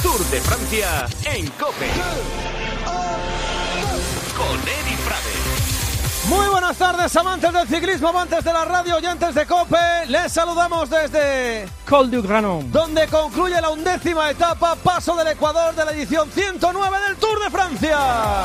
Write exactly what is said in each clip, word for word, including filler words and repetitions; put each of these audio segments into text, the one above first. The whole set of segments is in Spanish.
Tour de Francia en COPE. Con Eri Prades. Muy buenas tardes, amantes del ciclismo, amantes de la radio, oyentes de COPE. Les saludamos desde Col du Granon, donde concluye la undécima etapa, paso del Ecuador de la edición ciento nueve del Tour de Francia.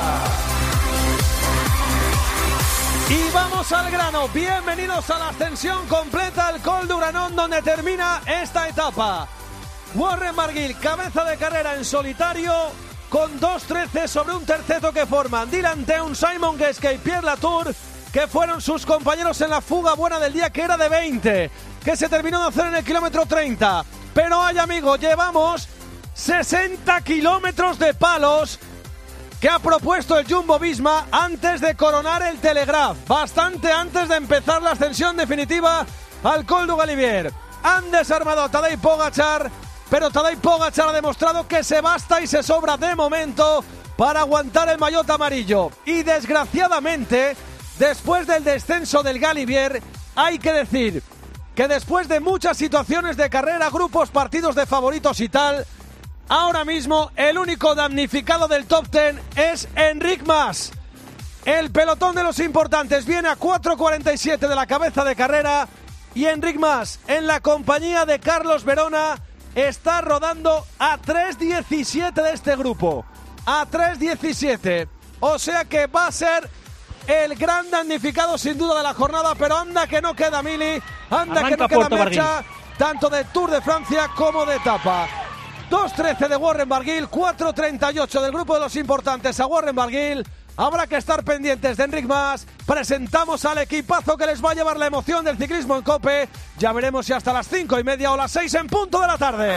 Y vamos al grano. Bienvenidos a la ascensión completa al Col du Granon, donde termina esta etapa. Warren Barguil, cabeza de carrera en solitario, con dos trece sobre un terceto que forman Dylan Teuns, Simon Geschke y Pierre Latour, que fueron sus compañeros en la fuga buena del día, que era de veinte, que se terminó de hacer en el kilómetro treinta. Pero ay, amigo, llevamos sesenta kilómetros de palos que ha propuesto el Jumbo-Visma antes de coronar el Telegraph, bastante antes de empezar la ascensión definitiva al Col du Galibier. Han desarmado a Tadej Pogačar, pero Tadej Pogačar ha demostrado que se basta y se sobra de momento para aguantar el maillot amarillo. Y desgraciadamente, después del descenso del Galibier, hay que decir que después de muchas situaciones de carrera, grupos, partidos de favoritos y tal, ahora mismo el único damnificado del top diez es Enric Mas. El pelotón de los importantes viene a cuatro cuarenta y siete de la cabeza de carrera y Enric Mas, en la compañía de Carlos Verona, está rodando a tres diecisiete de este grupo. A tres diecisiete. O sea que va a ser el gran damnificado sin duda de la jornada, pero anda que no queda mili, anda Arranca que no queda mecha, tanto de Tour de Francia como de etapa. dos trece de Warren Barguil, cuatro treinta y ocho del grupo de los importantes a Warren Barguil. Habrá que estar pendientes de Enric Mas. Presentamos al equipazo que les va a llevar la emoción del ciclismo en COPE. Ya veremos si hasta las cinco y media o las seis en punto de la tarde.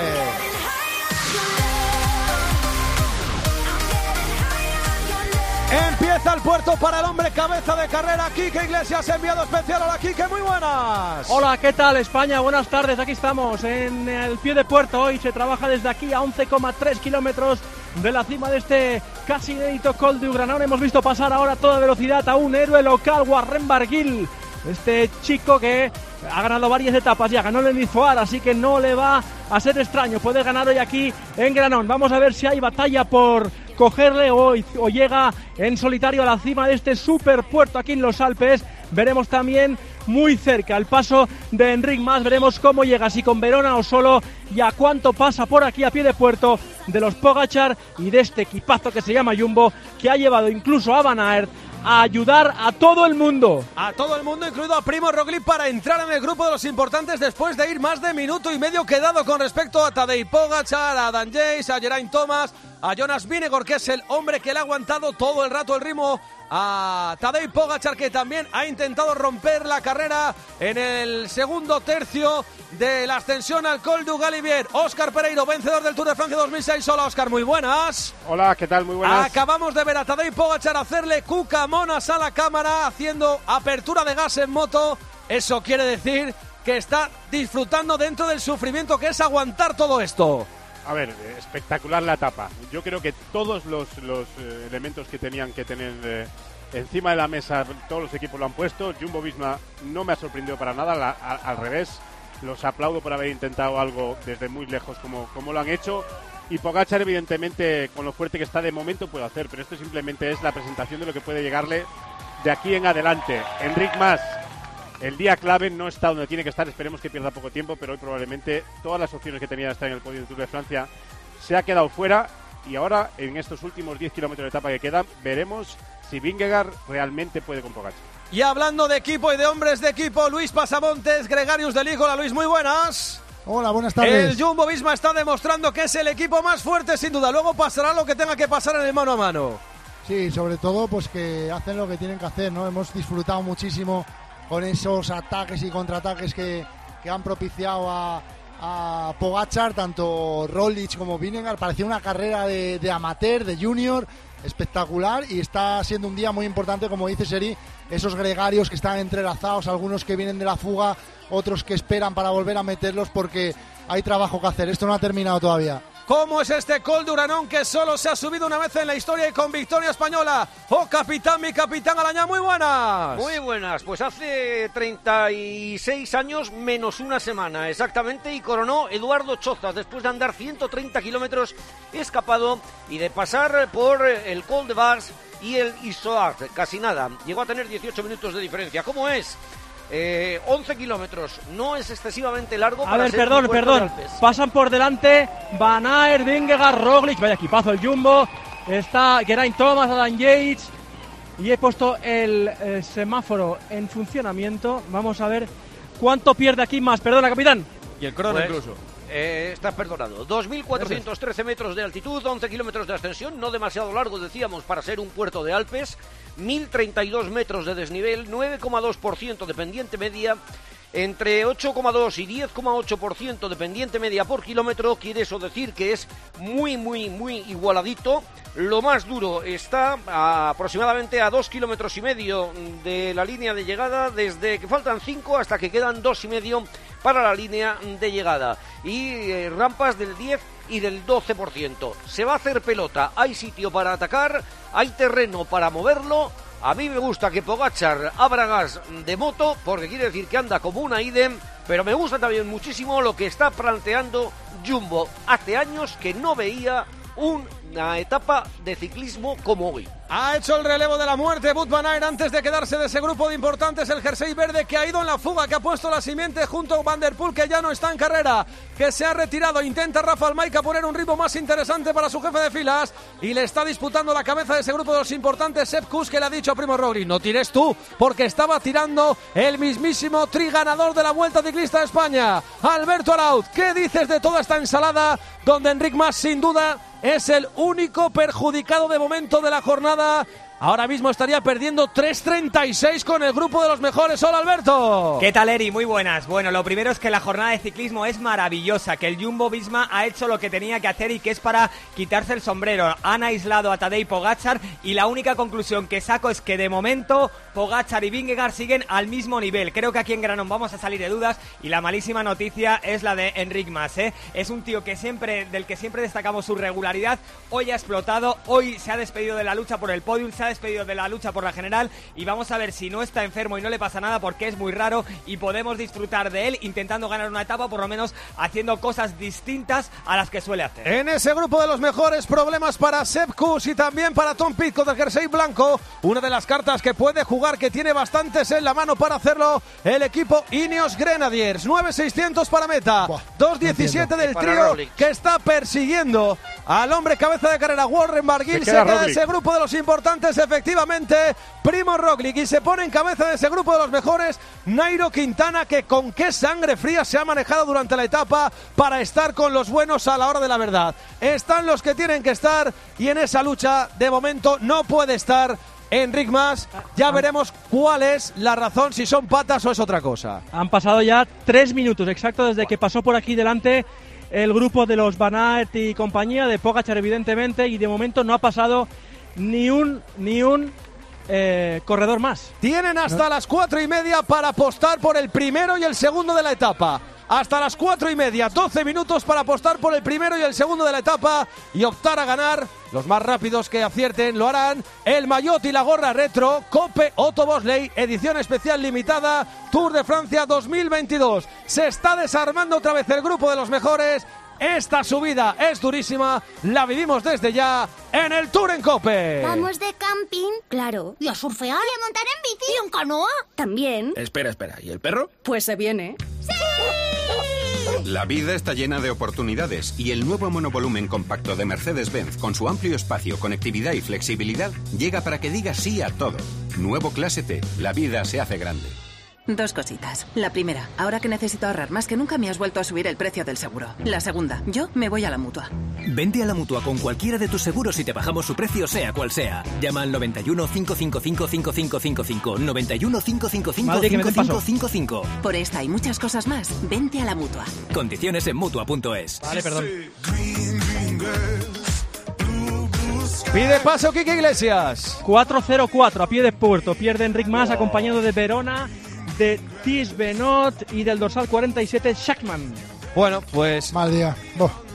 Empieza el puerto para el hombre cabeza de carrera, Quique Iglesias, enviado especial. Hola Quique, muy buenas. Hola, ¿qué tal España? Buenas tardes, aquí estamos en el pie de puerto. Hoy se trabaja desde aquí a once coma tres kilómetros de la cima de este casi inédito Col du Granon. Hemos visto pasar ahora a toda velocidad a un héroe local, Warren Barguil. Este chico que ha ganado varias etapas ya, ganó el Endizoar, así que no le va a ser extraño poder ganar hoy aquí en Granon. Vamos a ver si hay batalla por cogerle hoy o llega en solitario a la cima de este super puerto aquí en los Alpes. Veremos también muy cerca el paso de Enric Mas, veremos cómo llega, si con Verona o solo, y a cuánto pasa por aquí a pie de puerto de los Pogačar y de este equipazo que se llama Jumbo, que ha llevado incluso a Van Aert a ayudar a todo el mundo. A todo el mundo, incluido a Primož Roglič, para entrar en el grupo de los importantes después de ir más de minuto y medio quedado con respecto a Tadej Pogačar, a Dan Yates, a Geraint Thomas, a Jonas Vingegaard, que es el hombre que le ha aguantado todo el rato el ritmo a Tadej Pogačar, que también ha intentado romper la carrera en el segundo tercio de la ascensión al Col du Galibier. Óscar Pereiro, vencedor del Tour de Francia dos mil seis. Hola Óscar, muy buenas. Hola, ¿qué tal? Muy buenas. Acabamos de ver a Tadej Pogačar hacerle cucamonas a la cámara haciendo apertura de gas en moto. Eso quiere decir que está disfrutando dentro del sufrimiento que es aguantar todo esto. A ver, espectacular la etapa. Yo creo que todos los, los eh, elementos que tenían que tener eh, encima de la mesa, todos los equipos lo han puesto. Jumbo-Visma no me ha sorprendido para nada, la, a, al revés. Los aplaudo por haber intentado algo desde muy lejos como, como lo han hecho. Y Pogačar, evidentemente, con lo fuerte que está de momento, puede hacer. Pero esto simplemente es la presentación de lo que puede llegarle de aquí en adelante. Enric Mas, el día clave, no está donde tiene que estar. Esperemos que pierda poco tiempo, pero hoy probablemente todas las opciones que tenía de estar en el podio del Tour de Francia se ha quedado fuera. Y ahora, en estos últimos diez kilómetros de etapa que quedan, veremos si Vingegaard realmente puede con Pogačar. Y hablando de equipo y de hombres de equipo, Luis Pasamontes, Gregarius del Higo. Hola Luis, muy buenas. Hola, buenas tardes. El Jumbo-Visma está demostrando que es el equipo más fuerte sin duda. Luego pasará lo que tenga que pasar en el mano a mano. Sí, sobre todo pues que hacen lo que tienen que hacer, ¿no? Hemos disfrutado muchísimo con esos ataques y contraataques que, que han propiciado a, a Pogačar, tanto Roglič como Vingegaard. Parecía una carrera de, de amateur, de junior, espectacular, y está siendo un día muy importante, como dice Seri, esos gregarios que están entrelazados, algunos que vienen de la fuga, otros que esperan para volver a meterlos, porque hay trabajo que hacer, esto no ha terminado todavía. cómo es este Col de Uranón que solo se ha subido una vez en la historia y con victoria española. ¡Oh, capitán, mi capitán Alañá, muy buenas! Muy buenas, pues hace treinta y seis años menos una semana exactamente y coronó Eduardo Chozas después de andar ciento treinta kilómetros escapado y de pasar por el Col de Vars y el Isoard, casi nada. Llegó a tener dieciocho minutos de diferencia. ¿Cómo es? Eh, once kilómetros, no es excesivamente largo. A para ver, ser perdón, un puerto perdón. de Alpes. Pasan por delante Van Aert, Vingegaard, Roglic. Vaya equipazo el Jumbo. Está Geraint Thomas, Adam Yates. Y he puesto el eh, semáforo en funcionamiento. Vamos a ver cuánto pierde aquí más. Perdona, capitán. Y el crono Pues, incluso. Eh, está perdonado. dos mil cuatrocientos trece metros de altitud, once kilómetros de ascensión, no demasiado largo, decíamos, para ser un puerto de Alpes. mil treinta y dos metros de desnivel, nueve coma dos por ciento de pendiente media. Entre ocho coma dos y diez coma ocho por ciento de pendiente media por kilómetro, quiere eso decir que es muy, muy, muy igualadito. Lo más duro está a aproximadamente a dos kilómetros y medio de la línea de llegada, desde que faltan cinco hasta que quedan dos y medio para la línea de llegada. Y eh, rampas del diez y del doce por ciento. Se va a hacer pelota, hay sitio para atacar, hay terreno para moverlo. A mí me gusta que Pogačar abra gas de moto, porque quiere decir que anda como una idem, pero me gusta también muchísimo lo que está planteando Jumbo. Hace años que no veía una etapa de ciclismo como hoy. Ha hecho el relevo de la muerte Wout van Aert antes de quedarse de ese grupo de importantes, el jersey verde que ha ido en la fuga, que ha puesto la simiente junto a Van der Poel, que ya no está en carrera, que se ha retirado. Intenta Rafa Almaica poner un ritmo más interesante para su jefe de filas y le está disputando la cabeza de ese grupo de los importantes Sepp Kuss, que le ha dicho a Primo Roglic: no tires tú, porque estaba tirando el mismísimo triganador de la Vuelta Ciclista de España, Alberto Arauz. ¿Qué dices de toda esta ensalada donde Enric Mas sin duda es el único perjudicado de momento de la jornada? Ahora mismo estaría perdiendo tres treinta y seis con el grupo de los mejores. Hola, Alberto. ¿Qué tal, Eri? Muy buenas. Bueno, lo primero es que la jornada de ciclismo es maravillosa, que el Jumbo-Visma ha hecho lo que tenía que hacer y que es para quitarse el sombrero. Han aislado a Tadej Pogačar y la única conclusión que saco es que de momento Pogačar y Vingegaard siguen al mismo nivel. Creo que aquí en Granón vamos a salir de dudas y la malísima noticia es la de Enric Mas, ¿eh? Es un tío que siempre, del que siempre destacamos su regularidad. Hoy ha explotado, hoy se ha despedido de la lucha por el podium, se ha despedido de la lucha por la general y vamos a ver si no está enfermo y no le pasa nada, porque es muy raro y podemos disfrutar de él intentando ganar una etapa, por lo menos haciendo cosas distintas a las que suele hacer. En ese grupo de los mejores, problemas para Sepp Kuss y también para Tom Pidcock del jersey blanco. Una de las cartas que puede jugar, que tiene bastantes en la mano para hacerlo, el equipo Ineos Grenadiers. nueve seiscientos para meta, dos diecisiete no del trío que está persiguiendo al hombre cabeza de carrera Warren Barguil. Se queda queda Roglic. ese grupo de los importantes, efectivamente, Primo Roglic, y se pone en cabeza de ese grupo de los mejores Nairo Quintana, que con qué sangre fría se ha manejado durante la etapa para estar con los buenos a la hora de la verdad. Están los que tienen que estar y en esa lucha de momento no puede estar Enric Mas. Ya veremos cuál es la razón, si son patas o es otra cosa. Han pasado ya tres minutos exacto desde que pasó por aquí delante el grupo de los Van Aert y compañía, de Pogačar evidentemente, y de momento no ha pasado ni un ni un eh, corredor más. Tienen hasta ¿no? las cuatro y media para apostar por el primero y el segundo de la etapa. Hasta las cuatro y media, doce minutos para apostar por el primero y el segundo de la etapa y optar a ganar. Los más rápidos que acierten lo harán. El maillot y la gorra retro, Cope Otto Bosley, edición especial limitada, Tour de Francia dos mil veintidós. Se está desarmando otra vez el grupo de los mejores. Esta subida es durísima, la vivimos desde ya en el Tour en Cope. ¿Vamos de camping? Claro. ¿Y a surfear? ¿Y a montar en bici? ¿Y en canoa? También. Espera, espera, ¿y el perro? Pues se viene. ¡Sí! La vida está llena de oportunidades y el nuevo monovolumen compacto de Mercedes-Benz, con su amplio espacio, conectividad y flexibilidad, llega para que diga sí a todo. Nuevo Clase T, la vida se hace grande. Dos cositas. La primera, ahora que necesito ahorrar más que nunca me has vuelto a subir el precio del seguro. La segunda, yo me voy a la Mutua. Vente a la Mutua con cualquiera de tus seguros y te bajamos su precio sea cual sea. Llama al noventa y uno, cinco cinco cinco, cinco cinco cinco cinco, noventa y uno, cinco cinco cinco, cinco cinco cinco cinco. Por esta y muchas cosas más, vente a la Mutua. Condiciones en Mutua punto es. Vale, perdón. Pide paso Quique Iglesias. cuatro cero cuatro a pie de puerto. Pierde Enric Mas acompañado de Verona, de Tis Benot y del dorsal cuarenta y siete Schachmann. Bueno, pues mal día. Oh.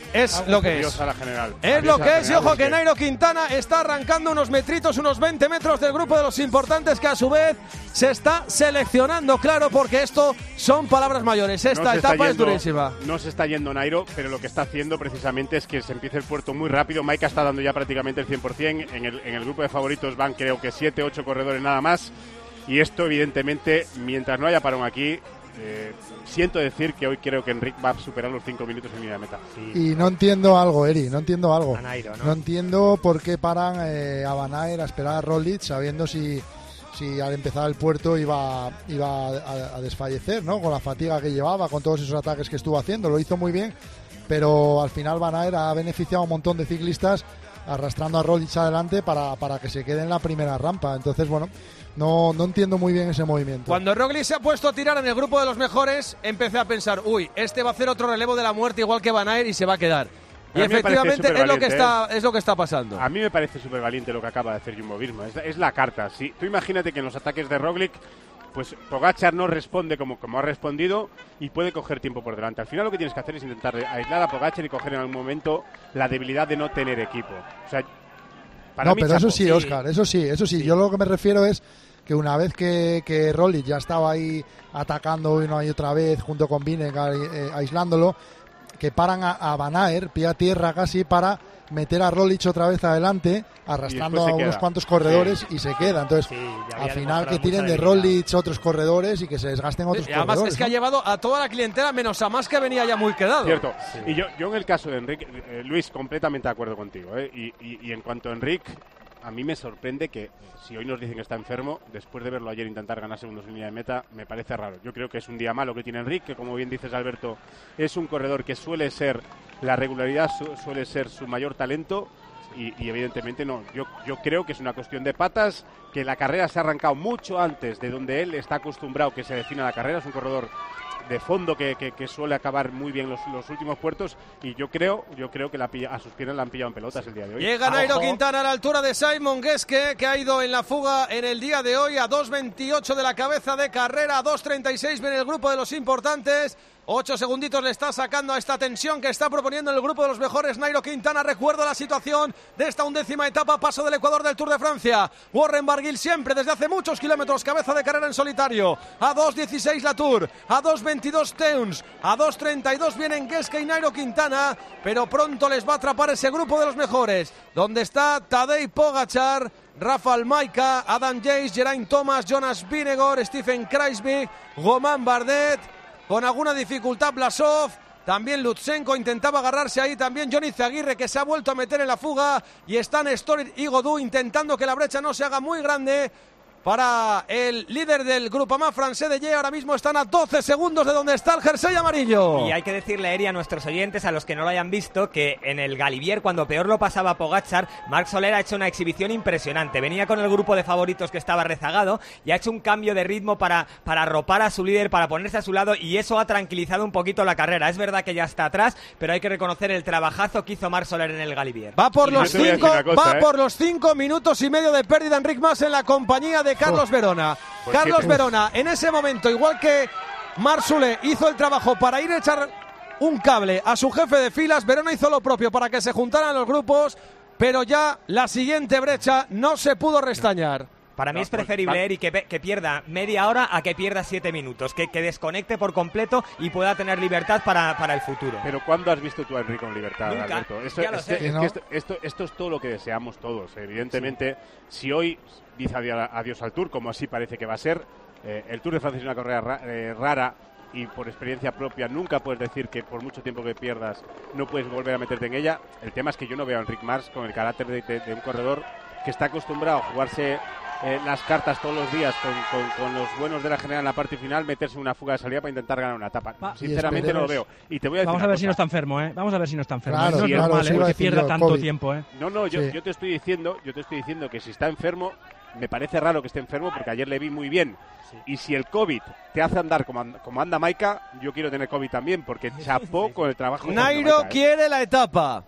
es Algo lo que es. curiosa la general. Es lo que es, y ojo que Nairo Nairo Quintana está arrancando unos metritos, unos veinte metros del grupo de los importantes, que a su vez se está seleccionando, claro, porque esto son palabras mayores. Esta no etapa yendo, es durísima. No se está yendo Nairo, pero lo que está haciendo precisamente es que se empiece el puerto muy rápido. Maika está dando ya prácticamente el cien por cien. En el, en el grupo de favoritos van creo que siete, ocho corredores nada más. Y esto evidentemente, mientras no haya parón aquí, eh, siento decir que hoy creo que Enric va a superar los cinco minutos en línea de meta. Sí. Y no entiendo algo, Eri, no entiendo algo. A Nairo, ¿no? No entiendo por qué paran eh, a Van Aert a esperar a Roglic sabiendo si, si al empezar el puerto iba, iba a, a desfallecer, ¿no? Con la fatiga que llevaba, con todos esos ataques que estuvo haciendo. Lo hizo muy bien, pero al final Van Aert ha beneficiado a un montón de ciclistas arrastrando a Roglic adelante para, para que se quede en la primera rampa. Entonces, bueno, no, no entiendo muy bien ese movimiento. Cuando Roglic se ha puesto a tirar en el grupo de los mejores, empecé a pensar, uy, este va a hacer otro relevo de la muerte igual que Van Aert y se va a quedar. Y efectivamente es lo que está es lo que está pasando. A mí me parece súper valiente lo que acaba de hacer Jumbo-Visma. Es, es la carta. Sí, tú imagínate que en los ataques de Roglic, pues Pogačar no responde como, como ha respondido y puede coger tiempo por delante. Al final lo que tienes que hacer es intentar aislar a Pogačar y coger en algún momento la debilidad de no tener equipo. O sea, para no, mí, pero chapo, eso sí, Óscar, eso sí, eso sí, sí. Yo lo que me refiero es que una vez que, que Roglic ya estaba ahí atacando una y otra vez junto con Vingegaard eh, aislándolo, que paran a, a Van Aert, pie a tierra casi, para meter a Roglic otra vez adelante, arrastrando a unos cuantos corredores, sí, y se queda. Entonces, sí, al final que tiren de Roglic otros corredores y que se desgasten otros sí, corredores. Además es que ¿no? ha llevado a toda la clientela, menos a más que venía ya muy quedado. Cierto. Sí. Y yo, yo en el caso de Enric, eh, Luis, completamente de acuerdo contigo. ¿eh? Y, y, y en cuanto a Enric, a mí me sorprende que si hoy nos dicen que está enfermo, después de verlo ayer intentar ganar segundos en línea de meta, me parece raro. Yo creo que es un día malo que tiene Enric, que como bien dices, Alberto, es un corredor que suele ser, la regularidad su, suele ser su mayor talento y, y evidentemente no. Yo, yo creo que es una cuestión de patas, que la carrera se ha arrancado mucho antes de donde él está acostumbrado que se defina la carrera. Es un corredor de fondo que, que, que suele acabar muy bien los, los últimos puertos y yo creo yo creo que la pilla, a sus piernas la han pillado en pelotas el día de hoy. Llega Nairo Quintana a la altura de Simon Geschke, que ha ido en la fuga en el día de hoy a dos veintiocho de la cabeza de carrera, a dos treinta y seis viene el grupo de los importantes. Ocho segunditos le está sacando a esta tensión que está proponiendo el grupo de los mejores Nairo Quintana. Recuerdo la situación de esta undécima etapa, paso del Ecuador del Tour de Francia. Warren Barguil siempre desde hace muchos kilómetros, cabeza de carrera en solitario. A dos dieciséis la Tour, a dos veintidós Teuns, a dos treinta y dos vienen Geschke y Nairo Quintana, pero pronto les va a atrapar ese grupo de los mejores, donde está Tadej Pogačar, Rafał Majka, Adam Yates, Geraint Thomas, Jonas Vingegaard, Stephen Kruijswijk, Romain Bardet. Con alguna dificultad Blasov, también Lutsenko intentaba agarrarse ahí, también Johnny Zaguirre, que se ha vuelto a meter en la fuga, y están Story y Godú intentando que la brecha no se haga muy grande para el líder del Groupama Francés de Ye. Ahora mismo están a doce segundos de donde está el jersey amarillo. Y hay que decirle, Eri, a nuestros oyentes, a los que no lo hayan visto, que en el Galibier, cuando peor lo pasaba Pogačar, Marc Soler ha hecho una exhibición impresionante. Venía con el grupo de favoritos que estaba rezagado y ha hecho un cambio de ritmo para, para arropar a su líder, para ponerse a su lado, y eso ha tranquilizado un poquito la carrera. Es verdad que ya está atrás, pero hay que reconocer el trabajazo que hizo Marc Soler en el Galibier. Va por los cinco, cosa, va ¿eh? por los cinco minutos y medio de pérdida Enric Mas en la compañía de Carlos Verona. Pues Carlos que, Verona, en ese momento, igual que Marc Soler hizo el trabajo para ir a echar un cable a su jefe de filas, Verona hizo lo propio para que se juntaran los grupos, pero ya la siguiente brecha no se pudo restañar. Para mí No, es preferible, pues, Eri, que, que pierda media hora a que pierda siete minutos, que, que desconecte por completo y pueda tener libertad para, para el futuro. Pero ¿cuándo has visto tú a Enrique con libertad, Nunca. Alberto? Esto, Ya lo este, sé. es No. que esto, esto, esto es todo lo que deseamos todos. Evidentemente, sí. Si hoy dice adiós, adiós al Tour, como así parece que va a ser, eh, el Tour de Francia es una carrera ra, eh, rara y por experiencia propia nunca puedes decir que por mucho tiempo que pierdas no puedes volver a meterte en ella. El tema es que yo no veo a Enric Mas con el carácter de, de, de un corredor que está acostumbrado a jugarse Eh, las cartas todos los días con, con, con los buenos de la general en la parte final, meterse en una fuga de salida para intentar ganar una etapa. Va, Sinceramente no lo veo. Y te voy a decir Vamos una a ver cosa. si no está enfermo, ¿eh? Vamos a ver si no está enfermo. Claro, no es claro, normal, eso ¿eh? iba a Que decir pierda yo, tanto COVID. tiempo, ¿eh? No, no, yo, Sí. yo te estoy diciendo, yo te estoy diciendo que si está enfermo, me parece raro que esté enfermo porque ayer le vi muy bien. Sí. Y si el COVID te hace andar como, and, como anda Maika, yo quiero tener COVID también porque chapó con el trabajo. Nairo Maika, ¿eh? quiere la etapa.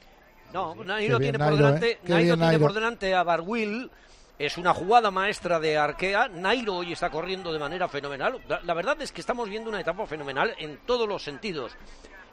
No, Nairo Qué bien, tiene por Nairo, delante, ¿eh? Qué Nairo bien, tiene Nairo. por delante a Barguil. Es una jugada maestra de Arkea. Nairo hoy está corriendo de manera fenomenal. La, la verdad es que estamos viendo una etapa fenomenal en todos los sentidos.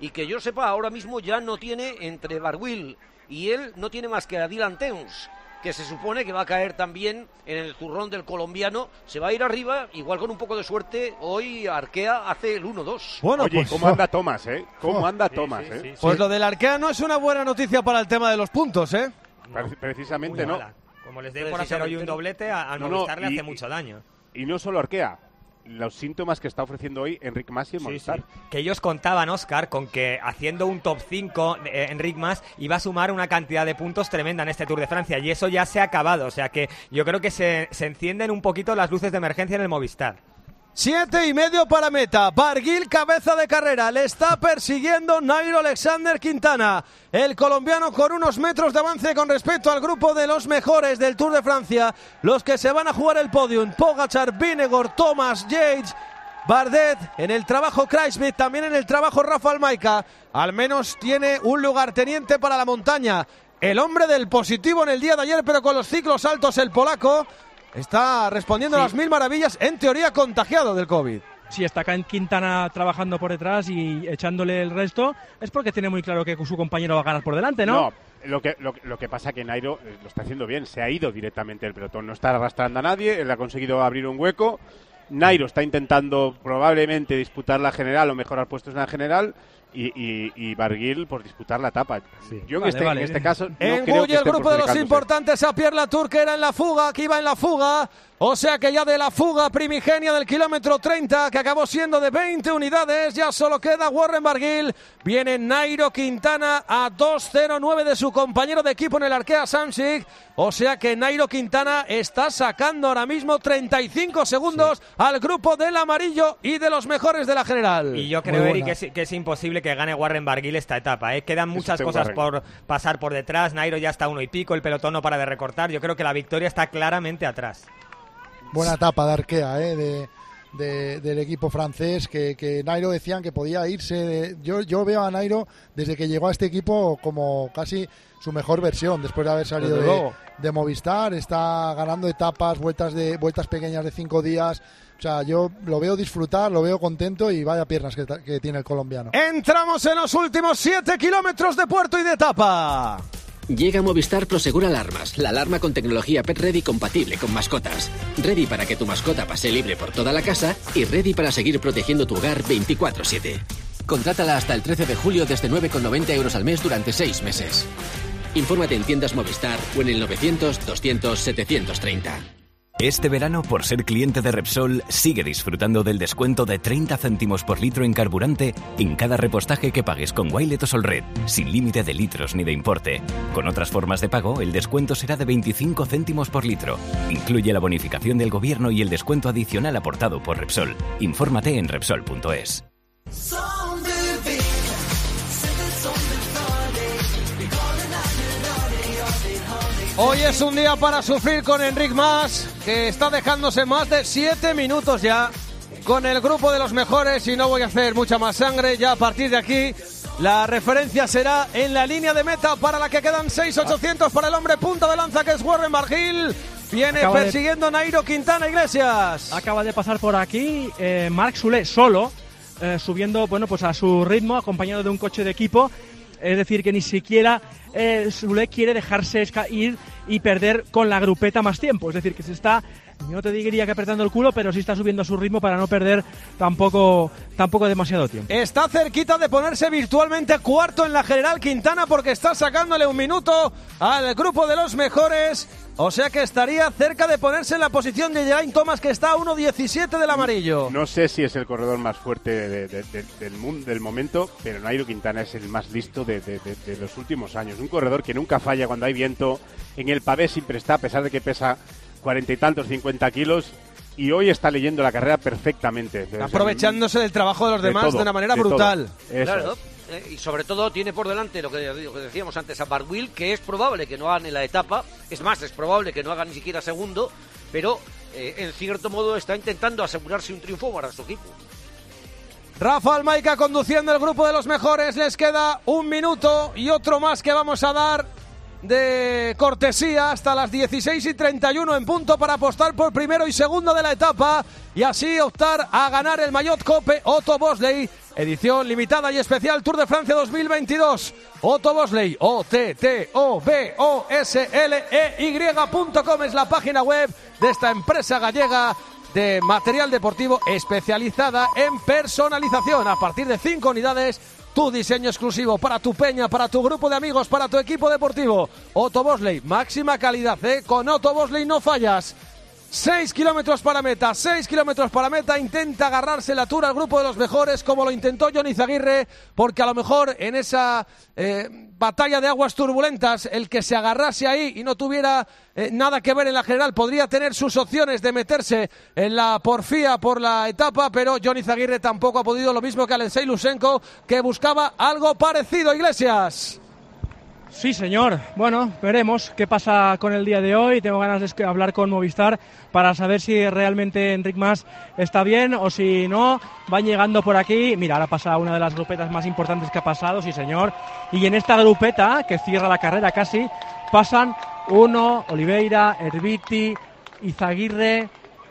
y que yo sepa ahora mismo ya no tiene entre Barguil y él, no tiene más que a Dylan Teuns, que se supone que va a caer también en el zurrón del colombiano, se va a ir arriba, igual con un poco de suerte, hoy Arkea hace el uno dos. Bueno, Oye, pues, ¿cómo anda Thomas, eh? ¿Cómo anda sí, Thomas, sí, eh? Sí, sí. Pues lo del Arkea no es una buena noticia para el tema de los puntos, ¿eh? No, precisamente no. Mala. Como les dé por hacer hoy un doblete, al no, Movistar no, y, le hace mucho daño. Y no solo Arkea. Los síntomas que está ofreciendo hoy Enric Mas y el Movistar. Sí, sí. Que ellos contaban, Óscar, con que haciendo un top cinco, eh, Enric Mas iba a sumar una cantidad de puntos tremenda en este Tour de Francia, y eso ya se ha acabado. O sea que yo creo que se, se encienden un poquito las luces de emergencia en el Movistar. Siete y medio para meta. Barguil, cabeza de carrera. Le está persiguiendo Nairo Alexander Quintana. El colombiano con unos metros de avance con respecto al grupo de los mejores del Tour de Francia. Los que se van a jugar el podium. Pogačar, Vingegaard, Thomas, Yates, Bardet. En el trabajo Kruijswijk, también en el trabajo Rafał Majka. Al menos tiene un lugarteniente para la montaña. El hombre del positivo en el día de ayer, pero con los ciclos altos, el polaco. Está respondiendo sí. a las mil maravillas, en teoría contagiado del COVID. Si está acá en Quintana trabajando por detrás y echándole el resto, es porque tiene muy claro que su compañero va a ganar por delante, ¿no? No, lo que, lo, lo que pasa es que Nairo lo está haciendo bien, se ha ido directamente del pelotón, no está arrastrando a nadie, él ha conseguido abrir un hueco. Nairo está intentando probablemente disputar la general o mejorar puestos en la general. Y, y, y Barguil por disputar la etapa. Sí. Yo en, vale, este, vale. en este caso no creo que el grupo de los importantes a Pierre Latour, que era en la fuga, que iba en la fuga. O sea que ya de la fuga primigenia del kilómetro treinta, que acabó siendo de veinte unidades, ya solo queda Warren Barguil. Viene Nairo Quintana a dos cero nueve de su compañero de equipo en el Arkea Samsic. O sea que Nairo Quintana está sacando ahora mismo treinta y cinco segundos sí. al grupo del amarillo y de los mejores de la general. Y yo creo, Eric, que es, que es imposible que gane Warren Barguil esta etapa, ¿eh? Quedan muchas este cosas Warren. por pasar por detrás. Nairo ya está a uno y pico, el pelotón no para de recortar. Yo creo que la victoria está claramente atrás. Buena etapa de Arkea, ¿eh? de, de, del equipo francés, que, que Nairo decían que podía irse. De, yo, yo veo a Nairo desde que llegó a este equipo como casi su mejor versión, después de haber salido de, de Movistar. Está ganando etapas, vueltas de vueltas pequeñas de cinco días. O sea, yo lo veo disfrutar, lo veo contento y vaya piernas que, que tiene el colombiano. Entramos en los últimos siete kilómetros de puerto y de etapa. Llega Movistar Prosegur Alarmas, la alarma con tecnología Pet Ready compatible con mascotas. Ready para que tu mascota pase libre por toda la casa y ready para seguir protegiendo tu hogar veinticuatro siete. Contrátala hasta el trece de julio desde nueve con noventa euros al mes durante seis meses. Infórmate en tiendas Movistar o en el novecientos doscientos setecientos treinta. Este verano, por ser cliente de Repsol, sigue disfrutando del descuento de treinta céntimos por litro en carburante en cada repostaje que pagues con Wilet o Solred, sin límite de litros ni de importe. Con otras formas de pago, el descuento será de veinticinco céntimos por litro. Incluye la bonificación del gobierno y el descuento adicional aportado por Repsol. Infórmate en Repsol punto es. Hoy es un día para sufrir con Enric Mas, que está dejándose más de siete minutos ya con el grupo de los mejores, y no voy a hacer mucha más sangre. Ya a partir de aquí la referencia será en la línea de meta, para la que quedan seis mil ochocientos para el hombre punta de lanza, que es Warren Barguil. Viene acaba persiguiendo de... Nairo Quintana Iglesias. Acaba de pasar por aquí eh, Marc Soler solo, eh, subiendo bueno pues a su ritmo, acompañado de un coche de equipo. Es decir, que ni siquiera eh, Soler quiere dejarse ir y perder con la grupeta más tiempo. Es decir, que se está, no te diría que apretando el culo, pero sí está subiendo a su ritmo para no perder tampoco, tampoco demasiado tiempo. Está cerquita de ponerse virtualmente cuarto en la general Quintana, porque está sacándole un minuto al grupo de los mejores. O sea que estaría cerca de ponerse en la posición de Geraint Thomas, que está a uno diecisiete del amarillo. No sé si es el corredor más fuerte de, de, de, del, mundo, del momento, pero Nairo Quintana es el más listo de, de, de, de los últimos años. Un corredor que nunca falla cuando hay viento. En el pavé siempre está, a pesar de que pesa cuarenta y tantos, cincuenta kilos. Y hoy está leyendo la carrera perfectamente. Aprovechándose del trabajo de los demás de, todo, de una manera de brutal. Claro, eh, y sobre todo tiene por delante lo que, lo que decíamos antes a Barguil, que es probable que no hagan la etapa. Es más, es probable que no hagan ni siquiera segundo, pero eh, en cierto modo está intentando asegurarse un triunfo para su equipo. Rafał Majka conduciendo el grupo de los mejores. Les queda un minuto y otro más que vamos a dar de cortesía hasta las dieciséis y treinta y uno en punto para apostar por primero y segundo de la etapa y así optar a ganar el maillot Cope Otto Bosley, edición limitada y especial Tour de Francia dos mil veintidós. Otto Bosley, O T T O B O S L E Y punto com es la página web de esta empresa gallega de material deportivo especializada en personalización. A partir de cinco unidades, tu diseño exclusivo para tu peña, para tu grupo de amigos, para tu equipo deportivo. Otto Bosley, máxima calidad, ¿eh? Con Otto Bosley no fallas. seis kilómetros para meta, seis kilómetros para meta, intenta agarrarse la Tour al grupo de los mejores como lo intentó Johnny Zaguirre, porque a lo mejor en esa eh, batalla de aguas turbulentas el que se agarrase ahí y no tuviera eh, nada que ver en la general podría tener sus opciones de meterse en la porfía por la etapa, pero Johnny Zaguirre tampoco ha podido, lo mismo que Alexei Lusenko, que buscaba algo parecido. Iglesias. Sí, señor. Bueno, veremos qué pasa con el día de hoy. Tengo ganas de hablar con Movistar para saber si realmente Enric Mas está bien o si no. Van llegando por aquí. Mira, ahora pasa una de las grupetas más importantes que ha pasado, sí, señor. Y en esta grupeta, que cierra la carrera casi, pasan uno, Oliveira, Erviti, Izaguirre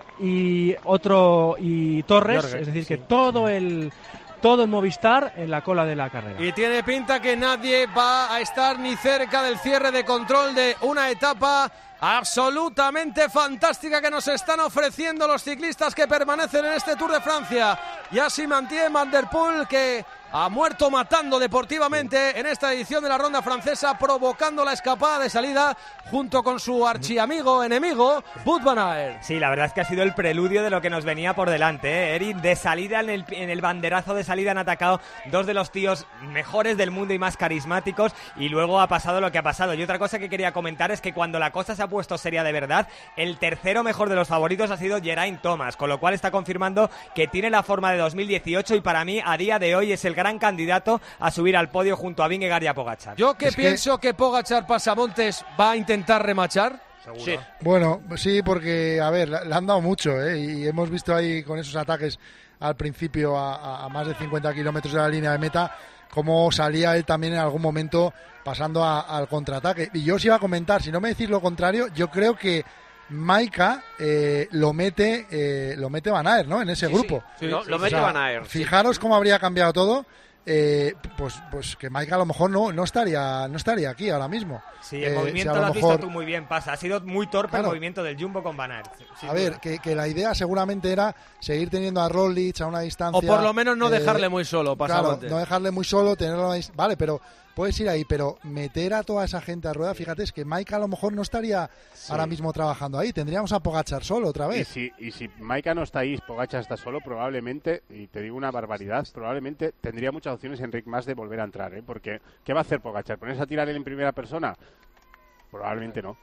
y otro, y Torres. Jorge, es decir, sí, que todo el... todo en Movistar en la cola de la carrera. Y tiene pinta que nadie va a estar ni cerca del cierre de control de una etapa absolutamente fantástica que nos están ofreciendo los ciclistas que permanecen en este Tour de Francia. Y así mantiene Van der Poel, que ha muerto matando deportivamente en esta edición de la ronda francesa, provocando la escapada de salida junto con su archiamigo, enemigo, Wout van Aert. Sí, la verdad es que ha sido el preludio de lo que nos venía por delante, ¿eh? Eric, de salida, en el, en el banderazo de salida han atacado dos de los tíos mejores del mundo y más carismáticos, y luego ha pasado lo que ha pasado. Y otra cosa que quería comentar es que cuando la cosa se ha puesto seria de verdad, el tercero mejor de los favoritos ha sido Geraint Thomas, con lo cual está confirmando que tiene la forma de dos mil dieciocho y para mí a día de hoy es el gran candidato a subir al podio junto a Vingegaard y a Pogačar. Yo que es pienso que... que Pogačar Pasamontes va a intentar remachar. ¿Seguro? Sí. Bueno, sí, porque, a ver, le han dado mucho, ¿eh? Y hemos visto ahí con esos ataques al principio a, a más de cincuenta kilómetros de la línea de meta, cómo salía él también en algún momento pasando a, al contraataque. Y yo os iba a comentar, si no me decís lo contrario, yo creo que Maika eh, lo mete eh, lo mete Van Aert, ¿no? En ese sí, grupo. Sí, sí, lo, lo mete o sea, Van Aert. Fijaros sí. cómo habría cambiado todo. Eh, pues pues que Maika a lo mejor no no estaría no estaría aquí ahora mismo. Sí, el eh, movimiento si lo has mejor... visto tú muy bien, pasa. Ha sido muy torpe claro. el movimiento del Jumbo con Van Aert. A ver, que, que la idea seguramente era seguir teniendo a Roglic a una distancia. O por lo menos no eh, dejarle muy solo, claro, no dejarle muy solo, tenerlo ahí. Vale, pero puedes ir ahí, pero meter a toda esa gente a rueda, fíjate, es que Maika a lo mejor no estaría sí. ahora mismo trabajando ahí. Tendríamos a Pogačar solo otra vez. Y si, y si Maika no está ahí, Pogačar está solo, probablemente, y te digo una barbaridad, probablemente tendría muchas opciones Enric Mas de volver a entrar, ¿eh? Porque ¿qué va a hacer Pogačar? ¿Ponerse a tirar él en primera persona? Probablemente no.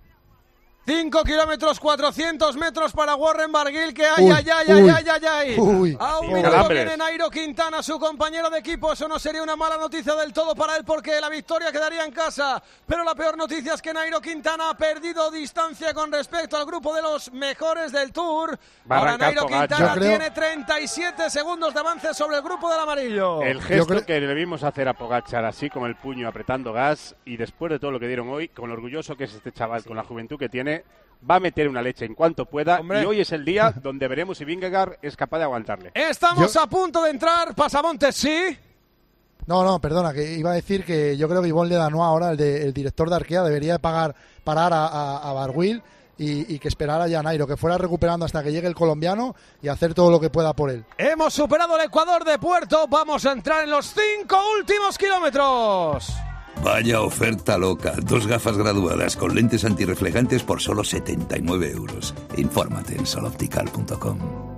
cinco kilómetros, cuatrocientos metros para Warren Barguil, que ay, uy, ay, ay, uy, ay, ay, ay. Uy, a un sí, minuto viene Nairo Quintana, su compañero de equipo. Eso no sería una mala noticia del todo para él, porque la victoria quedaría en casa. Pero la peor noticia es que Nairo Quintana ha perdido distancia con respecto al grupo de los mejores del Tour. Ahora Nairo Quintana creo... tiene treinta y siete segundos de avance sobre el grupo del amarillo. El gesto creo... que le vimos hacer a Pogačar, así con el puño apretando gas, y después de todo lo que dieron hoy, con lo orgulloso que es este chaval, sí. con la juventud que tiene, va a meter una leche en cuanto pueda. Hombre. Y hoy es el día donde veremos si Vingegaard es capaz de aguantarle. Estamos yo... a punto de entrar. Pasamontes, ¿sí? No, no, perdona, que iba a decir que yo creo que Yvon Ledanois ahora, el, de, el director de Arkea, debería pagar, parar a, a, a Barguil y, y que esperara ya a Nairo, que fuera recuperando hasta que llegue el colombiano y hacer todo lo que pueda por él. Hemos superado el Ecuador de Puerto. Vamos a entrar en los cinco últimos kilómetros. Vaya oferta loca. Dos gafas graduadas con lentes antirreflejantes por solo setenta y nueve euros. Infórmate en sol optical punto com.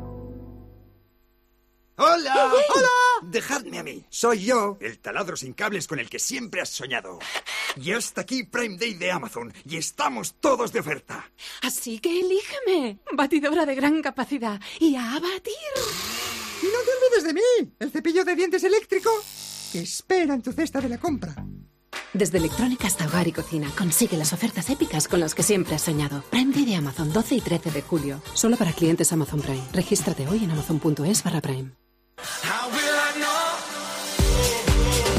¡Hola! ¡Hola! Dejadme a mí. Soy yo, el taladro sin cables con el que siempre has soñado. Y hasta aquí Prime Day de Amazon. Y estamos todos de oferta. Así que elígeme. Batidora de gran capacidad. Y a batir. Y no te olvides de mí. El cepillo de dientes eléctrico que espera en tu cesta de la compra. Desde electrónica hasta hogar y cocina, consigue las ofertas épicas con las que siempre has soñado. Prime Day de Amazon, doce y trece de julio. Solo para clientes Amazon Prime. Regístrate hoy en amazon punto es barra Prime.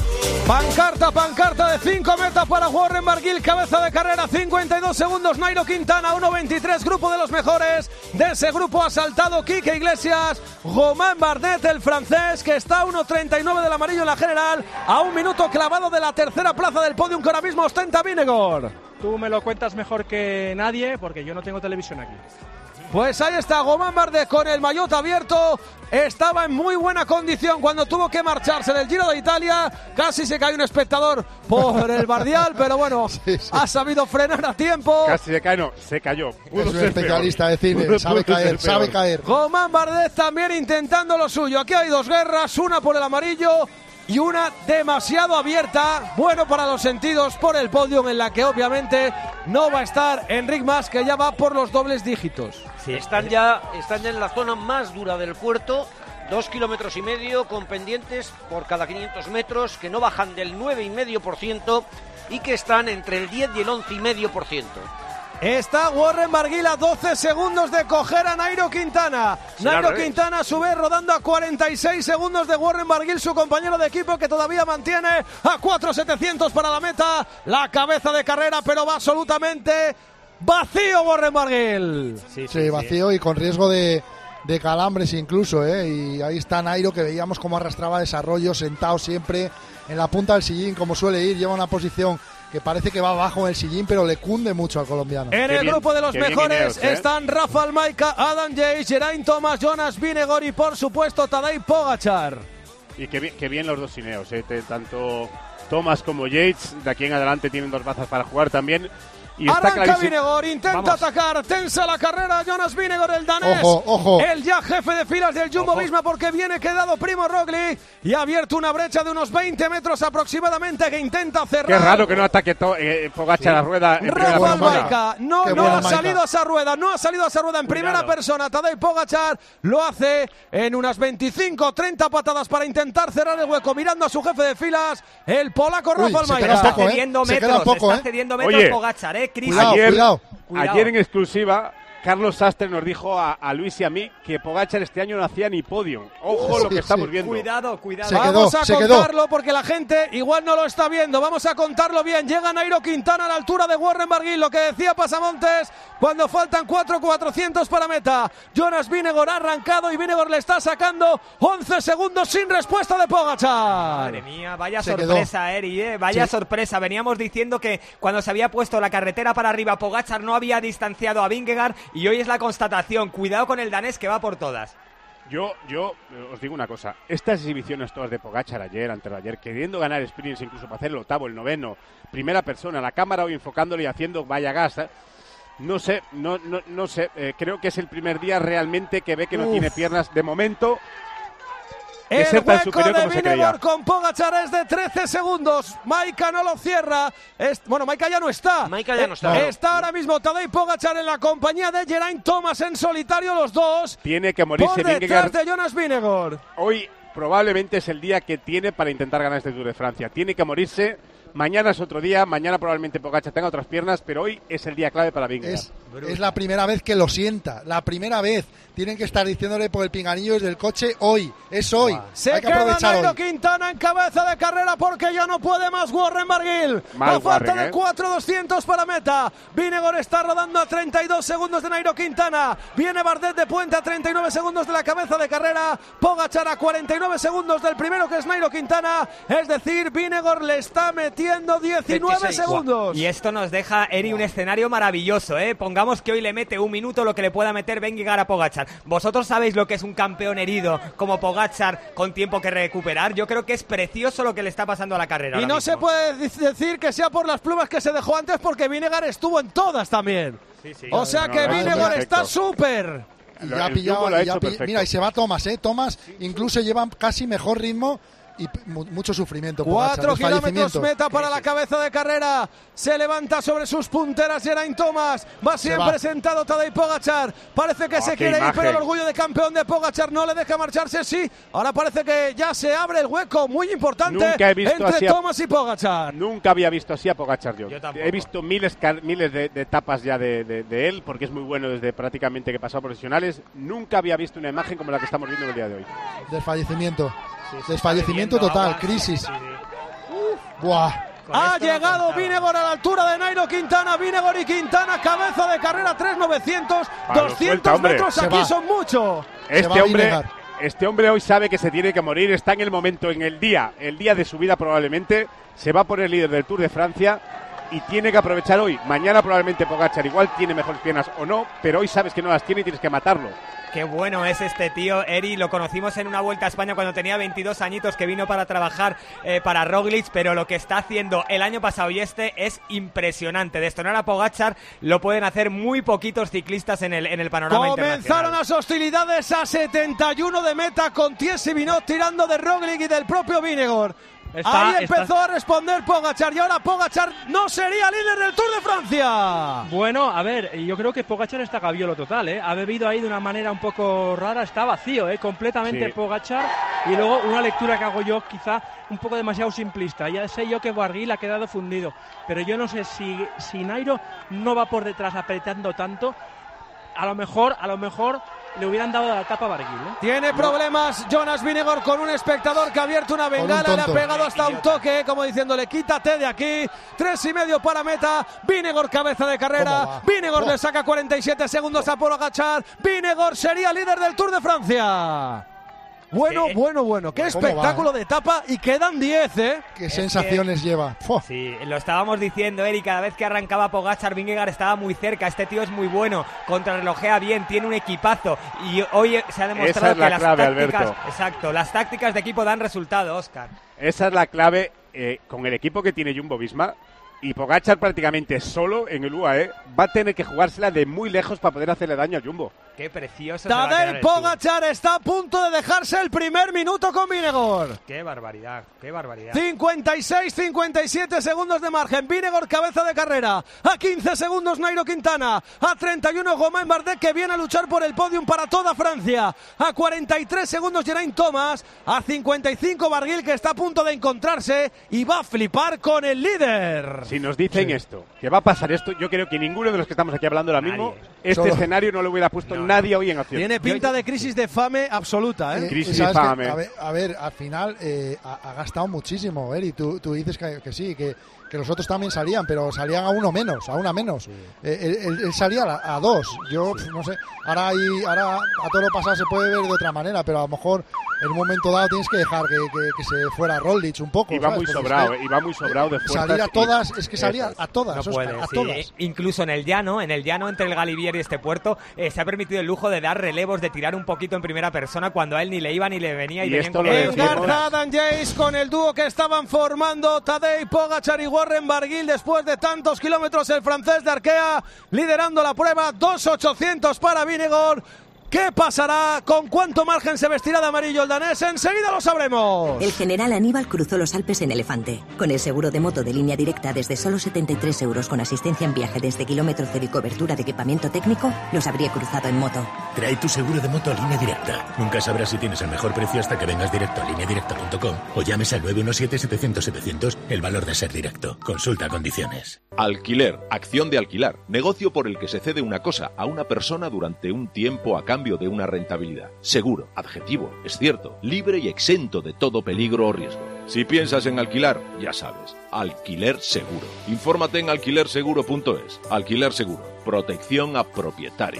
Pancarta, pancarta de cinco metas para Warren Barguil, cabeza de carrera, cincuenta y dos segundos, Nairo Quintana, uno veintitrés, grupo de los mejores. De ese grupo ha saltado Quique Iglesias, Romain Bardet, el francés, que está a uno treinta y nueve del amarillo en la general, a un minuto clavado de la tercera plaza del podium que ahora mismo ostenta Vingegaard. Tú me lo cuentas mejor que nadie, porque yo no tengo televisión aquí. Pues ahí está Romain Bardet con el maillot abierto. Estaba en muy buena condición cuando tuvo que marcharse del Giro de Italia. Casi se cayó un espectador por el bardial, pero bueno, sí, sí. ha sabido frenar a tiempo. Casi se cayó, no, se cayó. Pudo es un especialista peor. de cine, pudo, sabe pudo caer, sabe caer. Romain Bardet también intentando lo suyo. Aquí hay dos guerras, una por el amarillo y una demasiado abierta, bueno para los sentidos, por el podium, en la que obviamente no va a estar Enric Mas, que ya va por los dobles dígitos. Sí, están ya, están ya en la zona más dura del puerto, dos kilómetros y medio con pendientes por cada quinientos metros que no bajan del nueve coma cinco por ciento y que están entre el diez y el once coma cinco por ciento. Está Warren Barguil a doce segundos de coger a Nairo Quintana. Será Nairo Quintana a su vez rodando a cuarenta y seis segundos de Warren Barguil, su compañero de equipo, que todavía mantiene a cuatro setecientos para la meta. La cabeza de carrera, pero va absolutamente vacío Warren Barguil. Sí, sí, sí vacío sí. Y con riesgo de, de calambres incluso, ¿eh? Y ahí está Nairo, que veíamos cómo arrastraba desarrollo, sentado siempre en la punta del sillín, como suele ir, lleva una posición que parece que va abajo en el sillín, pero le cunde mucho al colombiano. En qué el bien, grupo de los mejores Ineos, ¿eh? están Rafael Majka, Adam Yates, Geraint Thomas, Jonas Vingegaard y por supuesto Tadej Pogačar. Y qué bien, qué bien los dos Ineos, ¿eh? Tanto Thomas como Yates, de aquí en adelante tienen dos bazas para jugar también. Y arranca Vingegaard, intenta Vamos. atacar, tensa la carrera Jonas Vingegaard, el danés, ojo, ojo. el ya jefe de filas del Jumbo-Visma, porque viene quedado Primo Roglic y ha abierto una brecha de unos veinte metros aproximadamente que intenta cerrar. Qué raro que no ataque to- eh, Pogačar sí. a la rueda. En Rafael Majka, no, no ha Majka. salido a esa rueda, no ha salido a esa rueda en Cuidado. primera persona. Tadej Pogačar lo hace en unas veinticinco treinta patadas para intentar cerrar el hueco, mirando a su jefe de filas, el polaco Rafael Majka. Está poco, cediendo ¿eh? metros, poco, está ¿eh? cediendo metros Oye, Pogačar, eh, Chris. Cuidado, ayer, cuidado. Ayer en exclusiva, Carlos Sastre nos dijo a, a Luis y a mí que Pogačar este año no hacía ni podium. Ojo sí, lo que estamos sí. viendo. Cuidado, cuidado. Se Vamos quedó, a se contarlo quedó. porque la gente igual no lo está viendo. Vamos a contarlo bien. Llega Nairo Quintana a la altura de Warren Barguil. Lo que decía Pasamontes cuando faltan cuatro cuatrocientos para meta. Jonas Vingegaard ha arrancado y Vingegaard le está sacando once segundos sin respuesta de Pogačar. Madre mía, vaya Se sorpresa, Eri, eh. Vaya sí. sorpresa. Veníamos diciendo que cuando se había puesto la carretera para arriba, Pogačar no había distanciado a Vingegaard y hoy es la constatación. Cuidado con el danés que va por todas. Yo, yo eh, os digo una cosa. Estas exhibiciones todas de Pogačar ayer, antes de ayer, queriendo ganar sprints incluso para hacer el octavo, el noveno, primera persona, la cámara hoy enfocándole y haciendo vaya gas, ¿eh? No sé, no, no, no sé. Eh, creo que es el primer día realmente que ve que no Uf. tiene piernas de momento. El Es ser tan hueco superior de como se creía. Vingegaard con Pogačar es de trece segundos. Majka no lo cierra. Es, bueno, Majka ya no está. Majka ya no está. Eh, está ahora mismo Tadej Pogačar en la compañía de Geraint Thomas en solitario, los dos. Tiene que morirse por detrás Vingegaard. de Jonas Vingegaard. Hoy probablemente es el día que tiene para intentar ganar este Tour de Francia. Tiene que morirse. Mañana es otro día, mañana probablemente Pogačar tenga otras piernas, pero hoy es el día clave para Vingegaard. Es, es la primera vez que lo sienta, la primera vez. Tienen que estar diciéndole por el pinganillo desde el coche hoy, es hoy. Wow. Se Hay que queda aprovechar Nairo hoy. Quintana en cabeza de carrera porque ya no puede más Warren Barguil. Mal A falta Warren, de ¿eh? cuatro doscientos para meta. Vingegaard está rodando a treinta y dos segundos de Nairo Quintana. Viene Bardet de puente a treinta y nueve segundos de la cabeza de carrera. Pogačar a cuarenta y nueve segundos del primero, que es Nairo Quintana. Es decir, Vingegaard le está metiendo diecinueve veintiséis segundos. Y esto nos deja, Eri, un escenario maravilloso, ¿eh? Pongamos que hoy le mete un minuto lo que le pueda meter Vingegaard a Pogačar. ¿Vosotros sabéis lo que es un campeón herido como Pogačar con tiempo que recuperar? Yo creo que es precioso lo que le está pasando a la carrera. Y no mismo. se puede decir que sea por las plumas que se dejó antes, porque Vingegaard estuvo en todas también. Sí, sí. O sea No, que no, no, Vingegaard perfecto. está súper. Y Lo- ya ha el pillado, Jumbo lo ha y ya hecho pi- perfecto. mira, y se va Thomas, ¿eh? Thomas incluso lleva casi mejor ritmo y p- mu- mucho sufrimiento. Pogačar, Cuatro kilómetros desfallecimiento. meta para la cabeza de carrera. Se levanta sobre sus punteras Geraint Thomas. Va siempre va. sentado Tadej Pogačar. Parece que Oh, se qué quiere ir, imagen. pero el orgullo de campeón de Pogačar no le deja marcharse. Sí, ahora parece que ya se abre el hueco muy importante Nunca he visto entre así a- Thomas y Pogačar. Nunca había visto así a Pogačar yo. Yo tampoco. He visto miles, car- miles de, de etapas ya de, de- de él, porque es muy bueno desde prácticamente que pasó a profesionales. Nunca había visto una imagen como la que estamos viendo en el día de hoy. Desfallecimiento. Sí, sí, Desfallecimiento está total, bebiendo crisis. agua. Sí, sí. Buah. Ha llegado Vingegaard a la altura de Nairo Quintana. Vingegaard y Quintana, cabeza de carrera, tres mil novecientos. doscientos metros aquí son mucho. Este hombre, este hombre hoy sabe que se tiene que morir. Está en el momento, en el día, el día de su vida probablemente. Se va a poner líder del Tour de Francia y tiene que aprovechar hoy. Mañana probablemente Pogačar igual tiene mejores piernas o no, pero hoy sabes que no las tiene y tienes que matarlo. Qué bueno es este tío, Eri. Lo conocimos en una Vuelta a España cuando tenía veintidós añitos, que vino para trabajar eh, para Roglic, pero lo que está haciendo el año pasado y este es impresionante. Destronar a Pogačar lo pueden hacer muy poquitos ciclistas en el, en el panorama Comenzaron internacional. las hostilidades a setenta y uno de meta, con Thierry Benoit tirando de Roglic y del propio Vingegaard. Está, Ahí empezó está... a responder Pogačar y ahora Pogačar no sería líder del Tour de Francia. Bueno, a ver, yo creo que Pogačar está gaviolo total, ¿eh? Ha bebido ahí de una manera un poco rara, está vacío, ¿eh? Completamente sí. Pogačar. Y luego una lectura que hago yo quizá un poco demasiado simplista. Ya sé yo que Barguil ha quedado fundido, pero yo no sé si, si Nairo no va por detrás apretando tanto, a lo mejor, a lo mejor... le hubieran dado la etapa a Barguil, ¿eh? Tiene problemas Jonas Vingegaard con un espectador que ha abierto una bengala, le ha pegado hasta un toque, como diciéndole quítate de aquí. Tres y medio para meta. Vingegaard cabeza de carrera. Vingegaard oh. le saca cuarenta y siete segundos a Pogačar. Vingegaard sería líder del Tour de Francia. Bueno, bueno, bueno, qué espectáculo va, eh? de etapa y quedan diez, ¿eh? Qué es sensaciones que, lleva. ¡Fua! Sí, lo estábamos diciendo, Eri, cada vez que arrancaba Pogačar, Vingegaard estaba muy cerca. Este tío es muy bueno, contrarrelojea bien, tiene un equipazo y hoy se ha demostrado es la que las clave, tácticas, Alberto. exacto, las tácticas de equipo dan resultado, Óscar. Esa es la clave eh, con el equipo que tiene Jumbo-Visma. Y Pogačar prácticamente solo en el U A E va a tener que jugársela de muy lejos para poder hacerle daño al Jumbo. Qué precioso. Tadej Pogačar está a punto de dejarse el primer minuto con Vingegaard. Qué barbaridad, qué barbaridad. cincuenta y seis cincuenta y siete segundos de margen. Vingegaard cabeza de carrera. A quince segundos Nairo Quintana. A treinta y uno Romain Bardet, que viene a luchar por el podium para toda Francia. A cuarenta y tres segundos Geraint Thomas. A cincuenta y cinco Barguil, que está a punto de encontrarse y va a flipar con el líder. Si nos dicen sí. esto, que va a pasar esto, yo creo que ninguno de los que estamos aquí hablando ahora mismo, nadie. este Solo. escenario no lo hubiera puesto no. nadie hoy en acción. Tiene pinta de crisis de fame absoluta, ¿eh? eh crisis de fame. Que, a, ver, a ver, al final eh, ha, ha gastado muchísimo, Eri. Tú, tú dices que, que sí, que, que los otros también salían, pero salían a uno menos, a una menos. Sí. Eh, él, él, él salía a, a dos. Yo sí. no sé. Ahora, hay, ahora a todo lo pasado se puede ver de otra manera, pero a lo mejor en un momento dado tienes que dejar que, que, que se fuera Roglic un poco. Y va muy sobrado, es que, y va muy sobrado de fuerzas. Salir a todas, y, es que salía a todas, no Oscar, puede, a sí. todas. Incluso en el llano, en el llano entre el Galibier y este puerto, eh, se ha permitido el lujo de dar relevos, de tirar un poquito en primera persona cuando a él ni le iba ni le venía y, y venían con Engarza Adam Yates con el dúo que estaban formando Tadej Pogačar y Warren Barguil después de tantos kilómetros. El francés de Arkea liderando la prueba, dos ochocientos para Vingegaard. ¿Qué pasará? ¿Con cuánto margen se vestirá de amarillo el danés? Enseguida lo sabremos. El general Aníbal cruzó los Alpes en elefante. Con el seguro de moto de línea directa desde solo setenta y tres euros, con asistencia en viaje desde kilómetro cero y cobertura de equipamiento técnico, los habría cruzado en moto. Trae tu seguro de moto a Línea Directa. Nunca sabrás si tienes el mejor precio hasta que vengas directo a línea directa punto com o llames al nueve uno siete, setecientos, setecientos, el valor de ser directo. Consulta condiciones. Alquiler, acción de alquilar, negocio por el que se cede una cosa a una persona durante un tiempo a cambio de una rentabilidad. Seguro, adjetivo, es cierto, libre y exento de todo peligro o riesgo. Si piensas en alquilar, ya sabes, Alquiler Seguro. Infórmate en alquiler seguro punto es. Alquiler Seguro, protección a propietarios.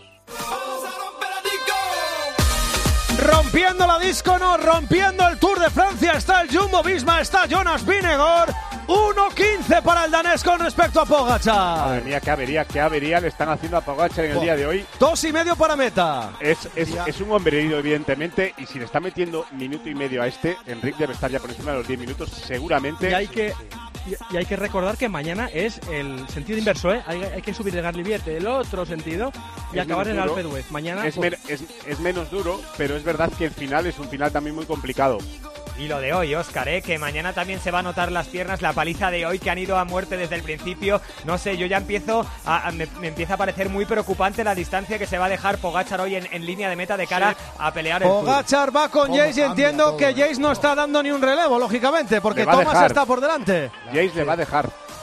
Rompiendo la disco, no, rompiendo el Tour de Francia. Está el Jumbo-Visma, está Jonas Vingegaard. uno quince para el danés con respecto a Pogačar. Madre mía, qué avería, qué avería le están haciendo a Pogačar en el oh. día de hoy. Dos y medio para meta. Es, es, es un hombre herido, evidentemente, y si le está metiendo minuto y medio a este, Enric debe estar ya por encima de los diez minutos, seguramente. Y hay que... Y hay que recordar que mañana es el sentido inverso, ¿eh? Hay, hay que subir de Galibier del otro sentido y es acabar en el duro. Alpe d'Huez. Mañana es, men- es, es menos duro, pero es verdad que el final es un final también muy complicado. Y lo de hoy, Óscar, ¿eh? Que mañana también se va a notar las piernas, la paliza de hoy que han ido a muerte desde el principio. No sé, yo ya empiezo a, a me, me empieza a parecer muy preocupante la distancia que se va a dejar Pogačar hoy en, en línea de meta de cara sí. a pelear el Pogačar Tour. va con Yates y entiendo todo, que Yates no está dando ni un relevo, lógicamente, porque Thomas está por delante. Yates le va a dejar.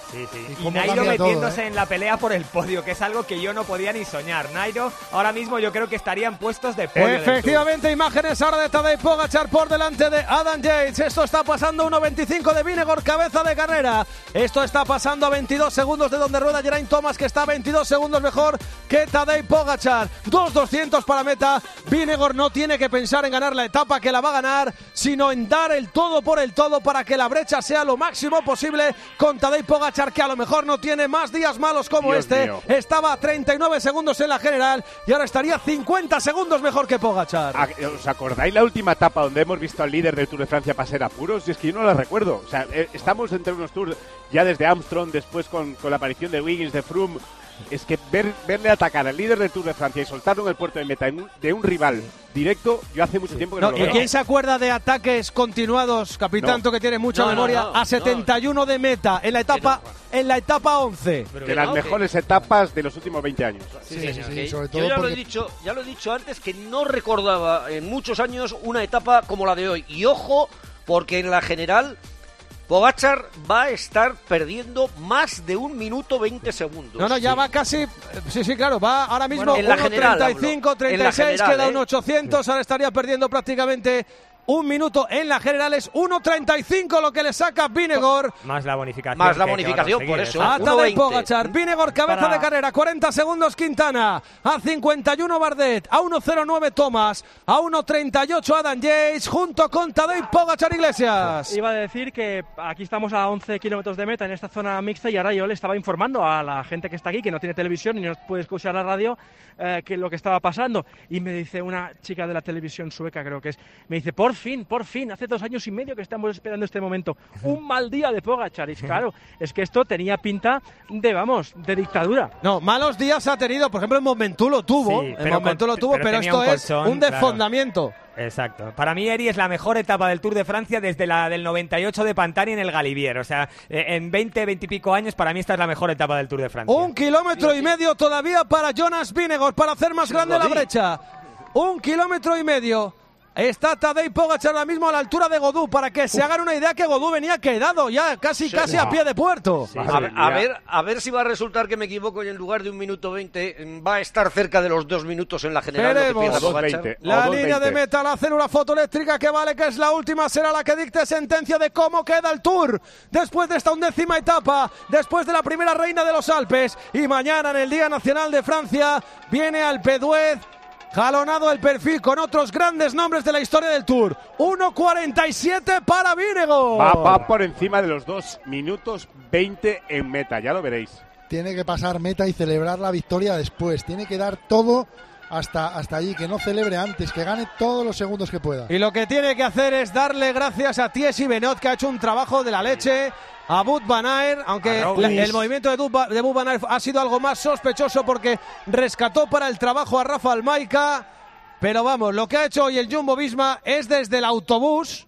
Sí, sí. Y Y, cómo Nairo cambia todo, metiéndose ¿eh? en la pelea por el podio, que es algo que yo no podía ni soñar. Nairo ahora mismo yo creo que estaría en puestos de podio. del Tour. Efectivamente, imágenes ahora de Tadej Pogačar por delante de Adam Yates. Esto está pasando a uno veinticinco de Vingegaard, cabeza de carrera. Esto está pasando a veintidós segundos de donde rueda Geraint Thomas, que está veintidós segundos mejor que Tadej Pogačar. dos doscientos para meta. Vingegaard no tiene que pensar en ganar la etapa, que la va a ganar, sino en dar el todo por el todo para que la brecha sea lo máximo posible con Tadej Pogačar, que a lo mejor no tiene más días malos como Dios este. mío. Estaba a treinta y nueve segundos en la general y ahora estaría cincuenta segundos mejor que Pogačar. Ah, ¿os acordáis la última etapa donde hemos visto al líder del Tour de Francia pasar apuros? Y es que yo no la recuerdo. O sea, eh, estamos entre unos tours ya desde Armstrong, después con, con la aparición de Wiggins, de Froome. Es que ver, verle atacar al líder del Tour de Francia y soltarlo en el puerto de meta en un, de un rival directo, yo hace mucho tiempo que no, No, lo ¿y veo. quién se acuerda de ataques continuados, capitán, No. tú que tiene mucha No, no, memoria, no, a setenta y uno de meta en la etapa en la etapa once? De las mejores etapas de los últimos veinte años. Sí, sí, sí, sí, sobre Yo todo ya lo he porque dicho, ya lo he dicho antes, que no recordaba en muchos años una etapa como la de hoy. Y ojo, porque en la general Pogačar va a estar perdiendo más de un minuto veinte segundos. No, no, ya va casi. Sí, sí, claro, va ahora mismo Bueno, en la uno general treinta y cinco, hablo. treinta y En la seis, general, queda ¿eh? un ochocientos, ahora estaría perdiendo prácticamente un minuto en la general. Es uno treinta y cinco lo que le saca Vingegaard. Más la bonificación. Más la que- que bonificación, va a por conseguir, eso. A exacto. Tadej uno veinte. Pogačar, Vingegaard, cabeza Para- de carrera, cuarenta segundos Quintana, a cincuenta y uno Bardet, a uno cero nueve Thomas, a uno treinta y ocho Adam Yates, junto con Tadej Pogačar Iglesias. Iba a decir que aquí estamos a once kilómetros de meta en esta zona mixta y ahora yo le estaba informando a la gente que está aquí, que no tiene televisión y no puede escuchar la radio, eh, que lo que estaba pasando. Y me dice una chica de la televisión sueca, creo que es, me dice, por fin, por fin, hace dos años y medio que estamos esperando este momento. Un mal día de Pogačar. Y claro, es que esto tenía pinta de, vamos, de dictadura. No, malos días ha tenido, por ejemplo, en Momentu lo tuvo, Sí, en pero Momentu con- lo tuvo, pero pero, tenía esto un es colchón, un claro. desfondamiento. Exacto. Para mí Eri es la mejor etapa del Tour de Francia desde la del noventa y ocho de Pantani en el Galibier. O sea, eh, en veinte, veinte y pico años para mí esta es la mejor etapa del Tour de Francia. Un kilómetro y medio todavía para Jonas Vingegaard para hacer más grande la brecha. Un kilómetro y medio. Está Tadej Pogačar ahora mismo a la altura de Godú, para que se hagan una idea que Godú venía quedado ya casi Sí. casi a pie de puerto. A, ver- a ver, a ver si va a resultar que me equivoco y en lugar de un minuto veinte mm, va a estar cerca de los dos minutos en la general. lo que Veremos. pierda dos Pogačar. veinte. La O dos línea de veinte. meta, la célula fotoeléctrica que vale, que es la última, será la que dicte sentencia de cómo queda el Tour después de esta undécima etapa, después de la primera reina de los Alpes. Y mañana en el Día Nacional de Francia viene Alpe d'Huez, jalonado el perfil con otros grandes nombres de la historia del Tour. uno cuarenta y siete para Vingegaard. Va, va por encima de los dos minutos veinte en meta, ya lo veréis. tiene que pasar meta y celebrar la victoria después. Tiene que dar todo hasta, hasta allí, que no celebre antes, que gane todos los segundos que pueda. Y lo que tiene que hacer es darle gracias a Thierry Benoit, que ha hecho un trabajo de la leche, a Wout van Aert, aunque la- el movimiento de, Dub- de Wout van Aert ha sido algo más sospechoso porque rescató para el trabajo a Rafa Almaica. Pero vamos, lo que ha hecho hoy el Jumbo-Visma es desde el autobús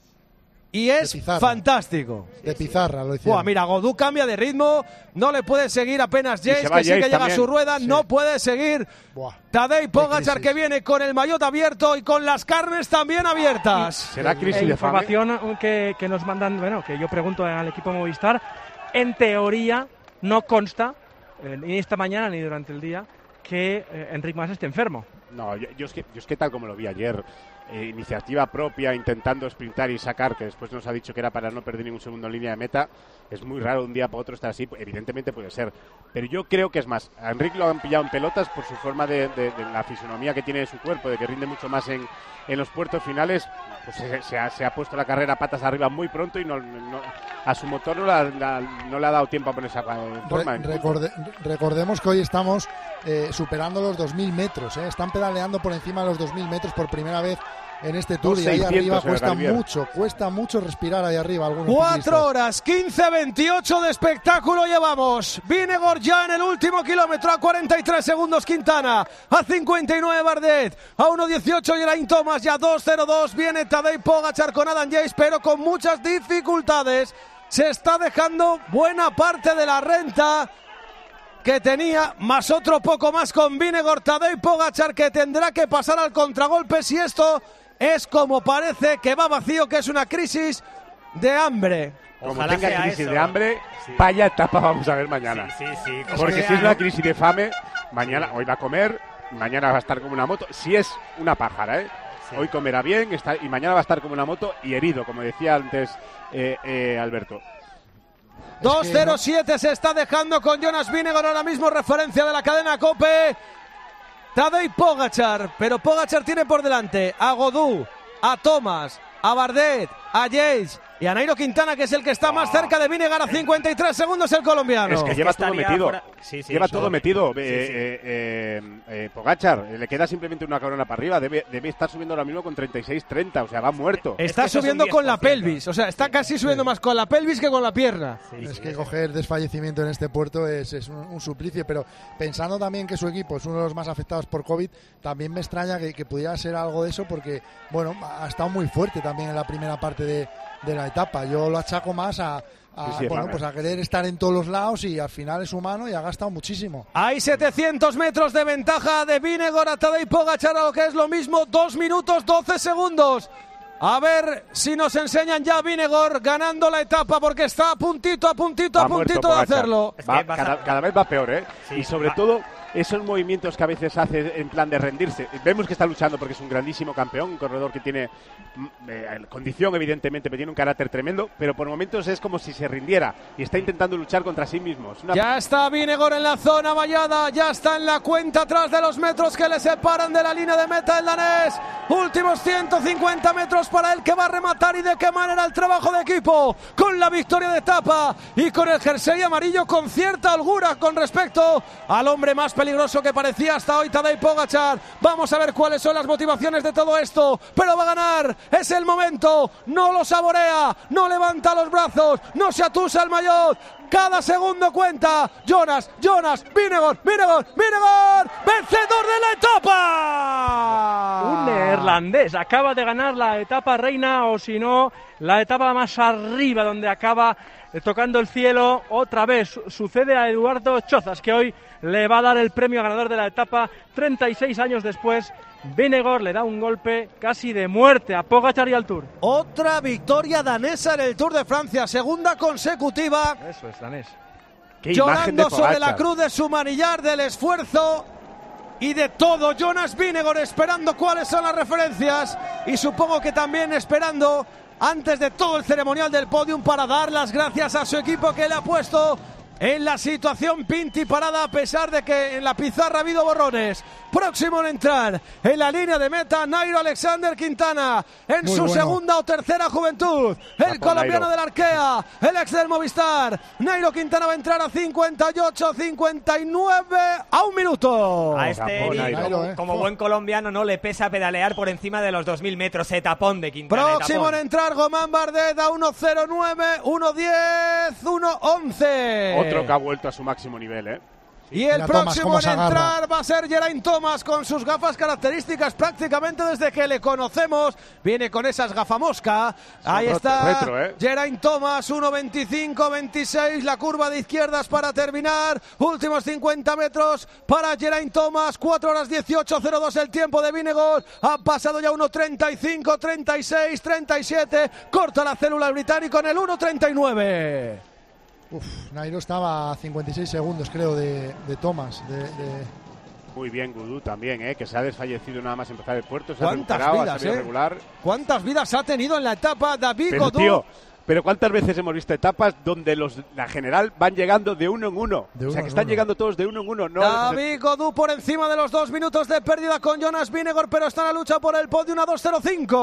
y es fantástico. De pizarra lo hicieron. Buah, mira, Godú cambia de ritmo, no le puede seguir apenas Y Yates, se va que sí que Yates llega también. a su rueda, Sí. no puede seguir. Buah. Tadej Pogačar, que viene con el maillot abierto y con las carnes también abiertas. ¿Será crisis Eh, de fame? información que, que nos mandan, bueno, que yo pregunto al equipo Movistar, en teoría no consta, eh, ni esta mañana ni durante el día, que eh, Enric Mas esté enfermo. No, yo, yo es que, yo es que tal como lo vi ayer, eh, iniciativa propia, intentando sprintar y sacar, que después nos ha dicho que era para no perder ningún segundo en línea de meta, es muy raro de un día para otro estar así, evidentemente puede ser, pero yo creo que es más, a Enric lo han pillado en pelotas por su forma de, de- de la fisonomía que tiene de su cuerpo, de que rinde mucho más en, en los puertos finales, pues se, se ha, se ha puesto la carrera patas arriba muy pronto y no, no- a su motor no, la- la- no le ha dado tiempo a ponerse en forma. Re- recorde- recordemos que hoy estamos eh, superando los dos mil metros, ¿eh? Están pedaleando por encima de los dos mil metros por primera vez en este Tour y ahí seiscientos arriba en el cuesta Galibier. mucho, cuesta mucho respirar ahí arriba. Algunos Cuatro ciclistas. horas, quince veintiocho de espectáculo llevamos. Vingegaard ya en el último kilómetro, a cuarenta y tres segundos Quintana, a cincuenta y nueve Bardet, a uno dieciocho Geraint Thomas, ya dos cero dos viene Tadej Pogačar con Adam Yates, pero con muchas dificultades. Se está dejando buena parte de la renta que tenía, más otro poco más con Vingegaard. Tadej Pogačar, que tendrá que pasar al contragolpe si esto es como parece, que va vacío, que es una crisis de hambre. como Ojalá tenga sea crisis eso. de hambre, Sí. vaya etapa vamos a ver mañana. Sí, sí, sí. Porque Es que si es una no- crisis de fame, mañana hoy va a comer, mañana va a estar como una moto. Si es una pájara, ¿eh? Sí. Hoy comerá bien está, y mañana va a estar como una moto y herido, como decía antes eh, eh, Alberto. dos cero siete se está dejando con Jonas Vingegaard, ahora mismo referencia de la cadena COPE. Tadej Pogačar, pero Pogačar tiene por delante a Godú, a Thomas, a Bardet, a Yates y a Nairo Quintana, que es el que está más cerca de Vingegaard a cincuenta y tres segundos el colombiano. Es que lleva todo estaría metido. fuera- Sí, sí, lleva eso- todo metido. sí, Eh, sí. eh, eh, eh, Pogačar, le queda simplemente una corona para arriba. Debe, debe estar subiendo ahora mismo con treinta y seis treinta. O sea, va muerto. Está que eso es un subiendo con la diez por ciento. pelvis, o sea, está casi subiendo más con la pelvis que con la pierna. Es que coger desfallecimiento en este puerto es, es un, un suplicio, pero pensando también que su equipo es uno de los más afectados por COVID, también me extraña que, que pudiera ser algo de eso porque, bueno, ha estado muy fuerte también en la primera parte de, de la etapa. Yo lo achaco más a, a, Sí, sí, bueno, Rafa. pues a querer estar en todos los lados y al final es humano y ha gastado muchísimo. Hay setecientos metros de ventaja de Vingegaard a Tadej Pogačar, a lo que es lo mismo, dos minutos doce segundos. A ver si nos enseñan ya a Vingegaard ganando la etapa, porque está a puntito, a puntito, a Va muerto puntito de Pogačar. hacerlo. Es Va- que vas a- cada, cada vez va peor, ¿eh? Sí, y sobre va- todo esos movimientos que a veces hace en plan de rendirse. Vemos que está luchando porque es un grandísimo campeón, un corredor que tiene mm, eh, condición, evidentemente, pero tiene un carácter tremendo, pero por momentos es como si se rindiera y está intentando luchar contra sí mismo. Es una- Ya está Vingegaard en la zona vallada, ya está en la cuenta atrás de los metros que le separan de la línea de meta el danés. Últimos ciento cincuenta metros para él, que va a rematar, y de qué manera el trabajo de equipo con la victoria de etapa y con el jersey amarillo con cierta holgura con respecto al hombre más peligroso que parecía hasta hoy, Tadej Pogačar. Vamos a ver cuáles son las motivaciones de todo esto, pero va a ganar, es el momento, no lo saborea, no levanta los brazos, no se atusa el maillot. Cada segundo cuenta. Jonas, Jonas, Vingegaard, Vingegaard, Vingegaard, vencedor de la etapa. Un neerlandés acaba de ganar la etapa reina, o si no, la etapa más arriba, donde acaba eh, tocando el cielo. Otra vez su- sucede a Eduardo Chozas, que hoy le va a dar el premio ganador de la etapa. treinta y seis años después, Vingegaard le da un golpe casi de muerte a Pogačar y al Tour. Otra victoria danesa en el Tour de Francia, segunda consecutiva. Eso es, danés. Qué imagen de Llorando sobre la Pogačar. cruz de su manillar, del esfuerzo y de todo. Jonas Vingegaard esperando cuáles son las referencias, y supongo que también esperando, antes de todo el ceremonial del podium, para dar las gracias a su equipo, que le ha puesto en la situación pinti parada, a pesar de que en la pizarra ha habido borrones. Próximo en entrar en la línea de meta, Nairo Alexander Quintana, en Muy su bueno. segunda o tercera juventud. El Chapo, colombiano Nairo. del Arkea, el ex del Movistar. Nairo Quintana va a entrar a cincuenta y ocho cincuenta y nueve a un minuto. A este Tapón, Eric, Nairo, como, eh. como Oh. buen colombiano, no le pesa pedalear por encima de los dos mil metros. Etapón de Quintana. Próximo en etapón. entrar, Gomán Bardet a uno cero nueve, uno diez, uno once. Otro que ha vuelto a su máximo nivel, ¿eh? Y el Mira, Thomas, próximo cómo en se agarra. entrar va a ser Geraint Thomas, con sus gafas características prácticamente desde que le conocemos. Viene con esas gafamosca. Ahí retro- está retro, ¿eh? Geraint Thomas, uno veinticinco veintiséis. La curva de izquierdas para terminar. Últimos cincuenta metros para Geraint Thomas. cuatro horas dieciocho cero dos el tiempo de Vingegaard. Ha pasado ya uno treinta y cinco, treinta y seis, treinta y siete. Corta la célula el británico en el uno treinta y nueve. Uf, Nairo estaba a cincuenta y seis segundos, creo, de, de Thomas. De, de- Muy bien, Gudú también, ¿eh? Que se ha desfallecido nada más empezar el puerto. Se ha ¿Cuántas recuperado, ha vidas, sabido eh? regular. ¿Cuántas vidas ha tenido en la etapa David Pero, Godú? tío, pero ¿cuántas veces hemos visto etapas donde los la general van llegando de uno en uno? De o sea, uno que en están uno. llegando todos de uno en uno. No, David Godú por encima de los dos minutos de pérdida con Jonas Vingegaard, pero está en la lucha por el podio, una dos cero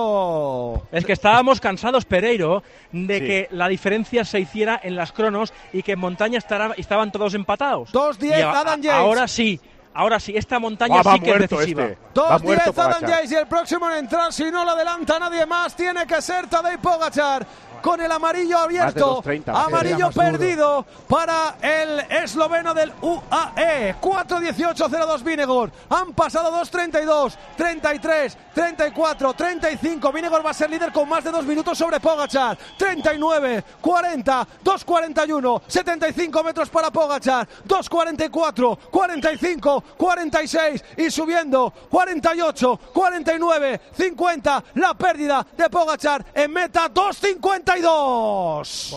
cinco. Es que estábamos cansados, Pereiro, de Sí. que la diferencia se hiciera en las cronos y que en montaña estará- estaban todos empatados. dos diez, Y a- Adam a- Yates. Ahora sí, ahora sí, esta montaña Ah, va sí que es muerto decisiva. este. Va dos muerto diez Adam Pogačar. Yates, y el próximo en entrar, si no lo adelanta nadie más, tiene que ser Tadej Pogačar, con el amarillo abierto, dos treinta. amarillo Sería más duro. perdido para el esloveno del U A E. cuatro dieciocho cero dos Vingegaard. Han pasado dos treinta y dos, treinta y tres, treinta y cuatro, treinta y cinco. Vingegaard va a ser líder con más de dos minutos sobre Pogačar. treinta y nueve, cuarenta, dos cuarenta y uno, setenta y cinco metros para Pogačar. dos cuarenta y cuatro, cuarenta y cinco, cuarenta y seis y subiendo. cuarenta y ocho, cuarenta y nueve, cincuenta. La pérdida de Pogačar en meta, dos cincuenta y dos.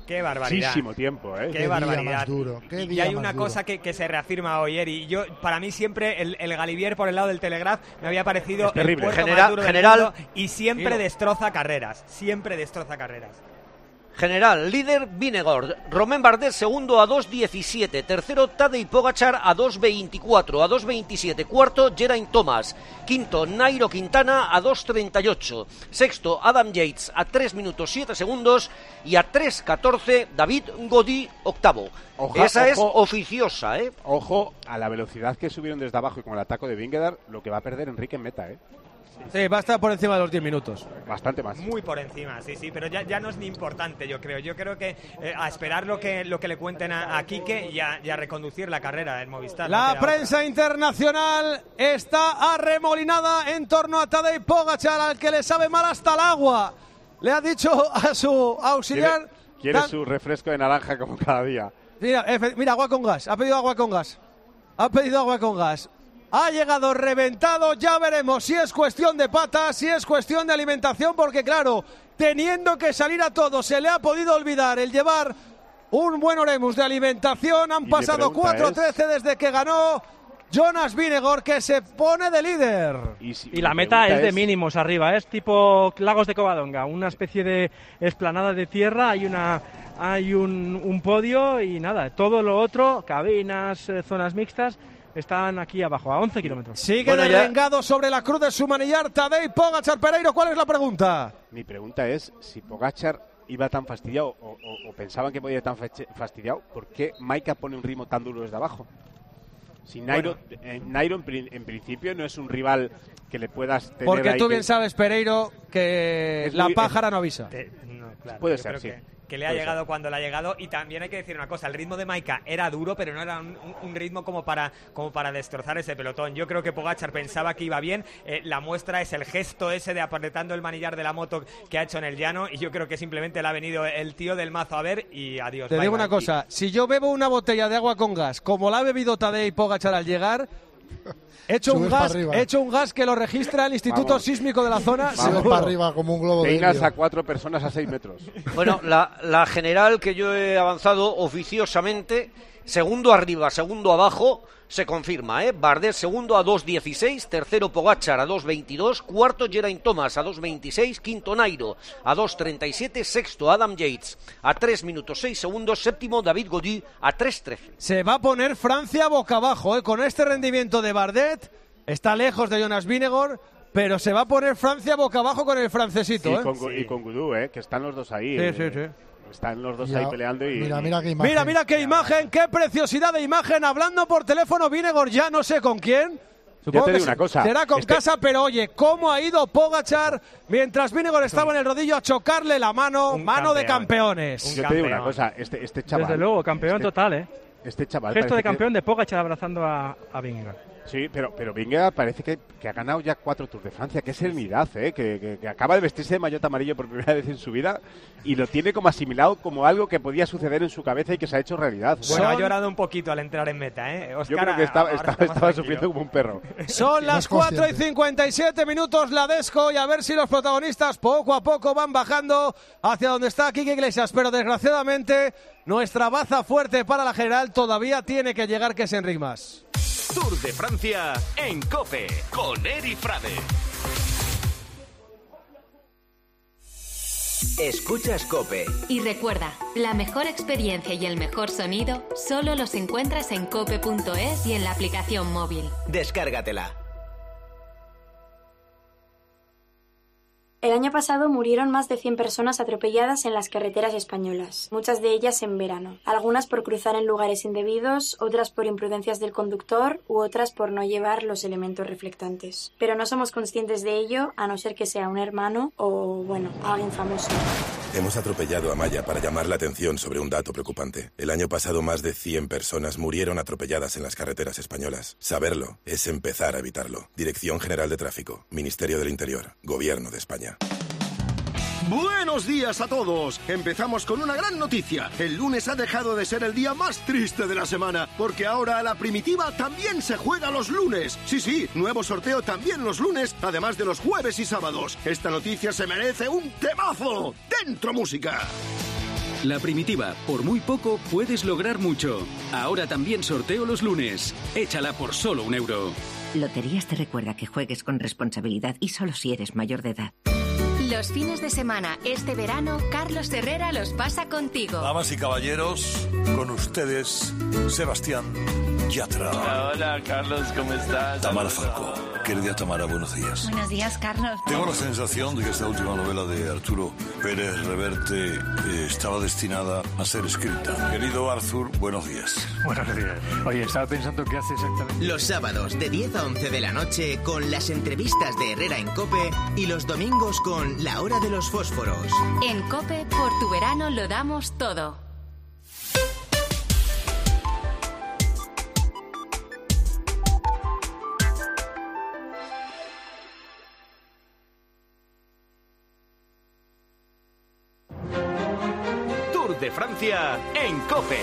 Qué barbaridad. Muchísimo tiempo, ¿eh? Qué, Qué barbaridad. día más duro, qué y día hay más una duro. cosa que, que se reafirma hoy, Eri. Yo, para mí siempre el, el Galibier por el lado del Telegraph me había parecido Es terrible. el puerto General- más duro del general- mundo y siempre Dilo. destroza carreras. Siempre destroza carreras. General, líder Vingegaard, Romain Bardet segundo a dos diecisiete, tercero Tadej Pogačar a dos veinticuatro, a dos veintisiete, cuarto Geraint Thomas, quinto Nairo Quintana a dos treinta y ocho, sexto Adam Yates a tres minutos siete segundos y a tres catorce David Gaudu octavo. Oja, Esa es ojo. oficiosa, ¿eh? Ojo a la velocidad que subieron desde abajo y con el ataque de Vingegaard, lo que va a perder Enrique en meta, ¿eh? Sí, va a estar por encima de los diez minutos. Bastante más. Muy por encima, sí, sí, pero ya, ya no es ni importante, yo creo. Yo creo que eh, a esperar lo que, lo que le cuenten a, a Quique y a, y a reconducir la carrera en Movistar. no La queda prensa internacional está arremolinada en torno a Tadej Pogačar, al que le sabe mal hasta el agua. Le ha dicho a su auxiliar... Quiere, quiere tan- su refresco de naranja como cada día. Mira, efe- mira, agua con gas. Ha pedido agua con gas. Ha pedido agua con gas. Ha llegado reventado. Ya veremos si es cuestión de patas, si es cuestión de alimentación, porque claro, teniendo que salir a todo, se le ha podido olvidar el llevar un buen Oremus de alimentación. Han Y mi pasado pregunta cuatro es- trece desde que ganó Jonas Vingegaard, que se pone de líder. Y, si- Y la mi meta es pregunta de mínimos arriba, es tipo Lagos de Covadonga, una especie de explanada de tierra, hay una hay un, un podio y nada, todo lo otro, cabinas, eh, zonas mixtas, están aquí abajo, a once kilómetros. Sigue Bueno, ya- derrengado sobre la cruz de su manillar Tadej Pogačar. Pereiro, ¿cuál es la pregunta? Mi pregunta es si Pogačar iba tan fastidiado o, o- o pensaban que podía ir tan fache- fastidiado, ¿por qué Maika pone un ritmo tan duro desde abajo? Si Nairo, eh, Nairo en, pri- en principio no es un rival que le puedas tener Porque ahí tú que- bien sabes, Pereiro, que Es la muy- pájara no avisa. Te- no, claro, Puede yo ser, creo sí. que, que le ha Puede llegado ser. cuando le ha llegado. Y también hay que decir una cosa, el ritmo de Maika era duro, pero no era un, un- un ritmo como para, como para destrozar ese pelotón. Yo creo que Pogačar pensaba que iba bien. Eh, la muestra es el gesto ese de apretando el manillar de la moto que ha hecho en el llano, y yo creo que simplemente le ha venido el tío del mazo a ver y adiós. Te bye, digo bye. una cosa, si yo bebo una botella de agua con gas, como la ha bebido Tadej Pogačar al llegar, he hecho, un Subes para gas, arriba. he hecho un gas que lo registra el Instituto Vamos. Sísmico de la zona. Se va seguro. para arriba como un globo de Peinas helio. a cuatro personas a seis metros. Bueno, la, la general que yo he avanzado oficiosamente, segundo arriba, segundo abajo, se confirma, ¿eh? Bardet segundo a dos dieciséis, tercero Pogačar a dos veintidós, cuarto Geraint Thomas a dos veintiséis, quinto Nairo a dos treinta y siete, sexto Adam Yates a tres minutos seis segundos, séptimo David Gaudu a tres trece. Se va a poner Francia boca abajo, ¿eh? Con este rendimiento de Bardet, está lejos de Jonas Vingegaard, pero se va a poner Francia boca abajo con el francesito, Y ¿eh? con, Gu- y con Gudú, ¿eh? Que están los dos ahí. Sí, eh, sí, sí. Están los dos Y ahí a- peleando y... Mira, mira qué imagen. Mira, mira qué imagen, qué preciosidad de imagen, hablando por teléfono Vingegaard, ya no sé con quién. Supongo te que digo una se- cosa, será con este- casa, pero oye, cómo ha ido Pogačar mientras Vingegaard estaba en el rodillo a chocarle la mano, Un mano de campeón. campeones. Yo te digo una campeón. cosa, este, este chaval... Desde luego, campeón este- total, ¿eh? Este chaval Gesto parece de que- campeón de Pogačar abrazando a, a Vingegaard. Sí, pero, pero Vingegaard parece que, que ha ganado ya cuatro Tours de Francia. Qué serenidad, ¿eh? Que, que- que acaba de vestirse de maillot amarillo por primera vez en su vida y lo tiene como asimilado como algo que podía suceder en su cabeza y que se ha hecho realidad. Bueno, ha Son- llorado un poquito al entrar en meta, ¿eh? Yo Oscar, creo que estaba, ahora estaba, está más estaba tranquilo. sufriendo como un perro. Son las Más cuatro y consciente. cincuenta y siete minutos la Desco y a ver si los protagonistas poco a poco van bajando hacia donde está Quique Iglesias, pero desgraciadamente nuestra baza fuerte para la general todavía tiene que llegar, que es Enric Mas. Tour de Francia en COPE con Eri Frade. Escuchas COPE. Y recuerda, la mejor experiencia y el mejor sonido solo los encuentras en cope punto es y en la aplicación móvil. Descárgatela. El año pasado murieron más de cien personas atropelladas en las carreteras españolas, muchas de ellas en verano, algunas por cruzar en lugares indebidos, otras por imprudencias del conductor u otras por no llevar los elementos reflectantes. Pero no somos conscientes de ello a no ser que sea un hermano o, bueno, alguien famoso. Hemos atropellado a Maya para llamar la atención sobre un dato preocupante. El año pasado más de cien personas murieron atropelladas en las carreteras españolas. Saberlo es empezar a evitarlo. Dirección General de Tráfico, Ministerio del Interior, Gobierno de España. Buenos días a todos. Empezamos con una gran noticia. El lunes ha dejado de ser el día más triste de la semana, porque ahora a la primitiva también se juega los lunes. Sí, sí, nuevo sorteo también los lunes, además de los jueves y sábados. Esta noticia se merece un temazo. ¡Dentro música! La Primitiva, por muy poco puedes lograr mucho. Ahora también sorteo los lunes. Échala por solo un euro. Loterías te recuerda que juegues con responsabilidad y solo si eres mayor de edad. Los fines de semana, este verano, Carlos Herrera los pasa contigo. Damas y caballeros, con ustedes, Sebastián Yatra. Hola, hola, Carlos, ¿cómo estás? Tamara Falcó. Querida Tamara, buenos días. Buenos días, Carlos. Tengo la sensación de que esta última novela de Arturo Pérez Reverte eh, estaba destinada a ser escrita. Querido Arthur, buenos días. Buenos días. Oye, estaba pensando qué hace exactamente. Los sábados de diez a once de la noche con las entrevistas de Herrera en COPE y los domingos con La Hora de los Fósforos. En COPE, por tu verano lo damos todo. Tour de Francia en COPE.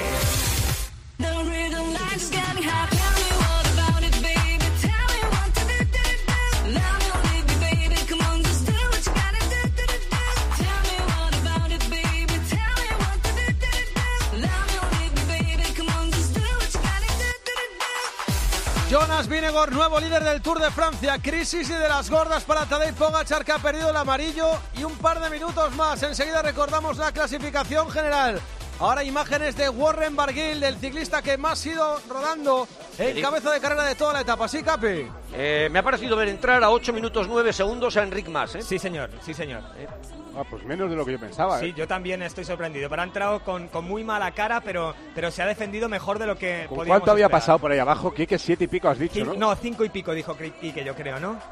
Jonas Vingegaard, nuevo líder del Tour de Francia. Crisis y de las gordas para Tadej Pogačar, que ha perdido el amarillo, y un par de minutos más. Enseguida recordamos la clasificación general. Ahora imágenes de Warren Barguil, del ciclista que más ha ido rodando en cabeza de carrera de toda la etapa. ¿Sí, Capi? Eh, me ha parecido ver entrar a ocho minutos nueve segundos a Enric Mas, ¿eh? Sí, señor, sí, señor. Eh. Ah, pues menos de lo que yo pensaba. Sí, ¿eh? yo también estoy sorprendido. Pero ha entrado con, con muy mala cara, pero, pero se ha defendido mejor de lo que podíamos ¿Cuánto había esperar. pasado por ahí abajo? Quique, siete y pico has dicho, Cin- ¿no? No, cinco y pico dijo Quique, yo creo, ¿no?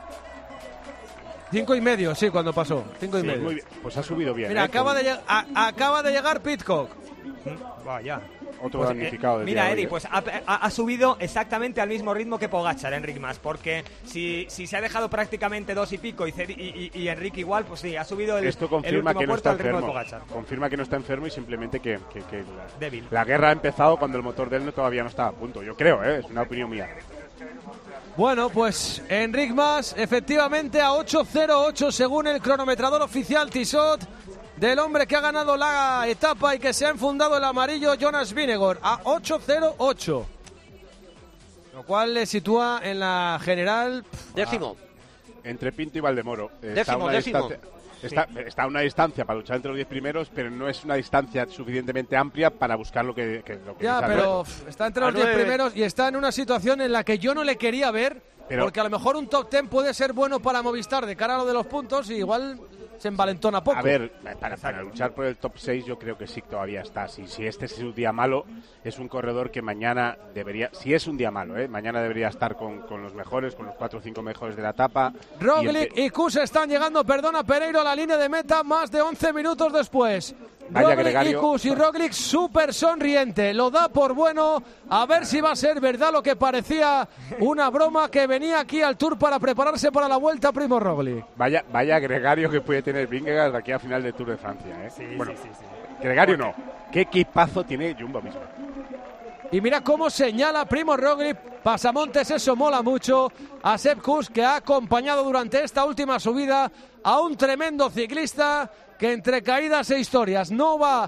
Cinco y medio, sí, cuando pasó. Cinco y Sí, medio. muy bien. Pues ha subido bien. Mira, ¿eh? acaba, de lleg- a- acaba de llegar Pidcock. Vaya. Otro Pues, damnificado eh, del mira, día de Eddie, hoy, ¿eh? pues ha, ha- ha subido exactamente al mismo ritmo que Pogačar, Enric Mas, porque si, si se ha dejado prácticamente dos y pico y, Cedi- y, y, y Enric igual, pues sí, ha subido el, Esto el confirma último que no puerto está al ritmo de enfermo. Pogačar. Confirma que no está enfermo y simplemente que, que, que la, Débil. la guerra ha empezado cuando el motor de él no, todavía no estaba a punto. Yo creo, ¿eh? Es una opinión mía. Bueno, pues Enric Mas, efectivamente a ocho cero ocho según el cronometrador oficial Tissot, del hombre que ha ganado la etapa y que se ha enfundado el amarillo, Jonas Vingegaard, a ocho cero ocho. Lo cual le sitúa en la general... Pff, Décimo. Entre Pinto y Valdemoro. Está Décimo, a una décimo. distancia- Está, está a una distancia para luchar entre los diez primeros, pero no es una distancia suficientemente amplia para buscar lo que, que, lo que Ya, es pero Alberto. pff, está entre A los diez nueve. primeros y está en una situación en la que yo no le quería ver, Pero- porque a lo mejor un top ten puede ser bueno para Movistar de cara a lo de los puntos y igual se envalentona poco. A ver, para, para luchar por el top seis yo creo que sí todavía está. Si, si este es un día malo, es un corredor que mañana debería, si es un día malo, ¿eh? mañana debería estar con, con los mejores, con los cuatro o cinco mejores de la etapa. Roglic Y y Kuss están llegando, perdona, Pereiro a la línea de meta más de once minutos después. Vaya Roglic y gregario. Kuss y Roglic súper sonriente, lo da por bueno, a ver si va a ser verdad lo que parecía una broma, que venía aquí al Tour para prepararse para la Vuelta Primo Roglic. Vaya, vaya gregario que puede tener Vingegaard de aquí a final del Tour de Francia. ¿eh? bueno, gregario no. ¿Qué equipazo tiene Jumbo mismo? Y mira cómo señala Primo Roglic, pasamontes, eso mola mucho, a Sepp Kuss, que ha acompañado durante esta última subida a un tremendo ciclista que entre caídas e historias no va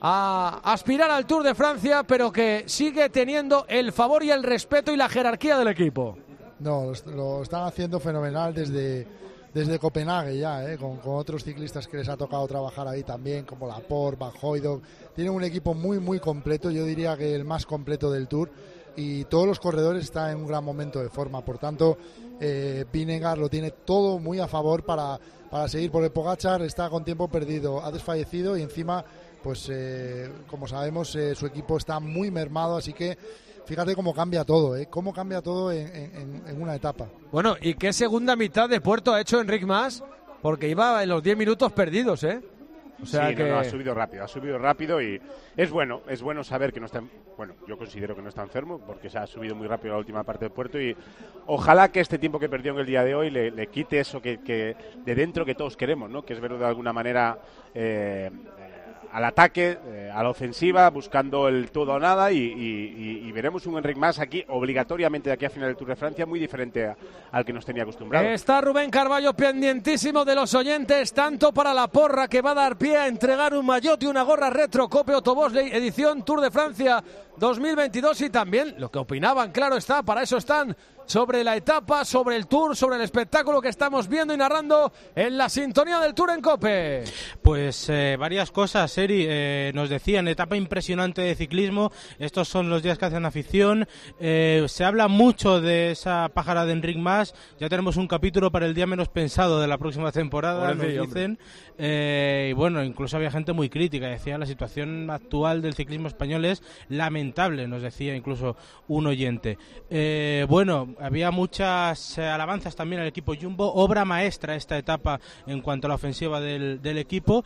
a aspirar al Tour de Francia, pero que sigue teniendo el favor y el respeto y la jerarquía del equipo. No, lo, lo están haciendo fenomenal desde, desde Copenhague ya, ¿eh? con, con otros ciclistas que les ha tocado trabajar ahí también, como Laporte, Van Hooydonk. Tienen un equipo muy, muy completo, yo diría que el más completo del Tour, y todos los corredores están en un gran momento de forma. Por tanto, eh, Vingegaard lo tiene todo muy a favor para, para seguir, porque Pogačar está con tiempo perdido, ha desfallecido y encima, pues eh, como sabemos, eh, su equipo está muy mermado, así que fíjate cómo cambia todo, ¿eh? Cómo cambia todo en, en, en una etapa. Bueno, ¿y qué segunda mitad de puerto ha hecho Enric Mas? Porque iba en los diez minutos perdidos, ¿eh? O sea sí, que... no, no, ha subido rápido, ha subido rápido y es bueno, es bueno saber que no está, bueno, yo considero que no está enfermo porque se ha subido muy rápido la última parte del puerto y ojalá que este tiempo que perdió en el día de hoy le, le quite eso que, que de dentro que todos queremos, ¿no? Que es verlo de alguna manera eh, al ataque, eh, a la ofensiva, buscando el todo o nada, y, y, y veremos un Enric Mas aquí obligatoriamente de aquí a final del Tour de Francia muy diferente a, al que nos tenía acostumbrado. Está Rubén Carballo pendientísimo de los oyentes, tanto para la porra que va a dar pie a entregar un maillot y una gorra retro Cope Otto Bosley edición Tour de Francia dos mil veintidós, y también lo que opinaban, claro está, para eso están, sobre la etapa, sobre el Tour, sobre el espectáculo que estamos viendo y narrando en la sintonía del Tour en COPE. Pues eh, varias cosas, Eri. Eh, nos decían, etapa impresionante de ciclismo. Estos son los días que hacen afición. Eh, se habla mucho de esa pájara de Enric Mas. Ya tenemos un capítulo para el día menos pensado de la próxima temporada, nos dicen. Eh, y bueno, incluso había gente muy crítica. Decía, la situación actual del ciclismo español es lamentable, nos decía incluso un oyente. Eh, bueno, había muchas eh, alabanzas también al equipo Jumbo, obra maestra esta etapa en cuanto a la ofensiva del, del equipo,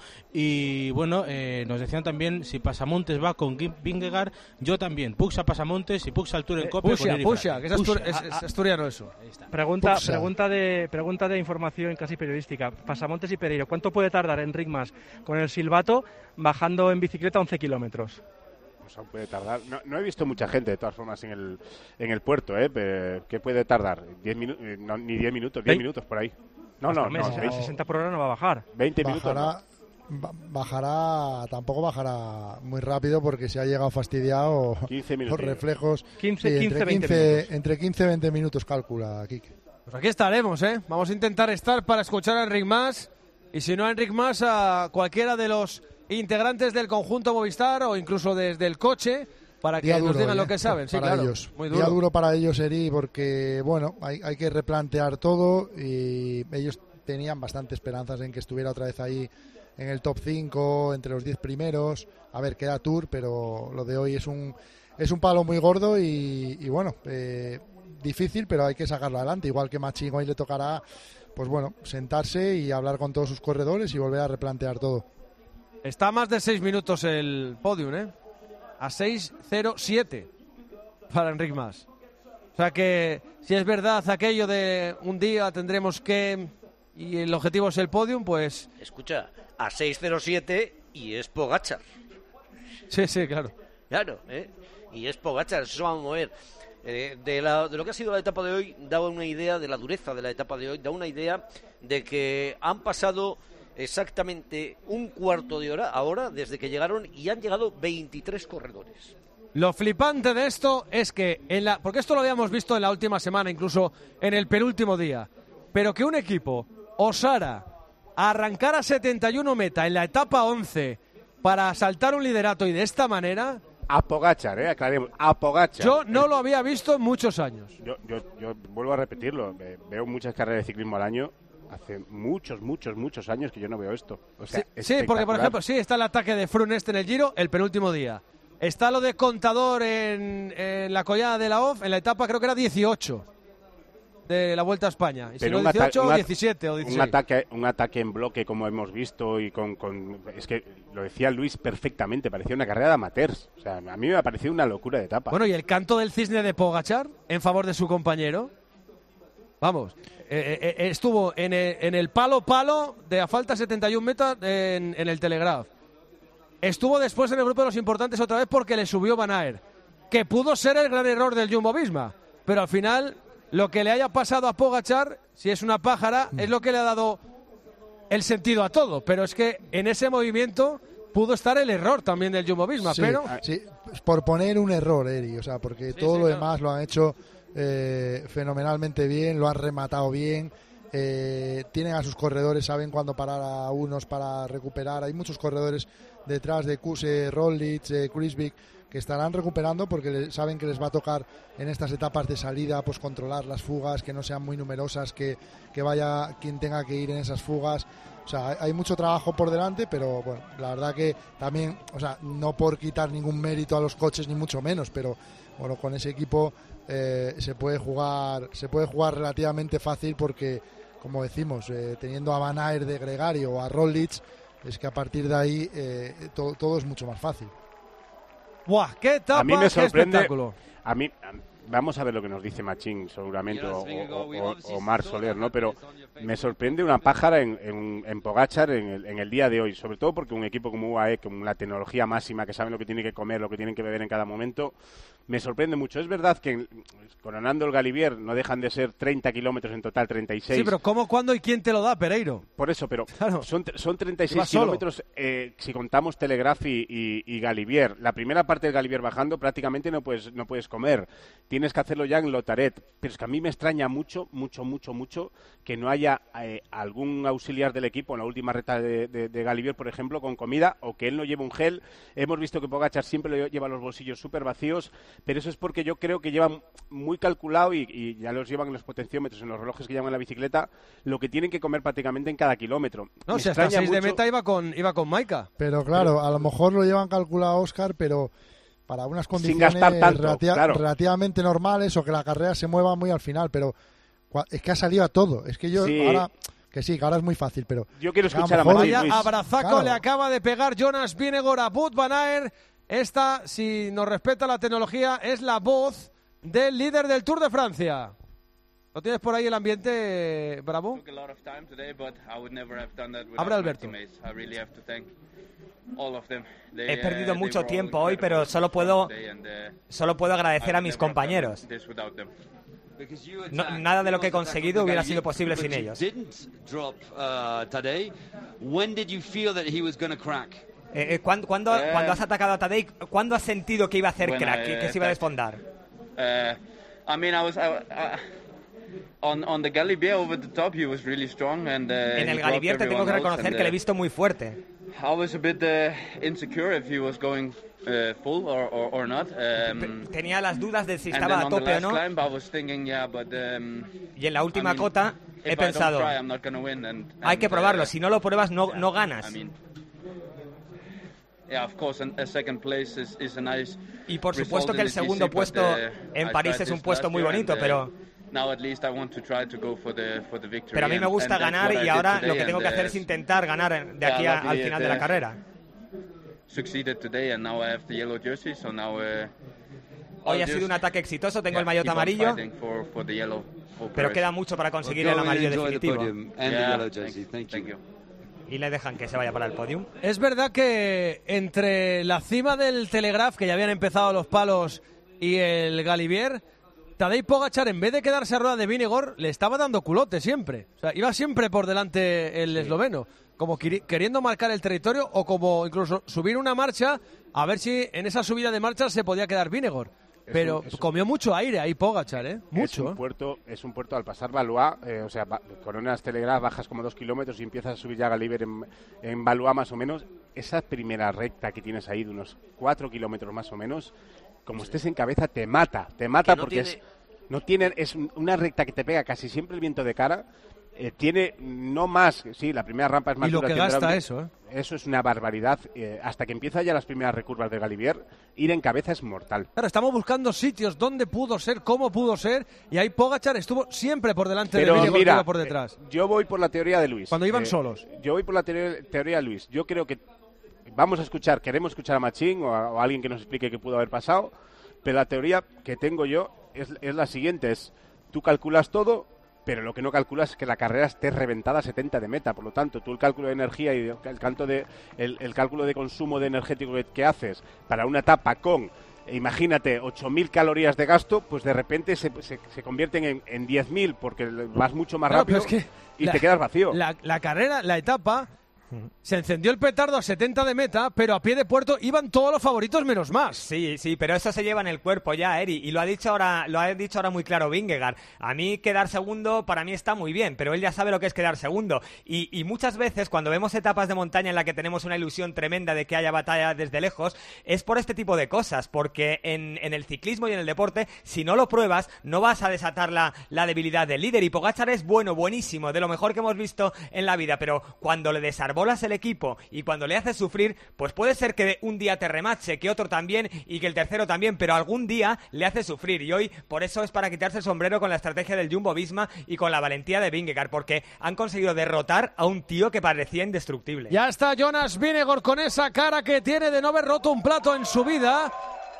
y bueno, eh, nos decían también, si Pasamontes va con Vingegaard, yo también, Puxa Pasamontes y Puxa al Tour en Cope. Puxa, Puxa, que es, astur es, es asturiano eso. Pregunta, pregunta, de, pregunta de información casi periodística. Pasamontes y Pereiro, ¿cuánto puede tardar Enric Mas con el silbato bajando en bicicleta once kilómetros? Pues aún puede tardar. No, no he visto mucha gente de todas formas en el en el puerto, ¿eh? ¿Qué puede tardar? diez minu no, ni diez minutos, diez minutos por ahí. No, no, no. no sesenta por hora no va a bajar. veinte minutos. Bajará, no. bajará, tampoco bajará muy rápido porque se ha llegado fastidiado quince por reflejos. quince, sí, quince, entre, veinte quince, minutos. entre quince y veinte minutos calcula, Kike. Pues aquí estaremos, ¿eh? Vamos a intentar estar para escuchar a Enric Mas, y si no a Enric Mas, a cualquiera de los integrantes del conjunto Movistar o incluso desde el coche, para que Día nos duro, digan ¿eh? lo que saben. Sí, para claro, ellos. muy duro. Día duro para ellos, Eri, porque bueno, hay, hay que replantear todo, y ellos tenían bastante esperanzas en que estuviera otra vez ahí en el top cinco, entre los diez primeros. A ver, queda Tour, pero lo de hoy es un es un palo muy gordo y, y bueno, eh, difícil, pero hay que sacarlo adelante. Igual que Machín hoy le tocará, pues bueno, sentarse y hablar con todos sus corredores y volver a replantear todo. Está a más de seis minutos el podium, ¿eh? A seis cero siete para Enric Mas. O sea que, si es verdad aquello de un día tendremos que... y el objetivo es el podium, pues... Escucha, a seis cero siete y es Pogačar. Sí, sí, claro. Claro, ¿eh? Y es Pogačar, eso vamos a mover. Eh, de, la, de lo que ha sido la etapa de hoy, da una idea de la dureza de la etapa de hoy, da una idea de que han pasado exactamente un cuarto de hora ahora desde que llegaron, y han llegado veintitrés corredores. Lo flipante de esto es que, en la, porque esto lo habíamos visto en la última semana, incluso en el penúltimo día, pero que un equipo osara arrancar a setenta y uno meta en la etapa once para saltar un liderato y de esta manera... A Pogačar, ¿eh? Aclaremos, a Pogačar. Yo no lo había visto en muchos años. Yo, yo, yo vuelvo a repetirlo, veo muchas carreras de ciclismo al año. Hace muchos, muchos, muchos años que yo no veo esto. O sea, sí, sí, porque por ejemplo, sí, está el ataque de Froome este en el Giro, el penúltimo día. Está lo de Contador en, en la collada de la O F, en la etapa creo que era dieciocho de la Vuelta a España. Y si no dieciocho, o diecisiete o dieciséis. Un ataque, un ataque en bloque como hemos visto y con, con... Es que lo decía Luis perfectamente, parecía una carrera de amateurs. O sea, a mí me ha parecido una locura de etapa. Bueno, y el canto del cisne de Pogačar en favor de su compañero. Vamos, eh, eh, estuvo en el, en el palo palo de a falta setenta y uno metas en, en el Telegraph. Estuvo después en el grupo de los importantes otra vez porque le subió Van Aert, que pudo ser el gran error del Jumbo-Visma, pero al final lo que le haya pasado a Pogačar, si es una pájara, es lo que le ha dado el sentido a todo, pero es que en ese movimiento pudo estar el error también del Jumbo-Visma, sí, pero... Sí, por poner un error, Eri, o sea, porque sí, todo sí, lo claro. demás lo han hecho eh, fenomenalmente bien, lo han rematado bien, eh, tienen a sus corredores, saben cuándo parar a unos para recuperar, hay muchos corredores detrás de Kuse, Roglic, eh, Kruijswijk, que estarán recuperando porque le, saben que les va a tocar en estas etapas de salida pues controlar las fugas, que no sean muy numerosas, que, que vaya quien tenga que ir en esas fugas. O sea, hay, hay mucho trabajo por delante, pero bueno, la verdad que también, o sea, no por quitar ningún mérito a los coches ni mucho menos, pero bueno, con ese equipo eh, se puede jugar, se puede jugar relativamente fácil porque, como decimos, eh, teniendo a Van Aert de gregario o a Roglic, es que a partir de ahí eh, todo, todo es mucho más fácil. ¡Buah! ¡Qué etapa! A mí me sorprende, ¡Qué espectáculo! A mí, vamos a ver lo que nos dice Machín seguramente, o, o, o, o Marc Soler, ¿no? Pero me sorprende una pájara en, en, en Pogačar en el, en el día de hoy, sobre todo porque un equipo como U A E, con la tecnología máxima, que saben lo que tienen que comer, lo que tienen que beber en cada momento, me sorprende mucho. Es verdad que coronando el Galibier no dejan de ser treinta kilómetros en total, treinta y seis. Sí, pero ¿cómo, cuándo y quién te lo da, Pereiro? Por eso, pero claro, son, son treinta y seis kilómetros eh, si contamos Telegraph y, y, y Galibier. La primera parte del Galibier bajando prácticamente no puedes, no puedes comer. Tienes que hacerlo ya en Lotaret. Pero es que a mí me extraña mucho, mucho, mucho, mucho que no haya eh, algún auxiliar del equipo en la última recta de, de, de Galibier, por ejemplo, con comida, o que él no lleve un gel. Hemos visto que Pogačar siempre lo lleva los bolsillos súper vacíos, pero eso es porque yo creo que llevan muy calculado y, y ya los llevan en los potenciómetros, en los relojes que llevan en la bicicleta, lo que tienen que comer prácticamente en cada kilómetro. No, si hasta seis de meta iba con, iba con Maika. Pero claro, pero, a lo mejor lo llevan calculado, Óscar, pero para unas condiciones sin gastar tanto, relativa, claro. relativamente normales, o que la carrera se mueva muy al final, pero es que ha salido a todo. Es que yo sí. ahora... Que sí, que ahora es muy fácil, pero... Yo quiero escuchar a Machín, Luis. Abrazaco claro. Le acaba de pegar Jonas Vingegaard a Wout van Aert. Esta, si nos respeta la tecnología, es la voz del líder del Tour de Francia. ¿Lo tienes por ahí el ambiente, Bravo? Abre Alberto. He perdido mucho tiempo hoy, pero solo puedo, solo puedo agradecer a mis compañeros. No, nada de lo que he conseguido hubiera sido posible sin ellos. Eh, eh, ¿cuándo, cuándo, uh, cuando has atacado a Tadej, ¿cuándo has sentido que iba a hacer crack, I, que, que se iba a desfondar? Uh, I mean, I was, I, I, on, on the Galibier over the top, he was really strong and, uh, en el Galibier te tengo que reconocer and, uh, que le he visto muy fuerte. I was a bit uh, insecure if he was going uh, full or, or, or not. Um, Tenía las dudas de si estaba a tope o no. Climb, I was thinking, yeah, but, um, y en la última I mean, cota he pensado, try, I'm not win and, and, hay que probarlo, uh, si no lo pruebas no, yeah, no ganas. I mean, Yeah, of course, a second place is, is a nice y por supuesto que el segundo puesto en París es un puesto muy bonito, pero pero a mí me gusta ganar y ahora lo que tengo que hacer es intentar ganar de aquí a, al final de la carrera. Hoy ha sido un ataque exitoso, tengo el maillot amarillo, pero queda mucho para conseguir el amarillo definitivo. Y le dejan que se vaya para el podium. Es verdad que entre la cima del Telegraph, que ya habían empezado los palos, y el Galibier, Tadej Pogačar, en vez de quedarse a rueda de Vingegaard, le estaba dando culote siempre. O sea, iba siempre por delante el sí. esloveno, como queriendo marcar el territorio, o como incluso subir una marcha, a ver si en esa subida de marcha se podía quedar Vingegaard. Pero es un, es un, comió mucho aire ahí Pogačar, ¿eh? Mucho. Es un puerto, es un puerto al pasar Valois, eh, o sea, con unas Telegraph bajas como dos kilómetros y empiezas a subir ya a Galibier en, en Valois más o menos. Esa primera recta que tienes ahí de unos cuatro kilómetros más o menos, como estés en cabeza te mata, te mata no porque tiene... es, no tiene, es una recta que te pega casi siempre el viento de cara. Eh, tiene no más, sí, la primera rampa es más y lo dura que gasta que eso, ¿eh? Eso es una barbaridad. Eh, hasta que empieza ya las primeras recurvas de Galibier, ir en cabeza es mortal. Claro, estamos buscando sitios donde pudo ser, cómo pudo ser, y ahí Pogačar estuvo siempre por delante Pero de Vingegaard, mira, por detrás. Eh, yo voy por la teoría de Luis. Cuando iban eh, solos. Yo voy por la teoría, teoría de Luis. Yo creo que vamos a escuchar, queremos escuchar a Machín o a, o a alguien que nos explique qué pudo haber pasado, pero la teoría que tengo yo es, es la siguiente, es tú calculas todo, pero lo que no calculas es que la carrera esté reventada a setenta de meta. Por lo tanto, tú el cálculo de energía y el, canto de, el, el cálculo de consumo de energético que, que haces para una etapa con, imagínate, ocho mil calorías de gasto, pues de repente se, se, se convierten en, en diez mil porque vas mucho más rápido no, es que y la, te quedas vacío. La, la carrera, la etapa... Se encendió el petardo a setenta de meta, pero a pie de puerto iban todos los favoritos menos más. Sí, sí, pero eso se lleva en el cuerpo ya, Eri, y lo ha dicho ahora, lo ha dicho ahora muy claro Vingegaard. A mí quedar segundo para mí está muy bien, pero él ya sabe lo que es quedar segundo. Y, y muchas veces cuando vemos etapas de montaña en la que tenemos una ilusión tremenda de que haya batalla desde lejos, es por este tipo de cosas, porque en, en el ciclismo y en el deporte, si no lo pruebas, no vas a desatar la, la debilidad del líder. Y Pogačar es bueno, buenísimo, de lo mejor que hemos visto en la vida, pero cuando le desarbolas el equipo y cuando le haces sufrir, pues puede ser que un día te remache, que otro también y que el tercero también, pero algún día le hace sufrir, y hoy por eso es para quitarse el sombrero con la estrategia del Jumbo-Visma y con la valentía de Vingegaard, porque han conseguido derrotar a un tío que parecía indestructible. Ya está Jonas Vingegaard con esa cara que tiene de no haber roto un plato en su vida.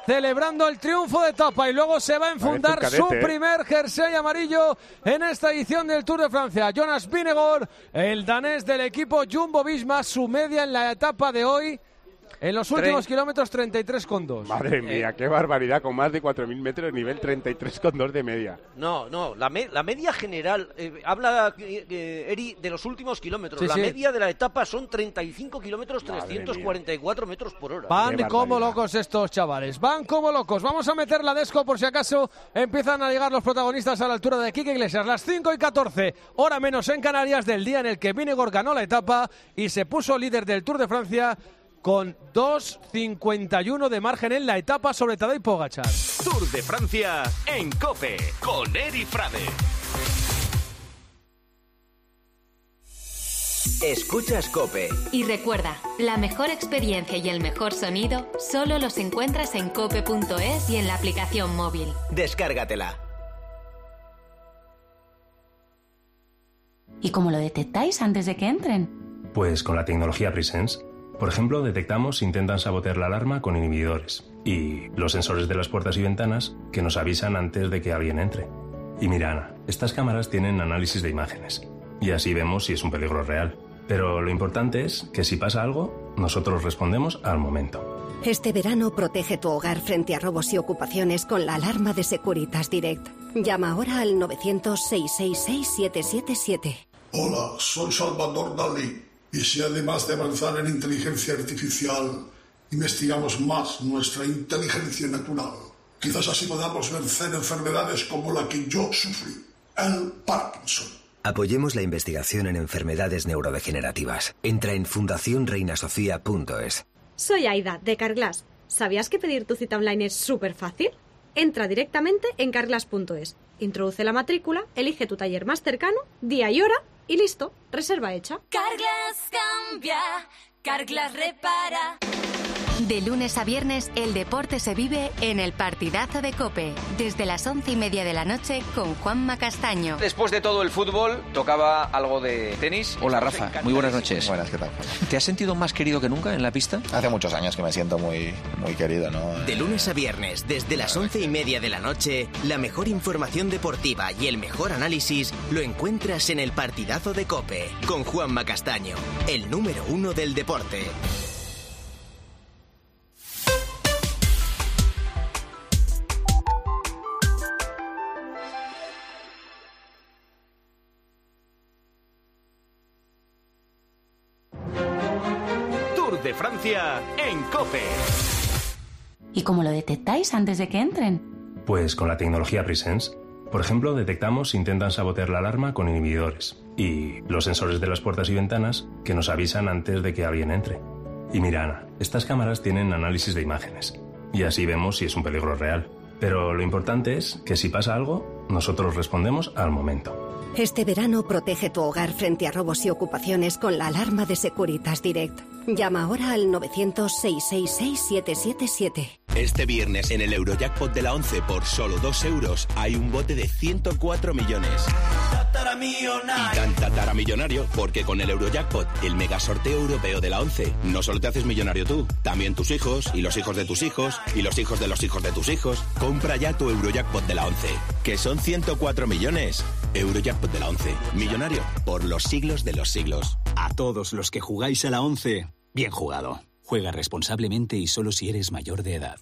celebrando el triunfo de etapa y luego se va a enfundar cadete, su ¿eh? primer jersey amarillo en esta edición del Tour de Francia. Jonas Vingegaard, el danés del equipo Jumbo-Visma, su media en la etapa de hoy, en los últimos Tre- kilómetros treinta y tres coma dos. Madre mía, Eh. qué barbaridad, con más de cuatro mil metros, nivel treinta y tres coma dos de media. No, no, la, me- la media general, eh, habla eh, eh, Eri de los últimos kilómetros, Sí, la sí. media de la etapa son treinta y cinco kilómetros, Madre trescientos cuarenta y cuatro metros por hora. Van Qué como barbaridad. locos estos chavales, van como locos. Vamos a meter la desco por si acaso empiezan a llegar los protagonistas a la altura de Quique Iglesias. Las cinco y catorce, hora menos en Canarias, del día en el que Vingegaard ganó la etapa y se puso líder del Tour de Francia con dos cincuenta y uno de margen en la etapa sobre Tadej Pogačar. Tour de Francia en COPE con Eri Frade. Escuchas COPE. Y recuerda, la mejor experiencia y el mejor sonido solo los encuentras en cope punto es y en la aplicación móvil. Descárgatela. ¿Y cómo lo detectáis antes de que entren? Pues con la tecnología Presence. Por ejemplo, detectamos si intentan sabotear la alarma con inhibidores y los sensores de las puertas y ventanas que nos avisan antes de que alguien entre. Y mira, Ana, estas cámaras tienen análisis de imágenes y así vemos si es un peligro real. Pero lo importante es que si pasa algo, nosotros respondemos al momento. Este verano protege tu hogar frente a robos y ocupaciones con la alarma de Securitas Direct. Llama ahora al novecientos, seiscientos sesenta y seis, siete siete siete. Hola, soy Salvador Dalí. Y si además de avanzar en inteligencia artificial, investigamos más nuestra inteligencia natural, quizás así podamos vencer enfermedades como la que yo sufrí, el Parkinson. Apoyemos la investigación en enfermedades neurodegenerativas. Entra en fundación reina sofía punto es. Soy Aida, de Carglass. ¿Sabías que pedir tu cita online es súper fácil? Entra directamente en carglass punto es, introduce la matrícula, elige tu taller más cercano, día y hora, y listo, reserva hecha. Carglass cambia, Carglass repara. De lunes a viernes, el deporte se vive en el partidazo de COPE, desde las once y media de la noche con Juanma Castaño. Después de todo el fútbol, tocaba algo de tenis. Hola Rafa, muy buenas noches. Buenas, ¿qué tal? ¿Te has sentido más querido que nunca en la pista? Hace muchos años que me siento muy, muy querido, ¿no? De lunes a viernes, desde las once y media de la noche, la mejor información deportiva y el mejor análisis lo encuentras en el partidazo de COPE, con Juanma Castaño, el número uno del deporte. Tour de Francia en COPE. ¿Y cómo lo detectáis antes de que entren? Pues con la tecnología Presence. Por ejemplo, detectamos si intentan sabotear la alarma con inhibidores y los sensores de las puertas y ventanas que nos avisan antes de que alguien entre. Y mira, Ana, estas cámaras tienen análisis de imágenes y así vemos si es un peligro real. Pero lo importante es que si pasa algo, nosotros respondemos al momento. Este verano protege tu hogar frente a robos y ocupaciones con la alarma de Securitas Direct. Llama ahora al novecientos, seiscientos sesenta y seis, siete siete siete. Este viernes en el Eurojackpot de la once por solo dos euros hay un bote de ciento cuatro millones. Y tan tataramillonario porque con el Eurojackpot, el mega sorteo europeo de la once, no solo te haces millonario tú, también tus hijos y los hijos de tus hijos y los hijos de los hijos de tus hijos. Compra ya tu Eurojackpot de la once, que son ciento cuatro millones. Eurojackpot de la once, millonario por los siglos de los siglos. A todos los que jugáis a la once, bien jugado. Juega responsablemente y solo si eres mayor de edad.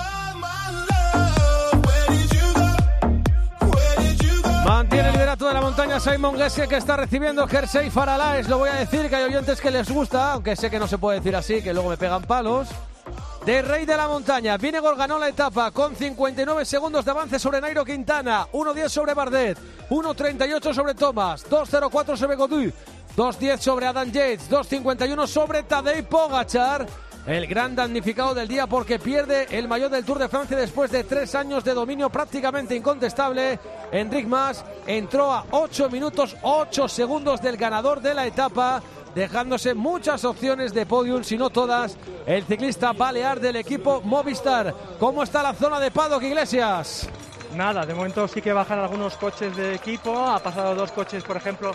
Mantiene el liderato de la montaña Simon Gessie, que está recibiendo jersey Faralaes. Lo voy a decir, que hay oyentes que les gusta, aunque sé que no se puede decir así, que luego me pegan palos. De rey de la montaña, Vingegaard ganó la etapa con cincuenta y nueve segundos de avance sobre Nairo Quintana, uno diez sobre Bardet, uno treinta y ocho sobre Thomas, dos cero cuatro sobre Gaudu, dos diez sobre Adam Yates, dos cincuenta y uno sobre Tadej Pogačar. El gran damnificado del día porque pierde el maillot del Tour de Francia después de tres años de dominio prácticamente incontestable. Enric Mas entró a ocho minutos ocho segundos del ganador de la etapa, dejándose muchas opciones de podium, si no todas, el ciclista balear del equipo Movistar. ¿Cómo está la zona de paddock, Iglesias? Nada, de momento sí que bajan algunos coches de equipo. Ha pasado dos coches, por ejemplo,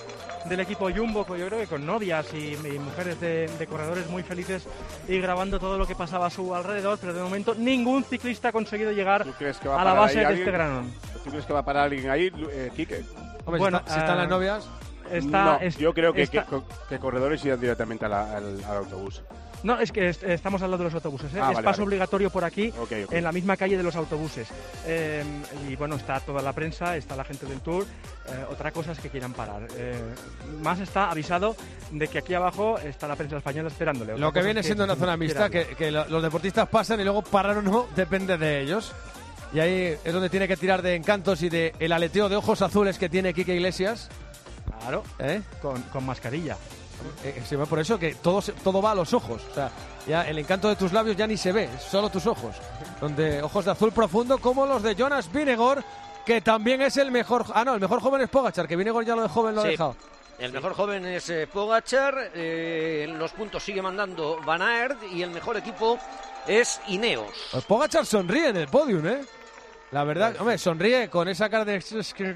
del equipo Jumbo, yo creo que con novias y, y mujeres de, de corredores muy felices y grabando todo lo que pasaba a su alrededor, pero de momento ningún ciclista ha conseguido llegar a, a la base de este granón. ¿Tú crees que va a parar alguien ahí, eh, Quique? Hombre, bueno, si, está, si están uh, las novias... Está, no, es, yo creo que, está, que, que corredores irán directamente a la, al, al autobús. No, es que est estamos al lado de los autobuses, ¿eh? Ah, es vale, paso vale. obligatorio por aquí, okay, okay. en la misma calle de los autobuses. Eh, y bueno, está toda la prensa, está la gente del Tour. Eh, otra cosa es que quieran parar. Eh, más está avisado de que aquí abajo está la prensa española esperándole. Otra lo que viene es siendo una zona mixta, que, que lo, los deportistas pasan y luego parar o no depende de ellos. Y ahí es donde tiene que tirar de encantos y de el aleteo de ojos azules que tiene Quique Iglesias. Claro, ¿Eh? con, con mascarilla. Eh, se ve por eso que todo, todo va a los ojos. O sea, ya el encanto de tus labios ya ni se ve, solo tus ojos. Donde ojos de azul profundo como los de Jonas Vingegaard, que también es el mejor... Ah, no, el mejor joven es Pogačar, que Vingegaard ya lo de joven lo sí. ha dejado. El mejor joven es eh, Pogačar, eh, los puntos sigue mandando Van Aert y el mejor equipo es Ineos. Pues Pogačar sonríe en el podium, ¿eh? La verdad, hombre, sonríe con esa cara de...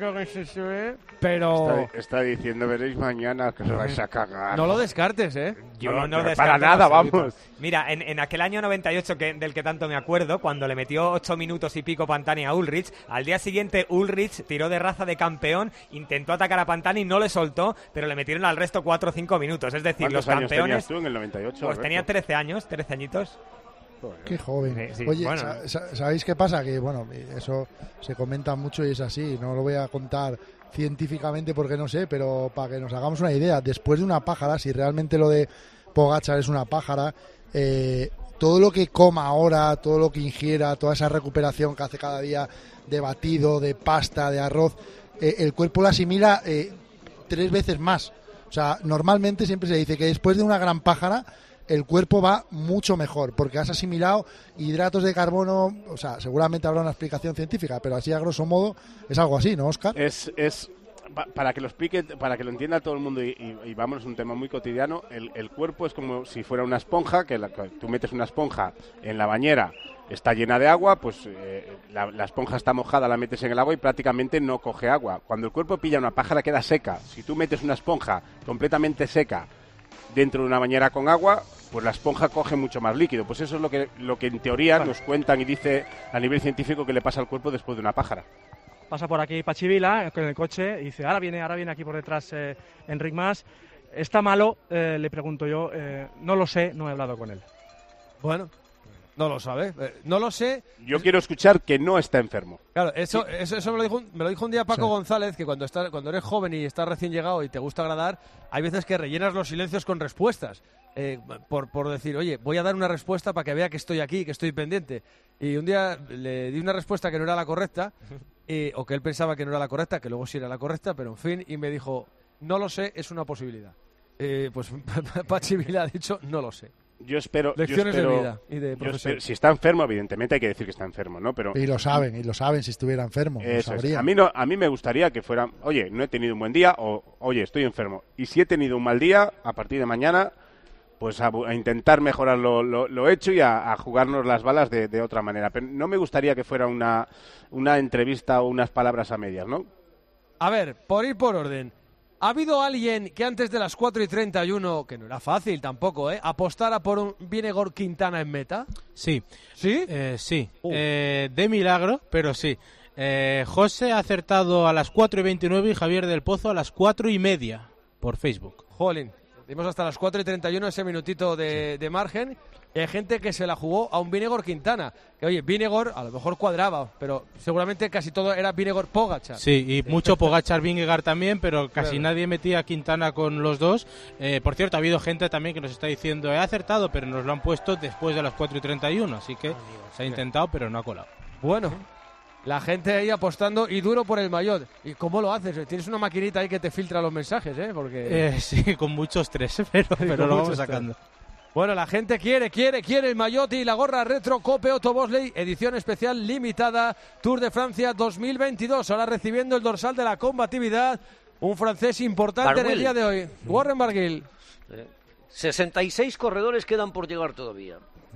Pero... Está, está diciendo, veréis mañana que os vais a cagar. No lo descartes, ¿eh? Yo no, no, no para nada, vamos. Mira, en, en aquel año noventa y ocho, que, del que tanto me acuerdo, cuando le metió ocho minutos y pico Pantani a Ulrich, al día siguiente Ulrich tiró de raza de campeón, intentó atacar a Pantani, no le soltó, pero le metieron al resto cuatro o cinco minutos. Es decir, los años campeones... tenías tú en el noventa y ocho? Pues Alberto? tenía trece años, trece añitos. Qué joven. Sí, sí, Oye, bueno. sa ¿sabéis qué pasa? Que, bueno, eso se comenta mucho y es así. No lo voy a contar científicamente porque no sé, pero para que nos hagamos una idea, después de una pájara, si realmente lo de Pogačar es una pájara, eh, todo lo que coma ahora, todo lo que ingiera, toda esa recuperación que hace cada día de batido, de pasta, de arroz, eh, el cuerpo lo asimila eh, tres veces más. O sea, normalmente siempre se dice que después de una gran pájara el cuerpo va mucho mejor, porque has asimilado hidratos de carbono, o sea, seguramente habrá una explicación científica, pero así a grosso modo es algo así, ¿no, Óscar? Es, es para que lo explique, para que lo entienda todo el mundo y, y, y vamos, es un tema muy cotidiano, el, el cuerpo es como si fuera una esponja, que, la, que tú metes una esponja en la bañera, está llena de agua, pues eh, la, la esponja está mojada, la metes en el agua y prácticamente no coge agua. Cuando el cuerpo pilla una pájara queda seca. Si tú metes una esponja completamente seca dentro de una bañera con agua, pues la esponja coge mucho más líquido. Pues eso es lo que, lo que en teoría nos cuentan y dice a nivel científico que le pasa al cuerpo después de una pájara. Pasa por aquí Pachivila con el coche y dice, ahora viene, ahora viene aquí por detrás eh, Enric Mas. ¿Está malo? Eh, le pregunto yo. Eh, no lo sé, no he hablado con él. Bueno, no lo sabe. Eh, no lo sé. Yo quiero escuchar que no está enfermo. Claro, eso, sí. eso, eso me, lo dijo, me lo dijo un día Paco sí. González, que cuando, estás, cuando eres joven y estás recién llegado y te gusta agradar, hay veces que rellenas los silencios con respuestas. Eh, por, por decir, oye, voy a dar una respuesta para que vea que estoy aquí, que estoy pendiente. Y un día le di una respuesta que no era la correcta, eh, o que él pensaba que no era la correcta, que luego sí era la correcta, pero en fin, y me dijo, no lo sé, es una posibilidad. Eh, pues Pachi Vila ha dicho, no lo sé. Yo espero... Lecciones yo espero, de vida y de profesión. espero, si está enfermo, evidentemente hay que decir que está enfermo, ¿no? Pero y lo saben, y lo saben si estuviera enfermo. Eso lo es. A mí no, a mí me gustaría que fuera, oye, no he tenido un buen día, o oye, estoy enfermo. Y si he tenido un mal día, a partir de mañana, pues a, a intentar mejorar lo, lo, lo hecho y a, a jugarnos las balas de, de otra manera. Pero no me gustaría que fuera una, una entrevista o unas palabras a medias, ¿no? A ver, por ir por orden. ¿Ha habido alguien que antes de las cuatro y treinta y uno, que no era fácil tampoco, ¿eh?, apostara por un Vingegaard Quintana en meta? Sí. ¿Sí? Eh, sí. Uh. Eh, de milagro, pero sí. Eh, José ha acertado a las cuatro y veintinueve y Javier del Pozo a las cuatro y media por Facebook. Jolín, dimos hasta las cuatro y treinta y uno ese minutito de, sí. de margen. Y hay gente que se la jugó a un Vingegaard Quintana. Que oye, Vingegaard a lo mejor cuadraba, pero seguramente casi todo era Vingegaard Pogačar. Sí, y mucho Pogačar Vingegaard también, pero casi claro. nadie metía a Quintana con los dos. Eh, por cierto, ha habido gente también que nos está diciendo, he acertado, pero nos lo han puesto después de las cuatro y treinta y uno, así que se ha intentado, pero no ha colado. Bueno, la gente ahí apostando y duro por el maillot. ¿Y cómo lo haces? Tienes una maquinita ahí que te filtra los mensajes, ¿eh? Porque... Eh, sí, con mucho estrés, pero, pero lo vamos sacando. Estrés. Bueno, la gente quiere, quiere, quiere el maillot y la gorra retro Cope Otto Bosley, edición especial limitada, Tour de Francia dos mil veintidós. Ahora recibiendo el dorsal de la combatividad, un francés importante Barguil. En el día de hoy, Warren Barguil. sesenta y seis corredores quedan por llegar todavía.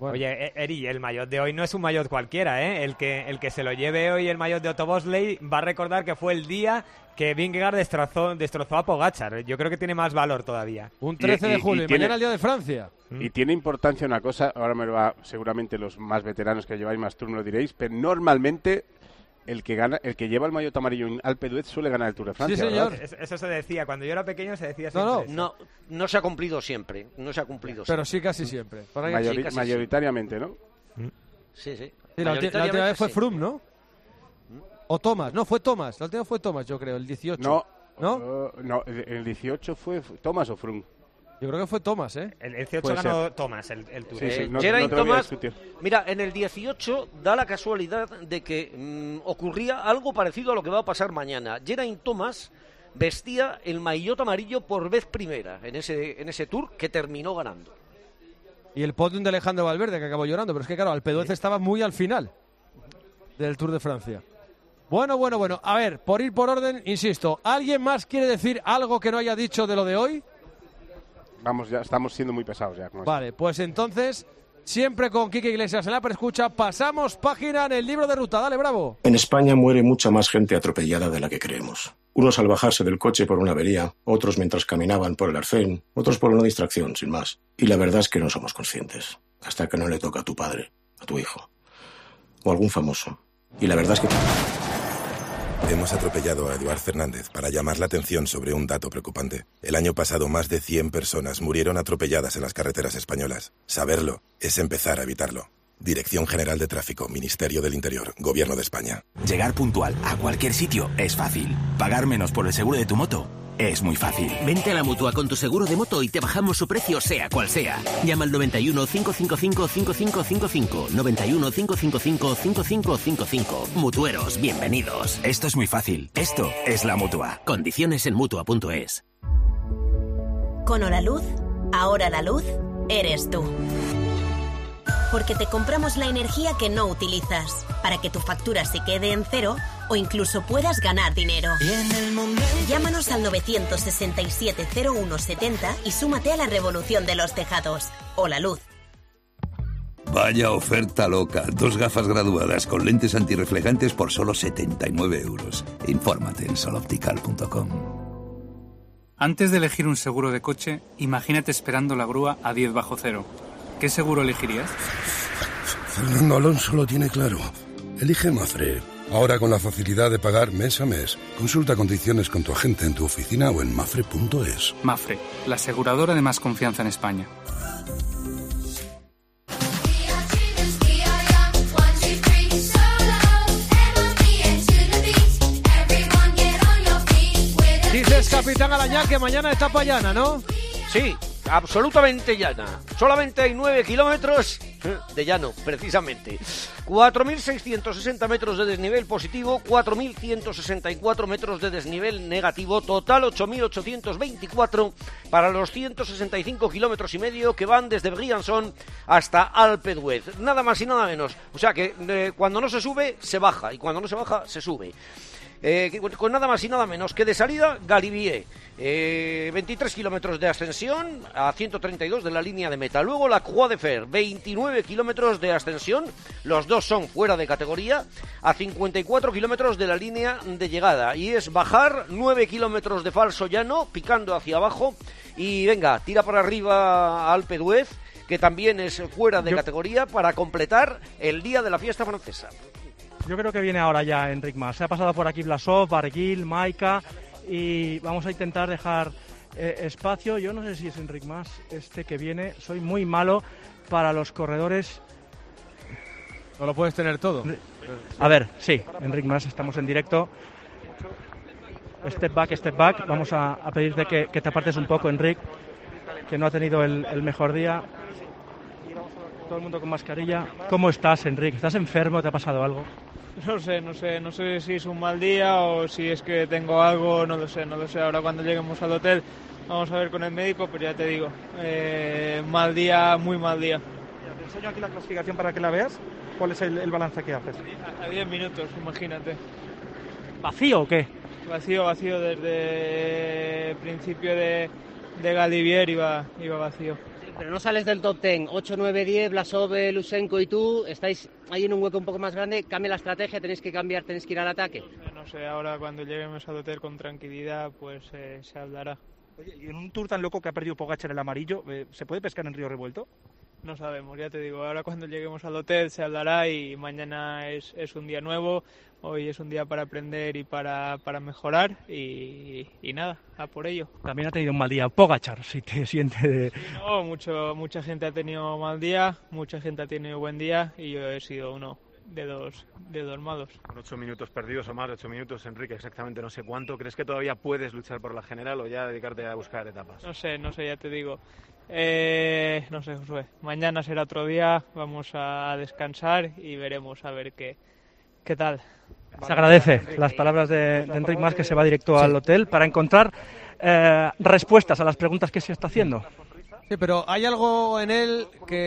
Bueno. Oye, Eri, el maillot de hoy no es un maillot cualquiera, ¿eh? El que, el que se lo lleve hoy el maillot de Otto Bosley va a recordar que fue el día que Vingegaard destrozó, destrozó a Pogačar. Yo creo que tiene más valor todavía. Un trece de julio, y, y, y mañana el día de Francia. Y tiene importancia una cosa, ahora me lo va, seguramente los más veteranos que lleváis más turno lo diréis, pero normalmente el que gana, el que lleva el maillot amarillo en Alpe d'Huez suele ganar el Tour de Francia. Sí, señor. Eso, eso se decía, cuando yo era pequeño se decía siempre. No, no, no, no se ha cumplido siempre, no se ha cumplido Pero siempre. sí casi siempre. Mayori sí, casi mayoritariamente, ¿no? Sí, sí. sí la, ulti- la última vez fue Froome, ¿no? O Thomas, no, fue Thomas. La última fue Thomas, yo creo, el dieciocho. No, ¿no? Uh, no, el dieciocho fue Thomas o Froome. Yo creo que fue Thomas, ¿eh? El dieciocho ganó ser. Thomas el, el Tour. Sí, sí, no, Geraint no Thomas, mira, en el dieciocho da la casualidad de que mmm, ocurría algo parecido a lo que va a pasar mañana. Geraint Thomas vestía el maillot amarillo por vez primera en ese, en ese Tour que terminó ganando. Y el podium de Alejandro Valverde, que acabó llorando, pero es que claro, Alpe d'Huez sí. estaba muy al final del Tour de Francia. Bueno, bueno, bueno, a ver, por ir por orden, insisto, ¿alguien más quiere decir algo que no haya dicho de lo de hoy? Vamos, ya estamos siendo muy pesados ya. Con vale, esto. Pues entonces, siempre con Quique Iglesias en la Prescucha, pasamos página en el libro de ruta. Dale, Bravo. En España muere mucha más gente atropellada de la que creemos. Unos al bajarse del coche por una avería, otros mientras caminaban por el arcén, otros por una distracción, sin más. Y la verdad es que no somos conscientes, hasta que no le toca a tu padre, a tu hijo, o a algún famoso. Y la verdad es que... Hemos atropellado a Eduard Fernández para llamar la atención sobre un dato preocupante. El año pasado más de cien personas murieron atropelladas en las carreteras españolas. Saberlo es empezar a evitarlo. Dirección General de Tráfico, Ministerio del Interior, Gobierno de España. Llegar puntual a cualquier sitio es fácil. Pagar menos por el seguro de tu moto es muy fácil. Vente a la Mutua con tu seguro de moto y te bajamos su precio sea cual sea. Llama al noventa y uno, cinco cinco cinco, cinco cinco cinco cinco. noventa y uno, cinco cinco cinco, cinco cinco cinco cinco. Mutueros, bienvenidos. Esto es muy fácil. Esto es la Mutua. Condiciones en Mutua punto es. Con Hora Luz, ahora la luz eres tú. Porque te compramos la energía que no utilizas, para que tu factura se quede en cero o incluso puedas ganar dinero. Y en el momento... Llámanos al novecientos sesenta y siete, cero uno setenta y súmate a la revolución de los tejados. O la luz. Vaya oferta loca. Dos gafas graduadas con lentes antirreflejantes por solo setenta y nueve euros. Infórmate en soloptical punto com. Antes de elegir un seguro de coche, imagínate esperando la grúa a diez bajo cero. ¿Qué seguro elegirías? Fernando Alonso lo tiene claro. Elige Mafre. Ahora con la facilidad de pagar mes a mes. Consulta condiciones con tu agente en tu oficina o en mafre punto es. Mafre, la aseguradora de más confianza en España. Dices, capitán Arañá, que mañana etapa llana, ¿no? Sí, absolutamente llana. Solamente hay nueve kilómetros de llano, precisamente. cuatro mil seiscientos sesenta metros de desnivel positivo, cuatro mil ciento sesenta y cuatro metros de desnivel negativo, total ocho mil ochocientos veinticuatro para los ciento sesenta y cinco kilómetros y medio que van desde Briançon hasta Alpe d'Huez. Nada más y nada menos. O sea que eh, cuando no se sube, se baja, y cuando no se baja, se sube. Eh, con nada más y nada menos que de salida, Galibier, eh, veintitrés kilómetros de ascensión a ciento treinta y dos de la línea de meta. Luego la Croix de Fer, veintinueve kilómetros de ascensión, los dos son fuera de categoría, a cincuenta y cuatro kilómetros de la línea de llegada. Y es bajar nueve kilómetros de falso llano, picando hacia abajo, y venga, tira para arriba Alpe d'Huez, que también es fuera de Yo... categoría, para completar el día de la fiesta francesa. Yo creo que viene ahora ya Enric Mas. Se ha pasado por aquí Blasov, Barguil, Maika y vamos a intentar dejar eh, espacio. Yo no sé si es Enric Mas este que viene. Soy muy malo para los corredores. No lo puedes tener todo. A ver, sí, Enric Mas, estamos en directo. Step back, step back. Vamos a, a pedirte que, que te apartes un poco, Enric, que no ha tenido el, el mejor día. Todo el mundo con mascarilla. ¿Cómo estás, Enric? ¿Estás enfermo? ¿Te ha pasado algo? No sé, no sé, no sé si es un mal día o si es que tengo algo, no lo sé, no lo sé. Ahora cuando lleguemos al hotel vamos a ver con el médico, pero ya te digo, eh, mal día, muy mal día. Te enseño aquí la clasificación para que la veas. ¿Cuál es el, el balance que haces? A diez minutos, imagínate. ¿Vacío o qué? Vacío, vacío, desde el principio de, de Galibier iba, iba vacío. Pero no sales del top diez, ocho, nueve, diez, Blasov, Lusenko y tú, estáis ahí en un hueco un poco más grande, cambia la estrategia, tenéis que cambiar, tenéis que ir al ataque. No sé, ahora cuando lleguemos al hotel con tranquilidad, pues eh, se hablará. Oye, y en un Tour tan loco que ha perdido Pogačar el amarillo, eh, ¿se puede pescar en río revuelto? No sabemos, ya te digo, ahora cuando lleguemos al hotel se hablará y mañana es, es un día nuevo, hoy es un día para aprender y para, para mejorar y, y nada, a por ello. También ha tenido un mal día Pogačar, si te siente de... Sí, no, mucho, mucha gente ha tenido mal día, mucha gente ha tenido buen día y yo he sido uno de dos, de dos malos. Con ocho minutos perdidos o más de ocho minutos, Enrique, exactamente no sé cuánto, ¿crees que todavía puedes luchar por la general o ya dedicarte a buscar etapas? No sé, no sé, ya te digo. Eh, no sé, Josué, mañana será otro día, vamos a descansar y veremos a ver qué, qué tal. Se agradece las palabras de, de Enric Mas, que se va directo sí. al hotel para encontrar eh, respuestas a las preguntas que se está haciendo. Sí, pero hay algo en él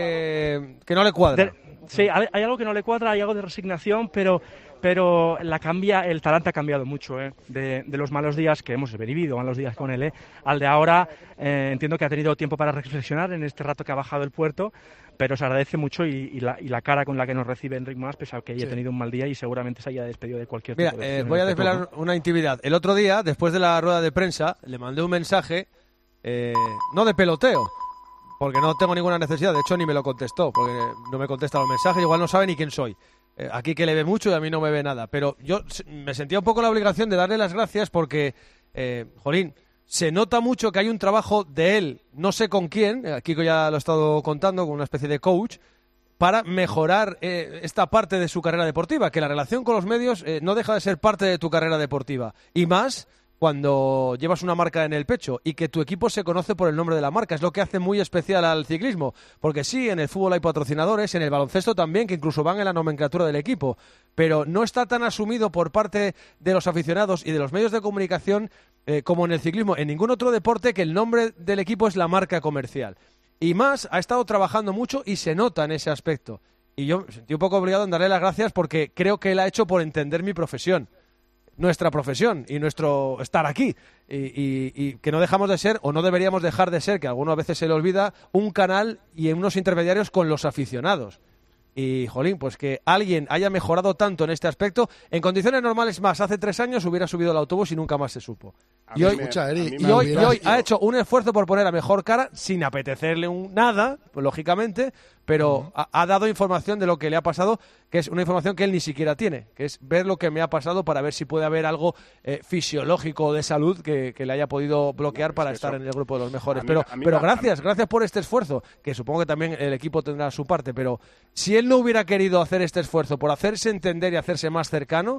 que, que no le cuadra. De, sí, hay, hay algo que no le cuadra, hay algo de resignación, pero... pero la cambia, el talante ha cambiado mucho, ¿eh? de, de los malos días que hemos vivido, malos días con él, ¿eh? al de ahora. Eh, entiendo que ha tenido tiempo para reflexionar en este rato que ha bajado el puerto, pero se agradece mucho y, y, la, y la cara con la que nos recibe Enric Mas, pese a que haya sí. tenido un mal día y seguramente se haya despedido de cualquier Mira, tipo de... Eh, voy a desvelar ¿no? una intimidad. El otro día, después de la rueda de prensa, le mandé un mensaje, eh, no de peloteo, porque no tengo ninguna necesidad, de hecho ni me lo contestó, porque no me contesta los mensajes, igual no sabe ni quién soy. Eh, aquí que le ve mucho y a mí no me ve nada, pero yo me sentía un poco la obligación de darle las gracias porque, eh, jolín, se nota mucho que hay un trabajo de él, no sé con quién, eh, Kiko ya lo ha estado contando, con una especie de coach, para mejorar eh, esta parte de su carrera deportiva, que la relación con los medios eh, no deja de ser parte de tu carrera deportiva, y más cuando llevas una marca en el pecho y que tu equipo se conoce por el nombre de la marca. Es lo que hace muy especial al ciclismo, porque sí, en el fútbol hay patrocinadores, en el baloncesto también, que incluso van en la nomenclatura del equipo, pero no está tan asumido por parte de los aficionados y de los medios de comunicación eh, como en el ciclismo, en ningún otro deporte, que el nombre del equipo es la marca comercial. Y más, ha estado trabajando mucho y se nota en ese aspecto. Y yo me sentí un poco obligado en darle las gracias porque creo que él ha hecho por entender mi profesión, nuestra profesión y nuestro estar aquí y, y, y que no dejamos de ser, o no deberíamos dejar de ser, que algunas veces se le olvida, un canal y unos intermediarios con los aficionados. Y, jolín, pues que alguien haya mejorado tanto en este aspecto, en condiciones normales más, hace tres años hubiera subido el autobús y nunca más se supo. Y hoy, me, Eri, y hoy, y hoy ha hecho un esfuerzo por poner a mejor cara, sin apetecerle un nada, pues, lógicamente, pero uh-huh. ha, ha dado información de lo que le ha pasado, que es una información que él ni siquiera tiene, que es ver lo que me ha pasado para ver si puede haber algo eh, fisiológico o de salud que, que le haya podido bloquear no, para estar eso, en el grupo de los mejores. Mí, pero pero gracias, gracias por este esfuerzo, que supongo que también el equipo tendrá su parte, pero si él no hubiera querido hacer este esfuerzo por hacerse entender y hacerse más cercano,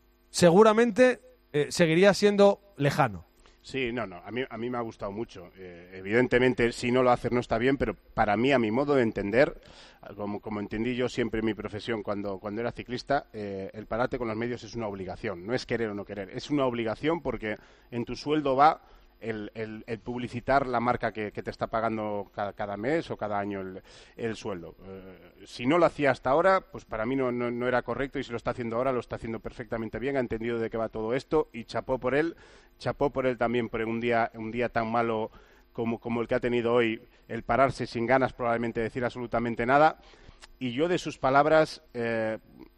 seguramente eh, seguiría siendo lejano. Sí, no, no, a mí, a mí me ha gustado mucho. Eh, evidentemente, si no lo haces no está bien, pero para mí, a mi modo de entender, como, como entendí yo siempre en mi profesión cuando, cuando era ciclista, eh, el parate con los medios es una obligación, no es querer o no querer, es una obligación porque en tu sueldo va el, el, el publicitar la marca que, que te está pagando cada, cada mes o cada año el, el sueldo. Eh, si no lo hacía hasta ahora, pues para mí no, no, no era correcto, y si lo está haciendo ahora, lo está haciendo perfectamente bien, ha entendido de qué va todo esto y chapó por él, chapó por él también por un día, un día tan malo como, como el que ha tenido hoy, el pararse sin ganas probablemente de decir absolutamente nada. Y yo de sus palabras... Eh,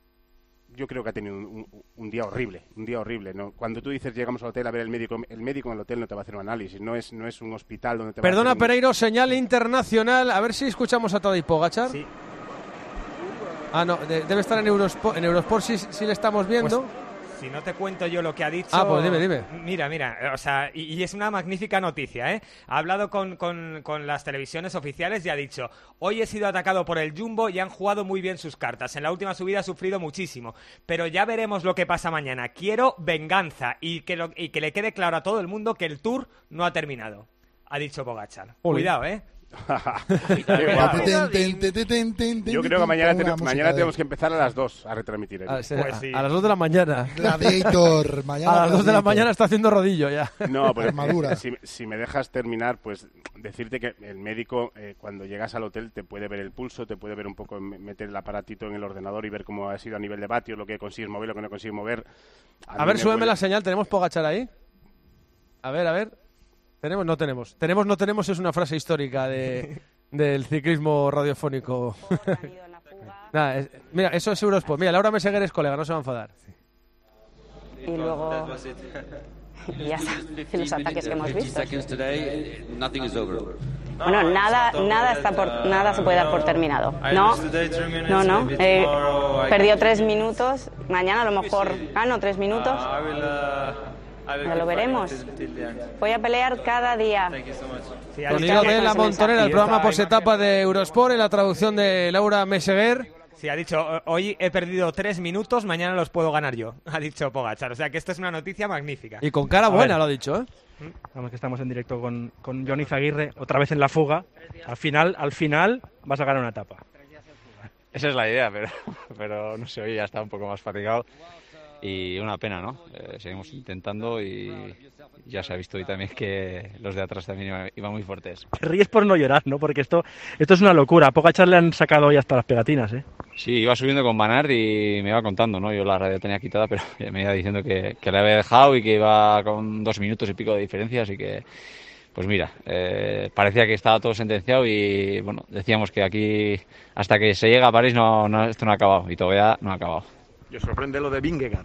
yo creo que ha tenido un, un, un día horrible, un día horrible, ¿no? Cuando tú dices llegamos al hotel a ver el médico, el médico en el hotel no te va a hacer un análisis, no es, no es un hospital donde te va Perdona, a hacer un... Pereiro, señal internacional, a ver si escuchamos a Tadej Pogačar. Sí. Ah, no, de, debe estar en Eurosport, en Eurosport si, si le estamos viendo. Pues, si no te cuento yo lo que ha dicho... Ah, pues dime, dime. Mira, mira, o sea, y, y es una magnífica noticia, ¿eh? Ha hablado con, con, con las televisiones oficiales y ha dicho: hoy he sido atacado por el Jumbo y han jugado muy bien sus cartas. En la última subida he sufrido muchísimo, pero ya veremos lo que pasa mañana. Quiero venganza y que, lo, y que le quede claro a todo el mundo que el Tour no ha terminado. Ha dicho Pogačar. Cuidado, ¿eh? Yo creo que mañana, te, mañana tenemos que empezar a las dos a retransmitir. A, pues sí. a las dos de la mañana. Gladiator. Mañana a las dos de la Gladiator. mañana está haciendo rodillo ya. No, pues eh, si, si me dejas terminar, pues decirte que el médico eh, cuando llegas al hotel te puede ver el pulso, te puede ver un poco, meter el aparatito en el ordenador y ver cómo ha sido a nivel de vatios, lo que consigues mover, lo que no consigues mover. A, a ver, súbeme huele... la señal. ¿Tenemos Pogačar ahí? A ver, a ver. ¿Tenemos? No tenemos. Tenemos, no tenemos es una frase histórica de, del ciclismo radiofónico. Nada, es, mira, eso es Eurosport. Mira, Laura Meseguer es colega, no se va a enfadar. Y luego y ya está, y los ataques que hemos visto. Bueno, nada, nada está por, nada se puede dar por terminado. No, no, no. Eh, perdió tres minutos. Mañana a lo mejor gano tres minutos. Ya lo veremos. Voy a pelear cada día. Sonido de La Montonera, el programa por etapa de Eurosport, en la traducción de Laura Meseguer. Sí, ha dicho, hoy he perdido tres minutos, mañana los puedo ganar yo, ha dicho Pogačar. O sea que esto es una noticia magnífica. Y con cara buena lo ha dicho, ¿eh? Vamos que estamos en directo con, con Johnny Zaguirre, otra vez en la fuga. Al final, al final vas a ganar una etapa. Esa es la idea, pero, pero no sé, hoy ya está un poco más fatigado. Y una pena, ¿no? Eh, seguimos intentando y ya se ha visto hoy también que los de atrás también iban, iban muy fuertes. Te ríes por no llorar, ¿no? Porque esto esto es una locura. A Pogačar le han sacado hoy hasta las pegatinas, ¿eh? Sí, iba subiendo con Van Aert y me iba contando, ¿no? Yo la radio tenía quitada, pero me iba diciendo que, que le había dejado y que iba con dos minutos y pico de diferencia, así que... Pues mira, eh, parecía que estaba todo sentenciado y, bueno, decíamos que aquí hasta que se llega a París no, no, esto no ha acabado y todavía no ha acabado. ¿Y os sorprende lo de Vingegaard?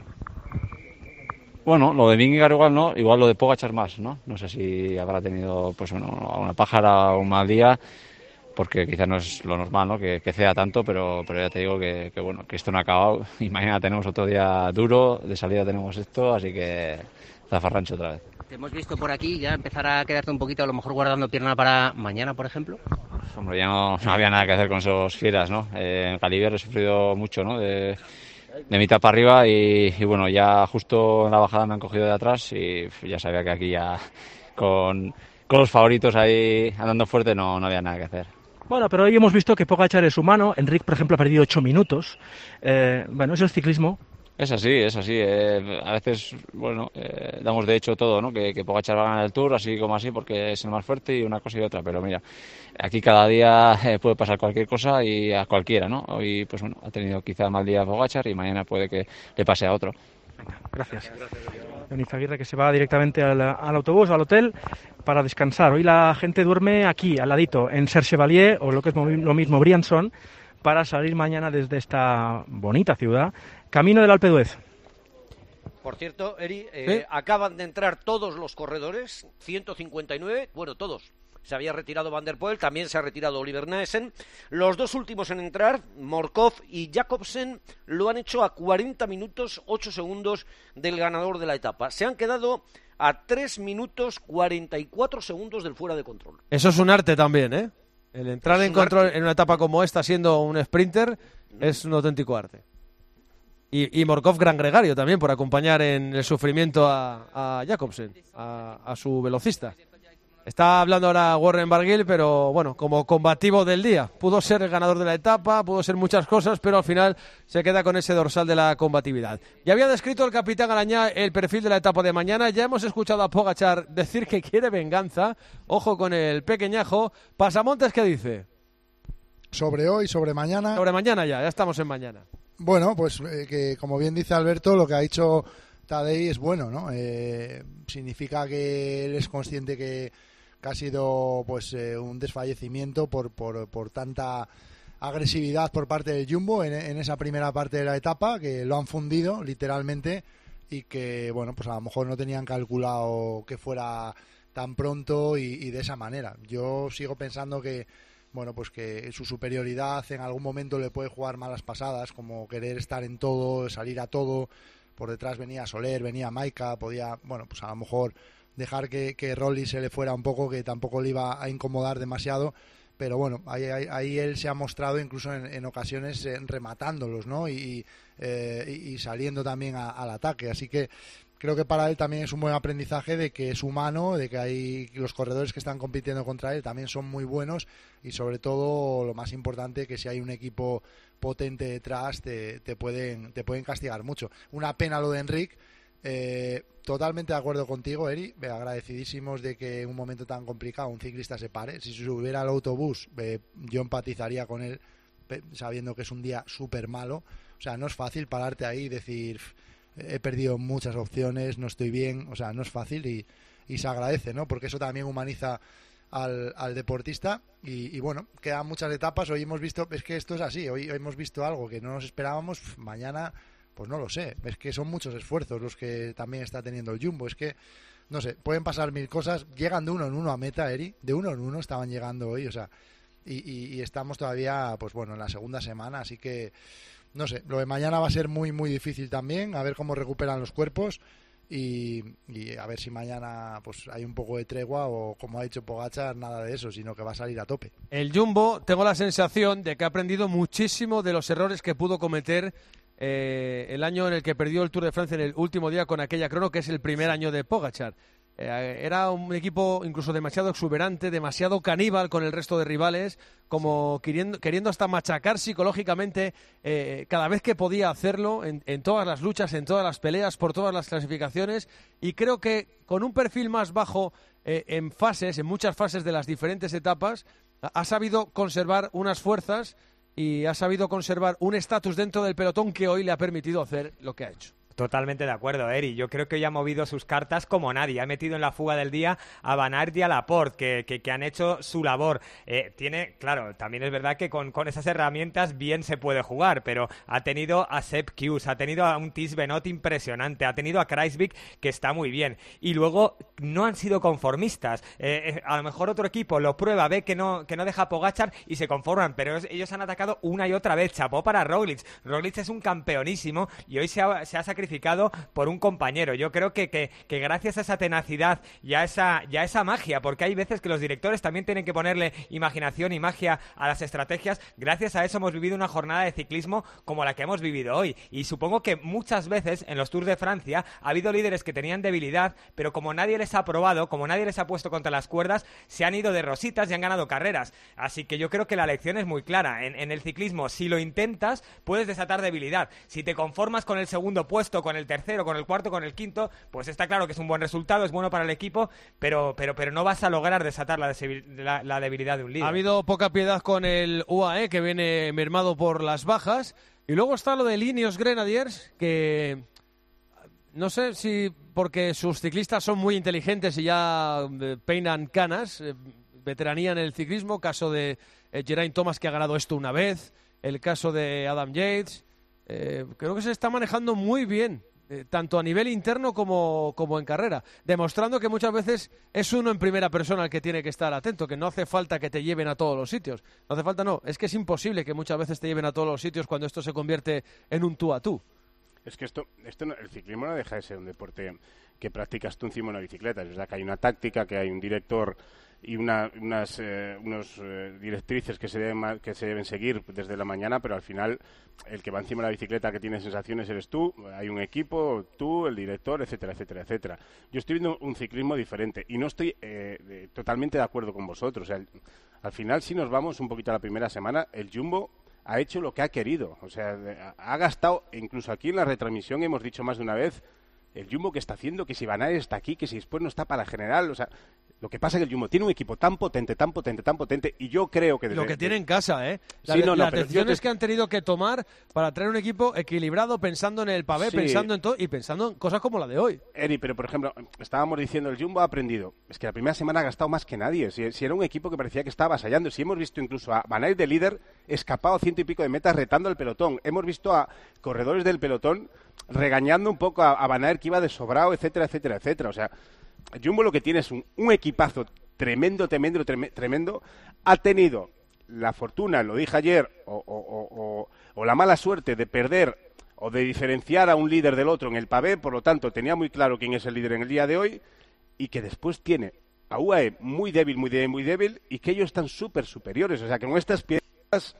Bueno, lo de Vingegaard igual no, igual lo de Pogačar más, ¿no? No sé si habrá tenido, pues bueno, una pájara o un mal día, porque quizás no es lo normal, ¿no? Que, que ceda tanto, pero, pero ya te digo que, que, bueno, que esto no ha acabado y mañana tenemos otro día duro, de salida tenemos esto, así que zafarrancho otra vez. Te hemos visto por aquí ya empezar a quedarte un poquito, a lo mejor guardando pierna para mañana, por ejemplo. Hombre, ya no, no había nada que hacer con esos fieras, ¿no? Eh, en Galibier he sufrido mucho, ¿no? De, de mitad para arriba y, y bueno, ya justo en la bajada me han cogido de atrás y ya sabía que aquí ya con, con los favoritos ahí andando fuerte no, no había nada que hacer. Bueno, pero hoy hemos visto que Pogačar es humano. Enric, por ejemplo, ha perdido ocho minutos. Eh, bueno, es el ciclismo. Es así, es así. Eh, a veces, bueno, eh, damos de hecho todo, ¿no? Que, que Pogačar va a ganar el Tour, así como así, porque es el más fuerte y una cosa y otra. Pero mira, aquí cada día eh, puede pasar cualquier cosa y a cualquiera, ¿no? Hoy, pues bueno, ha tenido quizá mal día Pogačar y mañana puede que le pase a otro. Gracias. Johnny Zaguirre, que se va directamente al, al autobús, al hotel, para descansar. Hoy la gente duerme aquí, al ladito, en Serge Chevalier, o lo que es lo mismo, Briançon, para salir mañana desde esta bonita ciudad, camino del Alpe d'Huez. Por cierto, Eri, eh, ¿sí? Acaban de entrar todos los corredores, ciento cincuenta y nueve, bueno, todos. Se había retirado Van der Poel, también se ha retirado Oliver Neesen. Los dos últimos en entrar, Morkov y Jacobsen, lo han hecho a cuarenta minutos, ocho segundos del ganador de la etapa. Se han quedado a tres minutos, cuarenta y cuatro segundos del fuera de control. Eso es un arte también, ¿eh? El entrar en control arte. En una etapa como esta, siendo un sprinter, es un auténtico arte. Y, y Morkov, gran gregario también, por acompañar en el sufrimiento a, a Jacobsen, a, a su velocista. Está hablando ahora Warren Barguil, pero bueno, como combativo del día. Pudo ser el ganador de la etapa, pudo ser muchas cosas, pero al final se queda con ese dorsal de la combatividad. Ya había descrito el capitán Arañá el perfil de la etapa de mañana. Ya hemos escuchado a Pogačar decir que quiere venganza. Ojo con el pequeñajo. Pasamontes, ¿qué dice? Sobre hoy, sobre mañana. Sobre mañana ya, ya estamos en mañana. Bueno, pues eh, que como bien dice Alberto, lo que ha dicho Tadej es bueno, ¿no? Eh, significa que él es consciente que que ha sido pues eh, un desfallecimiento por, por, por tanta agresividad por parte del Jumbo en, en esa primera parte de la etapa, que lo han fundido literalmente y que bueno, pues a lo mejor no tenían calculado que fuera tan pronto y, y de esa manera. Yo sigo pensando que bueno, pues que su superioridad en algún momento le puede jugar malas pasadas, como querer estar en todo, salir a todo. Por detrás venía Soler, venía Maika, podía, bueno, pues a lo mejor dejar que, que Rolli se le fuera un poco, que tampoco le iba a incomodar demasiado, pero bueno, ahí, ahí, ahí él se ha mostrado incluso en, en ocasiones eh, rematándolos, ¿no? Y, eh, y, y saliendo también a, al ataque, así que creo que para él también es un buen aprendizaje de que es humano, de que hay los corredores que están compitiendo contra él también son muy buenos y sobre todo lo más importante, que si hay un equipo potente detrás te, te pueden te pueden castigar mucho. Una pena lo de Enric. Eh, totalmente de acuerdo contigo, Eri, agradecidísimos de que en un momento tan complicado un ciclista se pare. Si subiera al autobús, eh, yo empatizaría con él sabiendo que es un día súper malo. O sea, no es fácil pararte ahí y decir he perdido muchas opciones, no estoy bien. O sea, no es fácil y, y se agradece, ¿no? Porque eso también humaniza al, al deportista y, y bueno, quedan muchas etapas. Hoy hemos visto, es que esto es así, hoy, hoy hemos visto algo que no nos esperábamos, mañana pues no lo sé, es que son muchos esfuerzos los que también está teniendo el Jumbo, es que no sé, pueden pasar mil cosas, llegan de uno en uno a meta, Eri, de uno en uno estaban llegando hoy, o sea, y, y, y estamos todavía, pues bueno, en la segunda semana, así que, no sé, lo de mañana va a ser muy, muy difícil también, a ver cómo recuperan los cuerpos y, y a ver si mañana pues hay un poco de tregua o, como ha dicho Pogačar, nada de eso, sino que va a salir a tope. El Jumbo, tengo la sensación de que ha aprendido muchísimo de los errores que pudo cometer Eh, el año en el que perdió el Tour de Francia en el último día con aquella crono, que es el primer año de Pogačar. Eh, era un equipo incluso demasiado exuberante, demasiado caníbal con el resto de rivales, como queriendo, queriendo hasta machacar psicológicamente eh, cada vez que podía hacerlo en, en todas las luchas, en todas las peleas, por todas las clasificaciones, y creo que con un perfil más bajo eh, en fases, en muchas fases de las diferentes etapas, ha sabido conservar unas fuerzas y ha sabido conservar un estatus dentro del pelotón que hoy le ha permitido hacer lo que ha hecho. Totalmente de acuerdo, Eri. Yo creo que hoy ha movido sus cartas como nadie. Ha metido en la fuga del día a Van Aert y a Laporte, que, que, que han hecho su labor. Eh, tiene, claro, también es verdad que con, con esas herramientas bien se puede jugar, pero ha tenido a Sepp Kuss, ha tenido a un Tiesj Benoot impresionante, ha tenido a Kruijswijk, que está muy bien. Y luego no han sido conformistas. Eh, a lo mejor otro equipo lo prueba, ve que no, que no deja a Pogačar y se conforman, pero es, ellos han atacado una y otra vez. Chapó para Roglic. Roglic es un campeonísimo y hoy se ha, se ha sacrificado por un compañero. Yo creo que, que, que gracias a esa tenacidad y a esa, y a esa magia, porque hay veces que los directores también tienen que ponerle imaginación y magia a las estrategias, gracias a eso hemos vivido una jornada de ciclismo como la que hemos vivido hoy. Y supongo que muchas veces en los Tours de Francia ha habido líderes que tenían debilidad, pero como nadie les ha probado, como nadie les ha puesto contra las cuerdas, se han ido de rositas y han ganado carreras. Así que yo creo que la lección es muy clara. En, en el ciclismo, si lo intentas, puedes desatar debilidad. Si te conformas con el segundo puesto, con el tercero, con el cuarto, con el quinto, pues está claro que es un buen resultado, es bueno para el equipo, pero pero pero no vas a lograr desatar la, la, la debilidad de un líder. Ha habido poca piedad con el U A E, que viene mermado por las bajas, y luego está lo de Ineos Grenadiers, que no sé si porque sus ciclistas son muy inteligentes y ya eh, peinan canas, eh, veteranía en el ciclismo, caso de eh, Geraint Thomas, que ha ganado esto una vez, el caso de Adam Yates. Eh, creo que se está manejando muy bien, eh, tanto a nivel interno como, como en carrera, demostrando que muchas veces es uno en primera persona el que tiene que estar atento, que no hace falta que te lleven a todos los sitios. No hace falta, no, es que es imposible que muchas veces te lleven a todos los sitios cuando esto se convierte en un tú a tú. Es que esto, esto no, el ciclismo no deja de ser un deporte que practicas tú encima de una bicicleta. Es verdad que hay una táctica, que hay un director y una, unas eh, unos, eh, directrices que se deben que se deben seguir desde la mañana, pero al final el que va encima de la bicicleta, que tiene sensaciones, eres tú. Hay un equipo, tú, el director, etcétera, etcétera, etcétera. Yo estoy viendo un ciclismo diferente y no estoy eh, de, totalmente de acuerdo con vosotros. O sea, el, al final, si nos vamos un poquito a la primera semana, el Jumbo ha hecho lo que ha querido. O sea, ha gastado, incluso aquí en la retransmisión hemos dicho más de una vez, el Jumbo que está haciendo, que si Van Aert está aquí, que si después no está para la general. O sea, lo que pasa es que el Jumbo tiene un equipo tan potente, tan potente, tan potente, y yo creo que... Desde, lo que tiene en casa, ¿eh? La, sí, no, no, las decisiones te... que han tenido que tomar para traer un equipo equilibrado, pensando en el pavé, sí. pensando en todo, y pensando en cosas como la de hoy. Eri, pero por ejemplo, estábamos diciendo, el Jumbo ha aprendido. Es que la primera semana ha gastado más que nadie. Si, si era un equipo que parecía que estaba avasallando. Si hemos visto incluso a Van Aert de líder escapado ciento y pico de metas retando al pelotón. Hemos visto a corredores del pelotón regañando un poco a, a Van Aert, que iba de sobrado, etcétera, etcétera, etcétera. O sea, el Jumbo lo que tiene es un, un equipazo tremendo, tremendo, tremendo. Ha tenido la fortuna, lo dije ayer, o, o, o, o la mala suerte de perder o de diferenciar a un líder del otro en el pavé. Por lo tanto, tenía muy claro quién es el líder en el día de hoy, y que después tiene a U A E muy débil, muy débil, muy débil, y que ellos están súper superiores. O sea, que con estas piezas,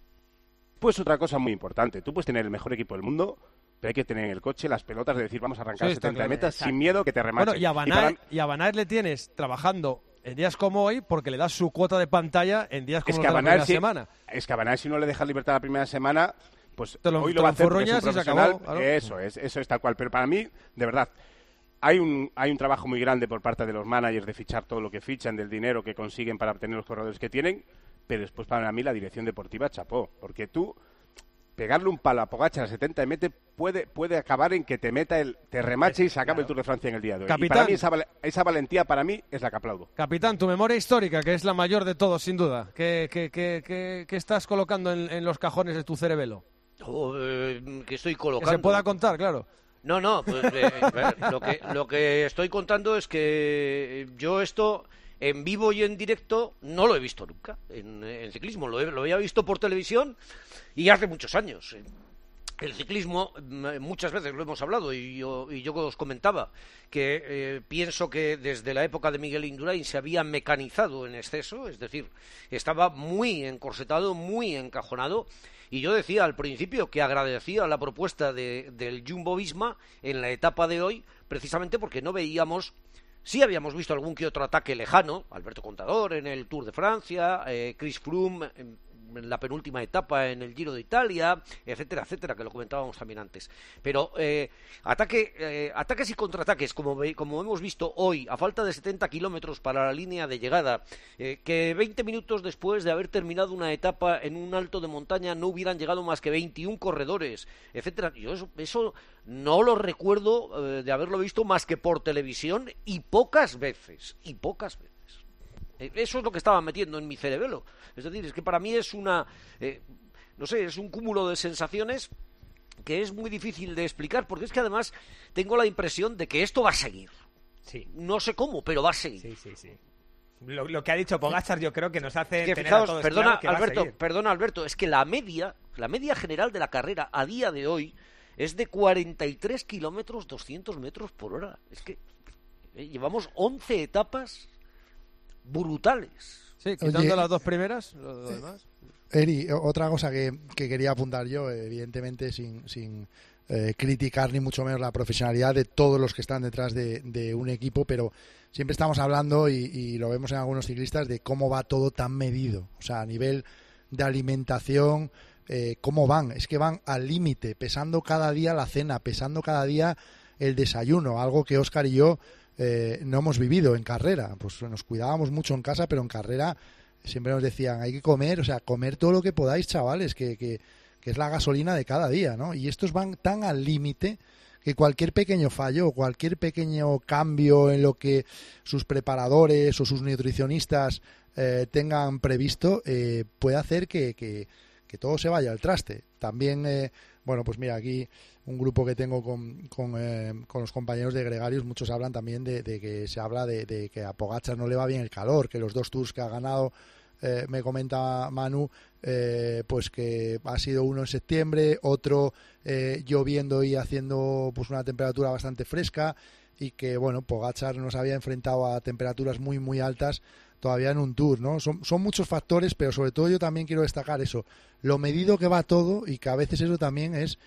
pues otra cosa muy importante, tú puedes tener el mejor equipo del mundo, pero hay que tener en el coche las pelotas de decir, vamos a arrancar sí, setenta claro, metas exacto. sin miedo que te remachen. Bueno, y a Van Aert, y, para... y a Van Aert le tienes trabajando en días como hoy, porque le das su cuota de pantalla en días como es que los de la primera si, semana. Es que a Van Aert, si no le dejas libertad la primera semana, pues te lo, hoy te lo va a hacer porque es un profesional. Acabó, claro. Eso es, eso es tal cual. Pero para mí, de verdad, hay un, hay un trabajo muy grande por parte de los managers de fichar todo lo que fichan, del dinero que consiguen para obtener los corredores que tienen, pero después para mí la dirección deportiva chapó, porque tú... pegarle un palo a Pogačar a setenta y mete puede, puede acabar en que te meta el, te remache y se acabe claro. el Tour de Francia en el día de hoy. Capitán, y para mí esa, esa valentía para mí es la que aplaudo. Capitán, tu memoria histórica, que es la mayor de todos, sin duda. ¿Qué, qué, qué, qué, qué estás colocando en, en los cajones de tu cerebelo? Oh, eh, que estoy colocando. Que se pueda contar, claro. No, no, pues eh, lo, que, lo que estoy contando es que yo esto en vivo y en directo no lo he visto nunca en, en ciclismo, lo, he, lo había visto por televisión y hace muchos años. El ciclismo, muchas veces lo hemos hablado y yo, y yo os comentaba que eh, pienso que desde la época de Miguel Indurain se había mecanizado en exceso, es decir, estaba muy encorsetado, muy encajonado. Y yo decía al principio que agradecía la propuesta de, del Jumbo-Visma en la etapa de hoy, precisamente porque no veíamos, sí habíamos visto algún que otro ataque lejano, Alberto Contador en el Tour de Francia, eh, Chris Froome en, en la penúltima etapa en el Giro de Italia, etcétera, etcétera, que lo comentábamos también antes. Pero eh, ataque, eh, ataques y contraataques, como, ve, como hemos visto hoy, a falta de setenta kilómetros para la línea de llegada, eh, que veinte minutos después de haber terminado una etapa en un alto de montaña no hubieran llegado más que veintiún corredores, etcétera. Yo eso, eso no lo recuerdo eh, de haberlo visto más que por televisión y pocas veces, y pocas veces. Eso es lo que estaba metiendo en mi cerebelo. Es decir, es que para mí es una, eh, no sé, es un cúmulo de sensaciones que es muy difícil de explicar, porque es que además tengo la impresión de que esto va a seguir. Sí. No sé cómo, pero va a seguir. Sí, sí, sí. Lo, lo que ha dicho Pogačar yo creo que nos hace es que, tener fijaos, a todos perdona, claro que Alberto, va a seguir. Perdona, Alberto, es que la media, la media general de la carrera a día de hoy es de cuarenta y tres kilómetros doscientos metros por hora. Es que eh, llevamos once etapas brutales. Sí, quitando Oye, las dos primeras, lo, lo demás. Eri, otra cosa que, que quería apuntar yo, evidentemente sin, sin eh, criticar ni mucho menos la profesionalidad de todos los que están detrás de, de un equipo, pero siempre estamos hablando, y, y lo vemos en algunos ciclistas, de cómo va todo tan medido. O sea, a nivel de alimentación, eh, cómo van. Es que van al límite, pesando cada día la cena, pesando cada día el desayuno, algo que Óscar y yo Eh, no hemos vivido en carrera. Pues nos cuidábamos mucho en casa, pero en carrera siempre nos decían, hay que comer, o sea, comer todo lo que podáis, chavales, que, que, que es la gasolina de cada día, ¿no? Y estos van tan al límite que cualquier pequeño fallo o cualquier pequeño cambio en lo que sus preparadores o sus nutricionistas eh, tengan previsto eh, puede hacer que, que, que todo se vaya al traste. También, eh, bueno, pues mira, aquí un grupo que tengo con, con, eh, con los compañeros de Gregarios, muchos hablan también de, de que se habla de, de que a Pogačar no le va bien el calor, que los dos tours que ha ganado, eh, me comenta Manu, eh, pues que ha sido uno en septiembre, otro eh, lloviendo y haciendo pues una temperatura bastante fresca, y que bueno, Pogačar nos había enfrentado a temperaturas muy muy altas todavía en un tour, ¿no? Son, son muchos factores, pero sobre todo yo también quiero destacar eso, lo medido que va todo, y que a veces eso también es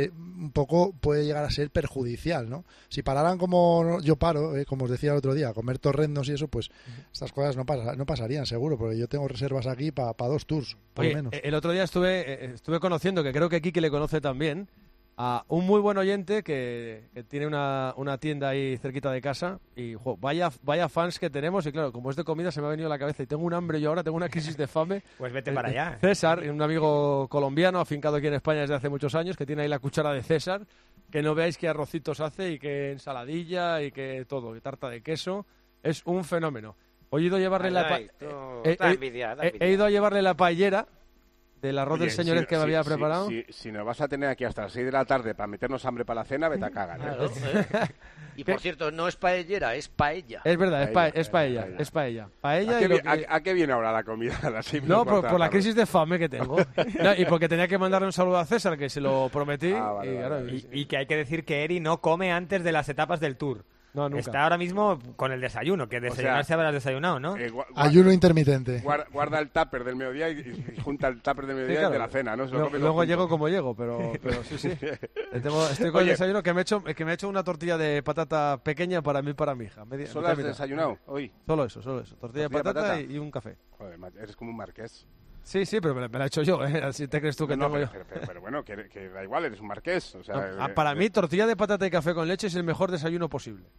un poco, puede llegar a ser perjudicial, ¿no? Si pararan como yo paro, eh, como os decía el otro día, a comer torrendos y eso, pues uh-huh. estas cosas no, pasa, no pasarían seguro, porque yo tengo reservas aquí para pa dos tours, por Oye, lo menos. El otro día estuve estuve conociendo, que creo que Kiki le conoce también, a un muy buen oyente que, que tiene una, una tienda ahí cerquita de casa, y jo, vaya vaya fans que tenemos, y claro, como es de comida se me ha venido a la cabeza y tengo un hambre yo ahora, tengo una crisis de fame. Pues vete para allá. César, un amigo colombiano afincado aquí en España desde hace muchos años, que tiene ahí la cuchara de César, que no veáis qué arrocitos hace y qué ensaladilla y que todo, y tarta de queso, es un fenómeno. He ido a llevarle la pa- he, he, he ido a llevarle la paellera del arroz. Oye, del señor si, que me si, había si, preparado. Si, si nos vas a tener aquí hasta las seis de la tarde para meternos hambre para la cena, vete a cagar. Claro, ¿eh? Y por cierto, no es paellera, es paella. Es verdad, es, pa- es paella, paella, es paella. paella ¿A, qué y vi- que... a, ¿A qué viene ahora la comida a las seis? No, por, por la crisis de fame que tengo. No, y porque tenía que mandarle un saludo a César, que se lo prometí. Ah, vale, y, vale, claro, vale. Y, y que hay que decir que Eri no come antes de las etapas del Tour. No, nunca. Está ahora mismo con el desayuno, que desayunar o sea, se habrás desayunado, ¿no? Eh, gu- Ayuno intermitente. Guarda, guarda el tupper del mediodía y, y junta el tupper del mediodía sí, claro. y de la cena, ¿no? Se lo luego luego llego como llego, pero, pero sí, sí. Tengo, estoy con Oye, el desayuno que me, he hecho, que me he hecho una tortilla de patata pequeña para mí y para mi hija. Media, ¿Solo has desayunado hoy? Solo eso, solo eso. Tortilla, tortilla de patata, patata. Y, y un café. Joder, eres como un marqués. Sí, sí, pero me la, me la he hecho yo, ¿eh? Así te crees tú que no, tengo no, yo. Pero, pero, pero bueno, que, que da igual, eres un marqués. O sea, no, eh, para eh, mí, tortilla de patata y café con leche es el mejor desayuno posible.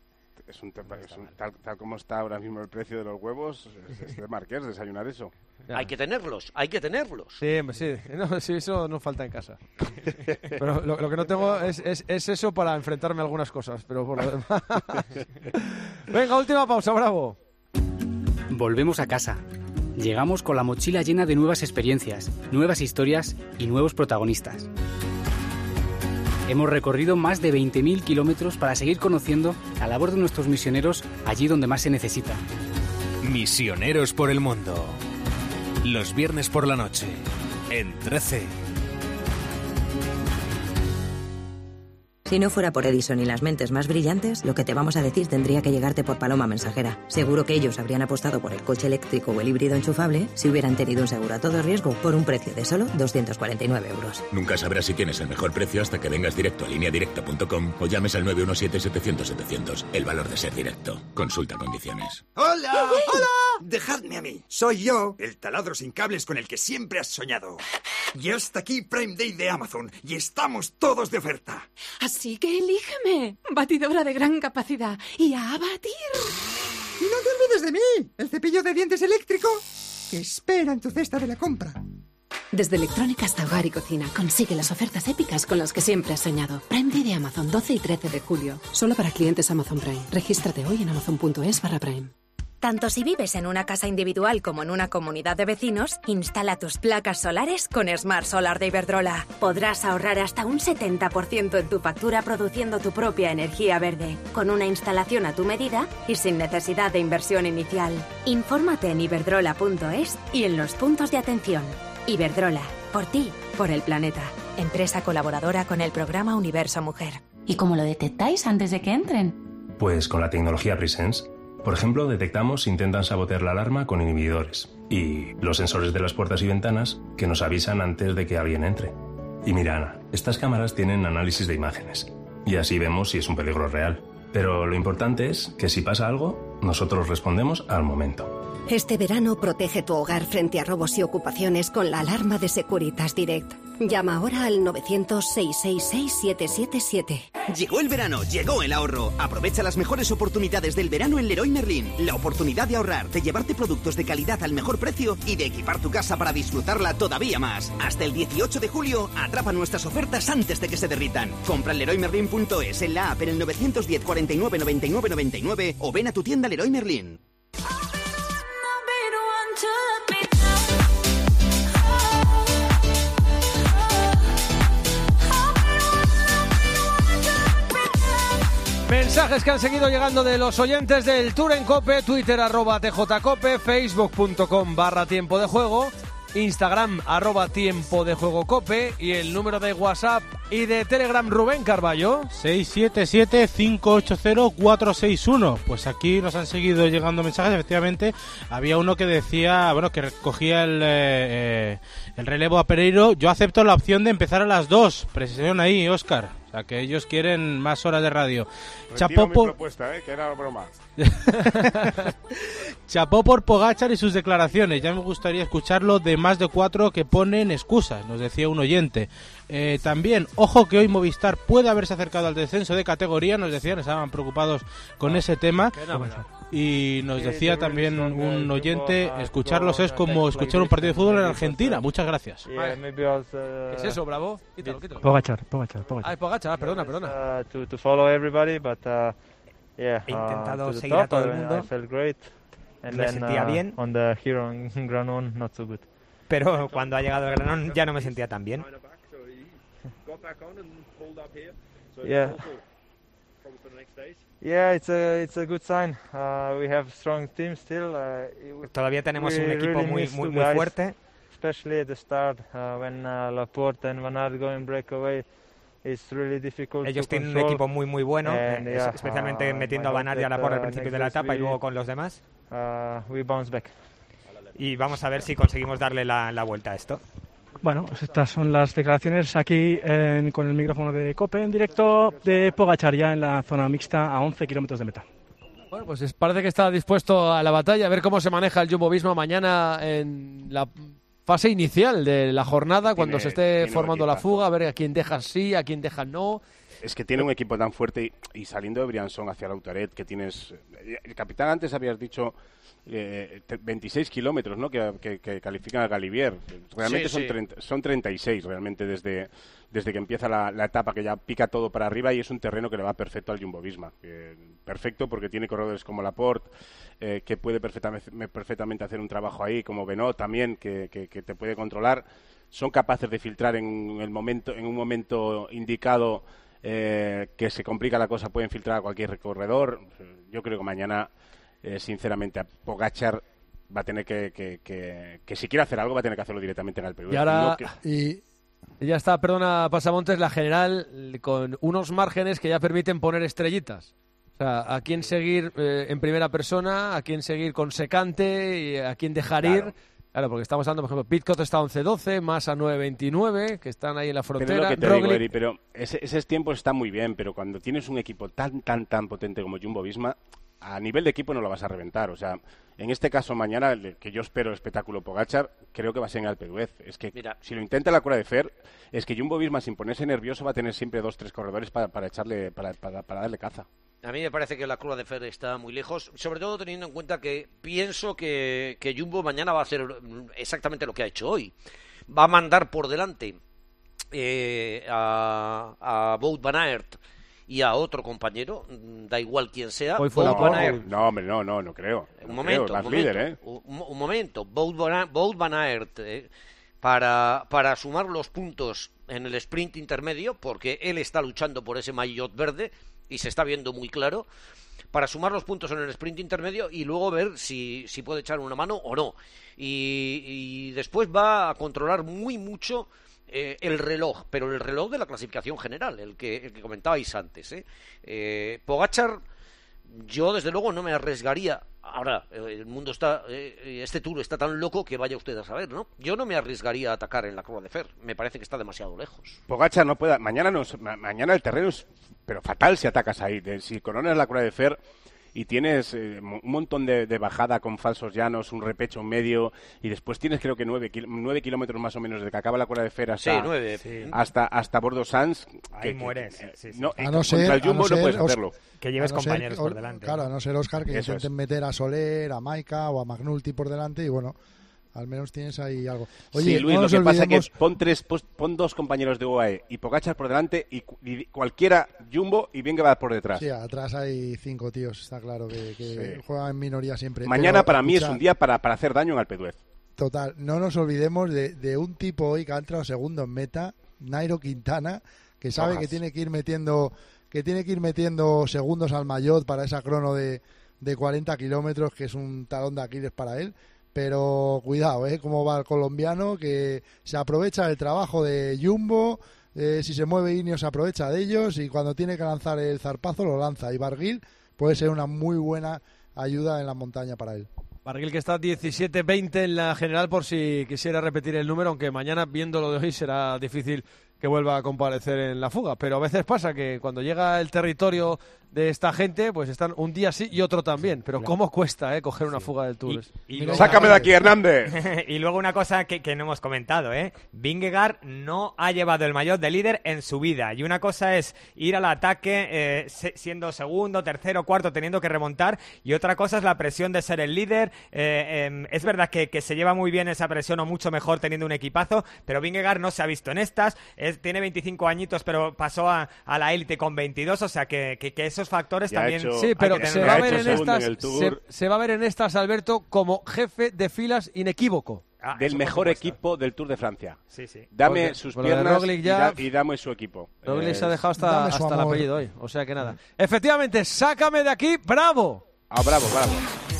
Es un, tema, es un tal, tal como está ahora mismo el precio de los huevos, es, es de Marqués desayunar eso. Hay que tenerlos, hay que tenerlos. Sí, sí, no, sí, eso no falta en casa. Pero lo, lo que no tengo es, es, es eso para enfrentarme a algunas cosas, pero por lo demás... Venga, última pausa, Bravo. Volvemos a casa. Llegamos con la mochila llena de nuevas experiencias, nuevas historias y nuevos protagonistas. Hemos recorrido más de veinte mil kilómetros para seguir conociendo la labor de nuestros misioneros allí donde más se necesita. Misioneros por el mundo. Los viernes por la noche, en trece. Si no fuera por Edison y las mentes más brillantes, lo que te vamos a decir tendría que llegarte por paloma mensajera. Seguro que ellos habrían apostado por el coche eléctrico o el híbrido enchufable si hubieran tenido un seguro a todo riesgo por un precio de solo doscientos cuarenta y nueve euros. Nunca sabrás si tienes el mejor precio hasta que vengas directo a línea directa punto com o llames al nueve uno siete, setecientos, setecientos. El valor de ser directo. Consulta condiciones. ¡Hola! ¡Hola! Dejadme a mí. Soy yo, el taladro sin cables con el que siempre has soñado. Y hasta aquí Prime Day de Amazon. Y estamos todos de oferta. Así que elígeme. Batidora de gran capacidad. Y a batir. Y no te olvides de mí, el cepillo de dientes eléctrico que espera en tu cesta de la compra. Desde electrónica hasta hogar y cocina, consigue las ofertas épicas con las que siempre has soñado. Prime Day de Amazon, doce y trece de julio. Solo para clientes Amazon Prime. Regístrate hoy en amazon punto es barra Prime. Tanto si vives en una casa individual como en una comunidad de vecinos, instala tus placas solares con Smart Solar de Iberdrola. Podrás ahorrar hasta un setenta por ciento en tu factura produciendo tu propia energía verde, con una instalación a tu medida y sin necesidad de inversión inicial. Infórmate en iberdrola punto es y en los puntos de atención. Iberdrola, por ti, por el planeta. Empresa colaboradora con el programa Universo Mujer. ¿Y cómo lo detectáis antes de que entren? Pues con la tecnología Presence. Por ejemplo, detectamos si intentan sabotear la alarma con inhibidores y los sensores de las puertas y ventanas que nos avisan antes de que alguien entre. Y mira, Ana, estas cámaras tienen análisis de imágenes y así vemos si es un peligro real. Pero lo importante es que si pasa algo, nosotros respondemos al momento. Este verano protege tu hogar frente a robos y ocupaciones con la alarma de Securitas Direct. Llama ahora al novecientos, seiscientos sesenta y seis, siete siete siete. Llegó el verano, llegó el ahorro. Aprovecha las mejores oportunidades del verano en Leroy Merlin. La oportunidad de ahorrar, de llevarte productos de calidad al mejor precio y de equipar tu casa para disfrutarla todavía más. Hasta el dieciocho de julio, atrapa nuestras ofertas antes de que se derritan. Compra en leroy merlin punto es, en la app, en el novecientos diez, cuarenta y nueve, noventa y nueve, noventa y nueve o ven a tu tienda Leroy Merlin. Mensajes que han seguido llegando de los oyentes del Tour en Cope, Twitter arroba tjcope, facebook punto com barra tiempo de juego, Instagram arroba tiempo de juego cope y el número de WhatsApp y de Telegram. Rubén Carballo. seis siete siete, cinco ocho cero, cuatro seis uno. Pues aquí nos han seguido llegando mensajes. Efectivamente, había uno que decía, bueno, que recogía el, eh, el relevo a Pereiro. Yo acepto la opción de empezar a las dos. Presión ahí, Óscar. O sea, que ellos quieren más horas de radio. Chapó por... mi propuesta, ¿eh? Que era broma. Chapó por Pogačar y sus declaraciones. Ya me gustaría escucharlo de más de cuatro que ponen excusas, nos decía un oyente. Eh, también, ojo que hoy Movistar puede haberse acercado al descenso de categoría, nos decían, estaban preocupados con ese tema. Y nos decía también un oyente, escucharlos es como escuchar un partido de fútbol en Argentina. Muchas gracias. ¿Qué es eso, Bravo? Quítalo, quítalo. Pogačar, Pogačar, Pogačar. Ah, Pogačar, ah, perdona, perdona. Uh, to, to follow everybody, but uh, yeah, He intentado uh, to seguir a todo el mundo. I felt great. And Me then, sentía uh, bien. On the hero Granon, not so good. Pero cuando ha llegado el Granón ya no me sentía tan bien. Yeah. Yeah, it's a it's a good sign. Uh, we have strong team still. Uh, Todavía tenemos un equipo really muy miss muy two muy guys, fuerte. Especially at the start, uh, when uh, Laporte and Van Aert go in breakaway. It's really difficult Ellos to tienen un control. equipo muy muy bueno, And, eh, yeah, especialmente uh, metiendo a I Van Aert y a hope that, Laporte al uh, principio de next la race etapa y we- luego con los demás. Uh, we bounce back. Y vamos a ver si conseguimos darle la, la vuelta a esto. Bueno, pues estas son las declaraciones aquí en- con el micrófono de COPE en directo de Pogačar ya en la zona mixta a once kilómetros de meta. Bueno, pues es- parece que está dispuesto a la batalla, a ver cómo se maneja el Jumbo-Visma mañana en la fase inicial de la jornada, cuando Tiene- se esté tiene un formando la equipazo. fuga, a ver a quién deja sí, a quién deja no. Es que tiene un equipo tan fuerte y, y saliendo de Briançon hacia Lautaret, que tienes... El capitán, antes habías dicho eh, veintiséis kilómetros, ¿no? Que, que, que califican a Galibier. Realmente Sí, son, sí. treinta, son treinta y seis, realmente, desde, desde que empieza la, la etapa, que ya pica todo para arriba y es un terreno que le va perfecto al Jumbo-Visma. Eh, perfecto porque tiene corredores como Laporte, eh, que puede perfectamente, perfectamente hacer un trabajo ahí, como Benoit también, que, que, que te puede controlar. Son capaces de filtrar en el momento, en un momento indicado, eh, que se complica la cosa, pueden filtrar a cualquier corredor. Yo creo que mañana, eh, sinceramente, a Pogačar va a tener que, que, que, que si quiere hacer algo, va a tener que hacerlo directamente en el Perú. Y ahora, No que- y... y ya está, perdona, Pasamontes, la general con unos márgenes que ya permiten poner estrellitas. O sea, a quién seguir eh, en primera persona, a quién seguir con secante, y a quién dejar Claro. ir. Claro, porque estamos hablando, por ejemplo, Pitcock está once doce, Massa nueve veintinueve, que están ahí en la Pero frontera. es lo que te Roglic- digo, Eri, pero ese, esos tiempos están muy bien, pero cuando tienes un equipo tan, tan, tan potente como Jumbo-Visma, a nivel de equipo no lo vas a reventar. O sea, en este caso mañana, el que yo espero espectáculo Pogačar, creo que va a ser en Alpe d'Huez. Es que si lo intenta la Croix de Fer, es que Jumbo-Visma, sin ponerse nervioso, va a tener siempre dos, tres corredores para, para echarle, para, para, para darle caza. A mí me parece que la Croix de Fer está muy lejos, sobre todo teniendo en cuenta que pienso que, que Jumbo mañana va a hacer exactamente lo que ha hecho hoy. Va a mandar por delante eh, a, a Wout van Aert y a otro compañero, da igual quién sea. Hoy fue Wout la van no, Aert. no, hombre, no, no, no creo. Un No momento, creo, vas un momento, líder, ¿eh? un, un momento. Wout van Aert, Wout van Aert, eh, para, para sumar los puntos en el sprint intermedio, porque él está luchando por ese maillot verde y se está viendo muy claro, para sumar los puntos en el sprint intermedio y luego ver si, si puede echar una mano o no. Y, y después va a controlar muy mucho eh, el reloj, pero el reloj de la clasificación general, el que, el que comentabais antes. ¿eh? Eh, Pogačar, yo desde luego no me arriesgaría. Ahora, el mundo está, eh, este tour está tan loco que vaya usted a saber, ¿no? Yo no me arriesgaría a atacar en la Croix de Fer, me parece que está demasiado lejos. Pogačar no puede. Mañana, no, ma- mañana el terreno es pero fatal si atacas ahí. De- si coronas la Croix de Fer y tienes eh, un montón de, de bajada con falsos llanos, un repecho en medio, y después tienes creo que nueve, kil- nueve kilómetros más o menos desde que acaba la Croix de Fer hasta, Sí, nueve. Sí. hasta, hasta Bordeaux-Sans. Ahí mueres, sí, sí. No, A no ser, contra el a no Jumbo no, ser, puedes Os- hacerlo. Que lleves a no ser compañeros que- por delante, Claro, ¿no? a no ser Oscar que Eso intenten es. meter a Soler, a Maika o a Magnulti por delante y bueno, al menos tienes ahí algo. Oye, sí, Luis, no lo nos que pasa es que olvidemos- pon, tres, pos- pon dos compañeros de U A E y Pogačar por delante y, cu- y cualquiera Jumbo y Vingegaard por detrás. Sí, atrás hay cinco tíos, está claro que, que Sí. juegan en minoría siempre. Mañana Pero, para mí es escucha, un día para, para hacer daño en Alpe d'Huez. Total, no nos olvidemos de, de un tipo hoy que ha entrado segundo en meta, Nairo Quintana, que sabe Rojas. que tiene que ir metiendo que tiene que ir metiendo segundos al maillot para esa crono de, de cuarenta kilómetros, que es un talón de Aquiles para él. Pero cuidado, ¿eh? Cómo va el colombiano, que se aprovecha del trabajo de Jumbo, eh, si se mueve Ineos se aprovecha de ellos y cuando tiene que lanzar el zarpazo lo lanza. Y Barguil puede ser una muy buena ayuda en la montaña para él. Barguil que está diecisiete veinte en la general por si quisiera repetir el número, aunque mañana viendo lo de hoy será difícil que vuelva a comparecer en la fuga, pero a veces pasa que cuando llega el territorio de esta gente, pues están un día sí y otro también, pero cómo cuesta eh, coger una fuga del Tour. Y luego- ¡Sácame de aquí, Hernández! Y luego una cosa que, que no hemos comentado, ¿eh? Vingegaard no ha llevado el maillot de líder en su vida. Y una cosa es ir al ataque eh, se- siendo segundo, tercero, cuarto, teniendo que remontar. Y otra cosa es la presión de ser el líder. Eh, eh, es verdad que, que se lleva muy bien esa presión o mucho mejor teniendo un equipazo, pero Vingegaard no se ha visto en estas. Es, tiene veinticinco añitos, pero pasó a, a la élite con veintidós. O sea que, que, que esos factores Ya ha también... hecho- Sí, hay pero que se tenerlos va, a en ver cuenta. en segundo estas, en el se, Tour. se va a ver en estas, Alberto, como jefe de filas inequívoco. Ah, Del eso por mejor supuesto. equipo del Tour de Francia. Sí, sí. Dame Porque- sus por lo de piernas Roglic y, ya- da- y dame su equipo. Roglic Eh, se ha dejado hasta, dame su hasta el amor. apellido hoy, o sea que nada. Efectivamente, sácame de aquí, bravo. Ah, bravo, bravo.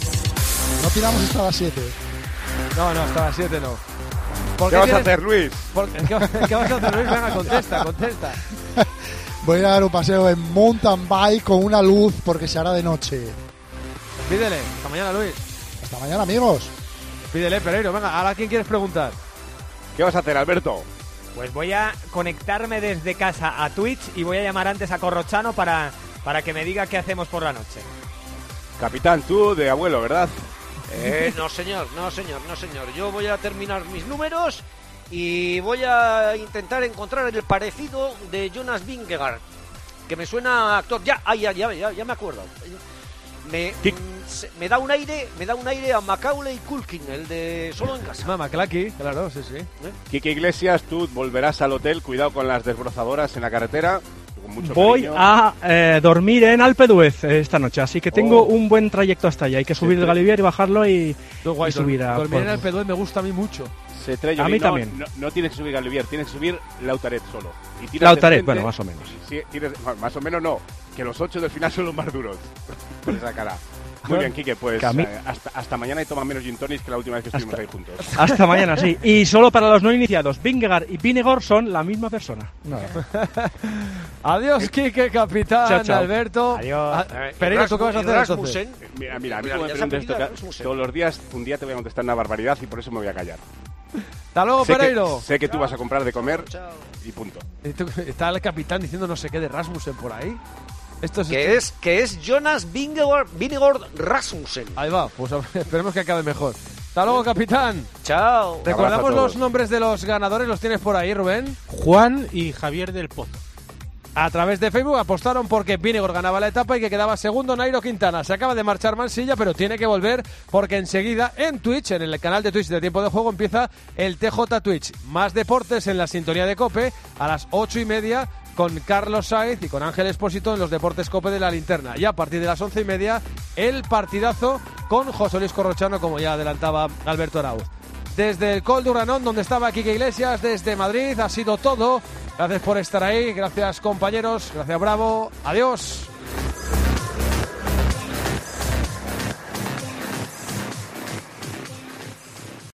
No tiramos hasta las siete. No, no, hasta las siete no. ¿Por ¿Qué vas a tienes- hacer, Luis? por- ¿Qué, qué vas a hacer, Luis? Venga, contesta, contesta. Voy a ir a dar un paseo en mountain bike con una luz porque se hará de noche. Pídele. Hasta mañana, Luis. Hasta mañana, amigos. Pídele, Pereiro. Venga, ¿ahora quién quieres preguntar? ¿Qué vas a hacer, Alberto? Pues voy a conectarme desde casa a Twitch y voy a llamar antes a Corrochano para, para que me diga qué hacemos por la noche. Capitán, tú de abuelo, ¿verdad? Eh, no, señor, no, señor, no, señor. Yo voy a terminar mis números y voy a intentar encontrar el parecido de Jonas Vingegaard. que me suena a actor. Ya, ay, ya, ya, ya, ya me acuerdo. Me, mm, se- me da un aire, me da un aire a Macaulay Culkin, el de Solo en casa. Mamá, Clacky, claro, sí, sí. Quique Iglesias, tú volverás al hotel, cuidado con las desbrozadoras en la carretera. Con mucho Voy cariño. a eh, dormir en Alpe d'Huez eh, esta noche, así que tengo Oh. un buen trayecto hasta allá. Hay que subir Sí, el Galibier y bajarlo y, Qué guay, y subir a... dormir en por- el Pedúez me gusta a mí mucho. Se trae A mí no, también. No, no tienes que subir Galibier, tienes que subir Lautaret solo. Y tiras Lautaret, de frente- bueno, más o menos. Sí, tienes- bueno, más o menos no, que los ocho del final son los más duros. Por esa cara. Muy bien, Quique, pues Que a mí- eh, hasta, hasta mañana y toma menos gin tonics que la última vez que estuvimos ahí juntos. Hasta mañana, sí. Y solo para los no iniciados, Vingegaard y Vingegaard son la misma persona. Adiós, Quique, capitán, Chao, chao. Alberto. Adiós. Ah, Eh, Pereiro, ¿tú qué vas a hacer Rasmussen. entonces? Eh, Mira, mira, a mí Mira, como me ya se ha preguntas esto pedido ca- Rasmussen. todos los días, un día te voy a contestar una barbaridad y por eso me voy a callar. Hasta luego, sé Pereiro. Que, sé que tú vas a comprar de comer y punto. Y tú- Está el capitán diciendo no sé qué de Rasmussen por ahí. Esto es, Que es, que es Jonas Vingegaard, Vingegaard Rasmussen. Ahí va, pues a ver, esperemos que acabe mejor. Hasta luego, capitán. Chao. Recordamos Abrazo a los todos. nombres de los ganadores, los tienes por ahí, Rubén. Juan y Javier del Pozo. A través de Facebook apostaron porque Vingegaard ganaba la etapa y que quedaba segundo Nairo Quintana. Se acaba de marchar Mansilla, pero tiene que volver porque enseguida en Twitch, en el canal de Twitch de Tiempo de Juego, empieza el T J Twitch. Más deportes en la sintonía de COPE a las ocho y media con Carlos Sainz y con Ángel Espósito en los Deportes COPE de la Linterna. Y a partir de las once y media el partidazo con José Luis Corrochano, como ya adelantaba Alberto Arauz. Desde el Col de Urranón, donde estaba Quique Iglesias, desde Madrid, ha sido todo. Gracias por estar ahí, gracias compañeros, gracias Bravo, adiós.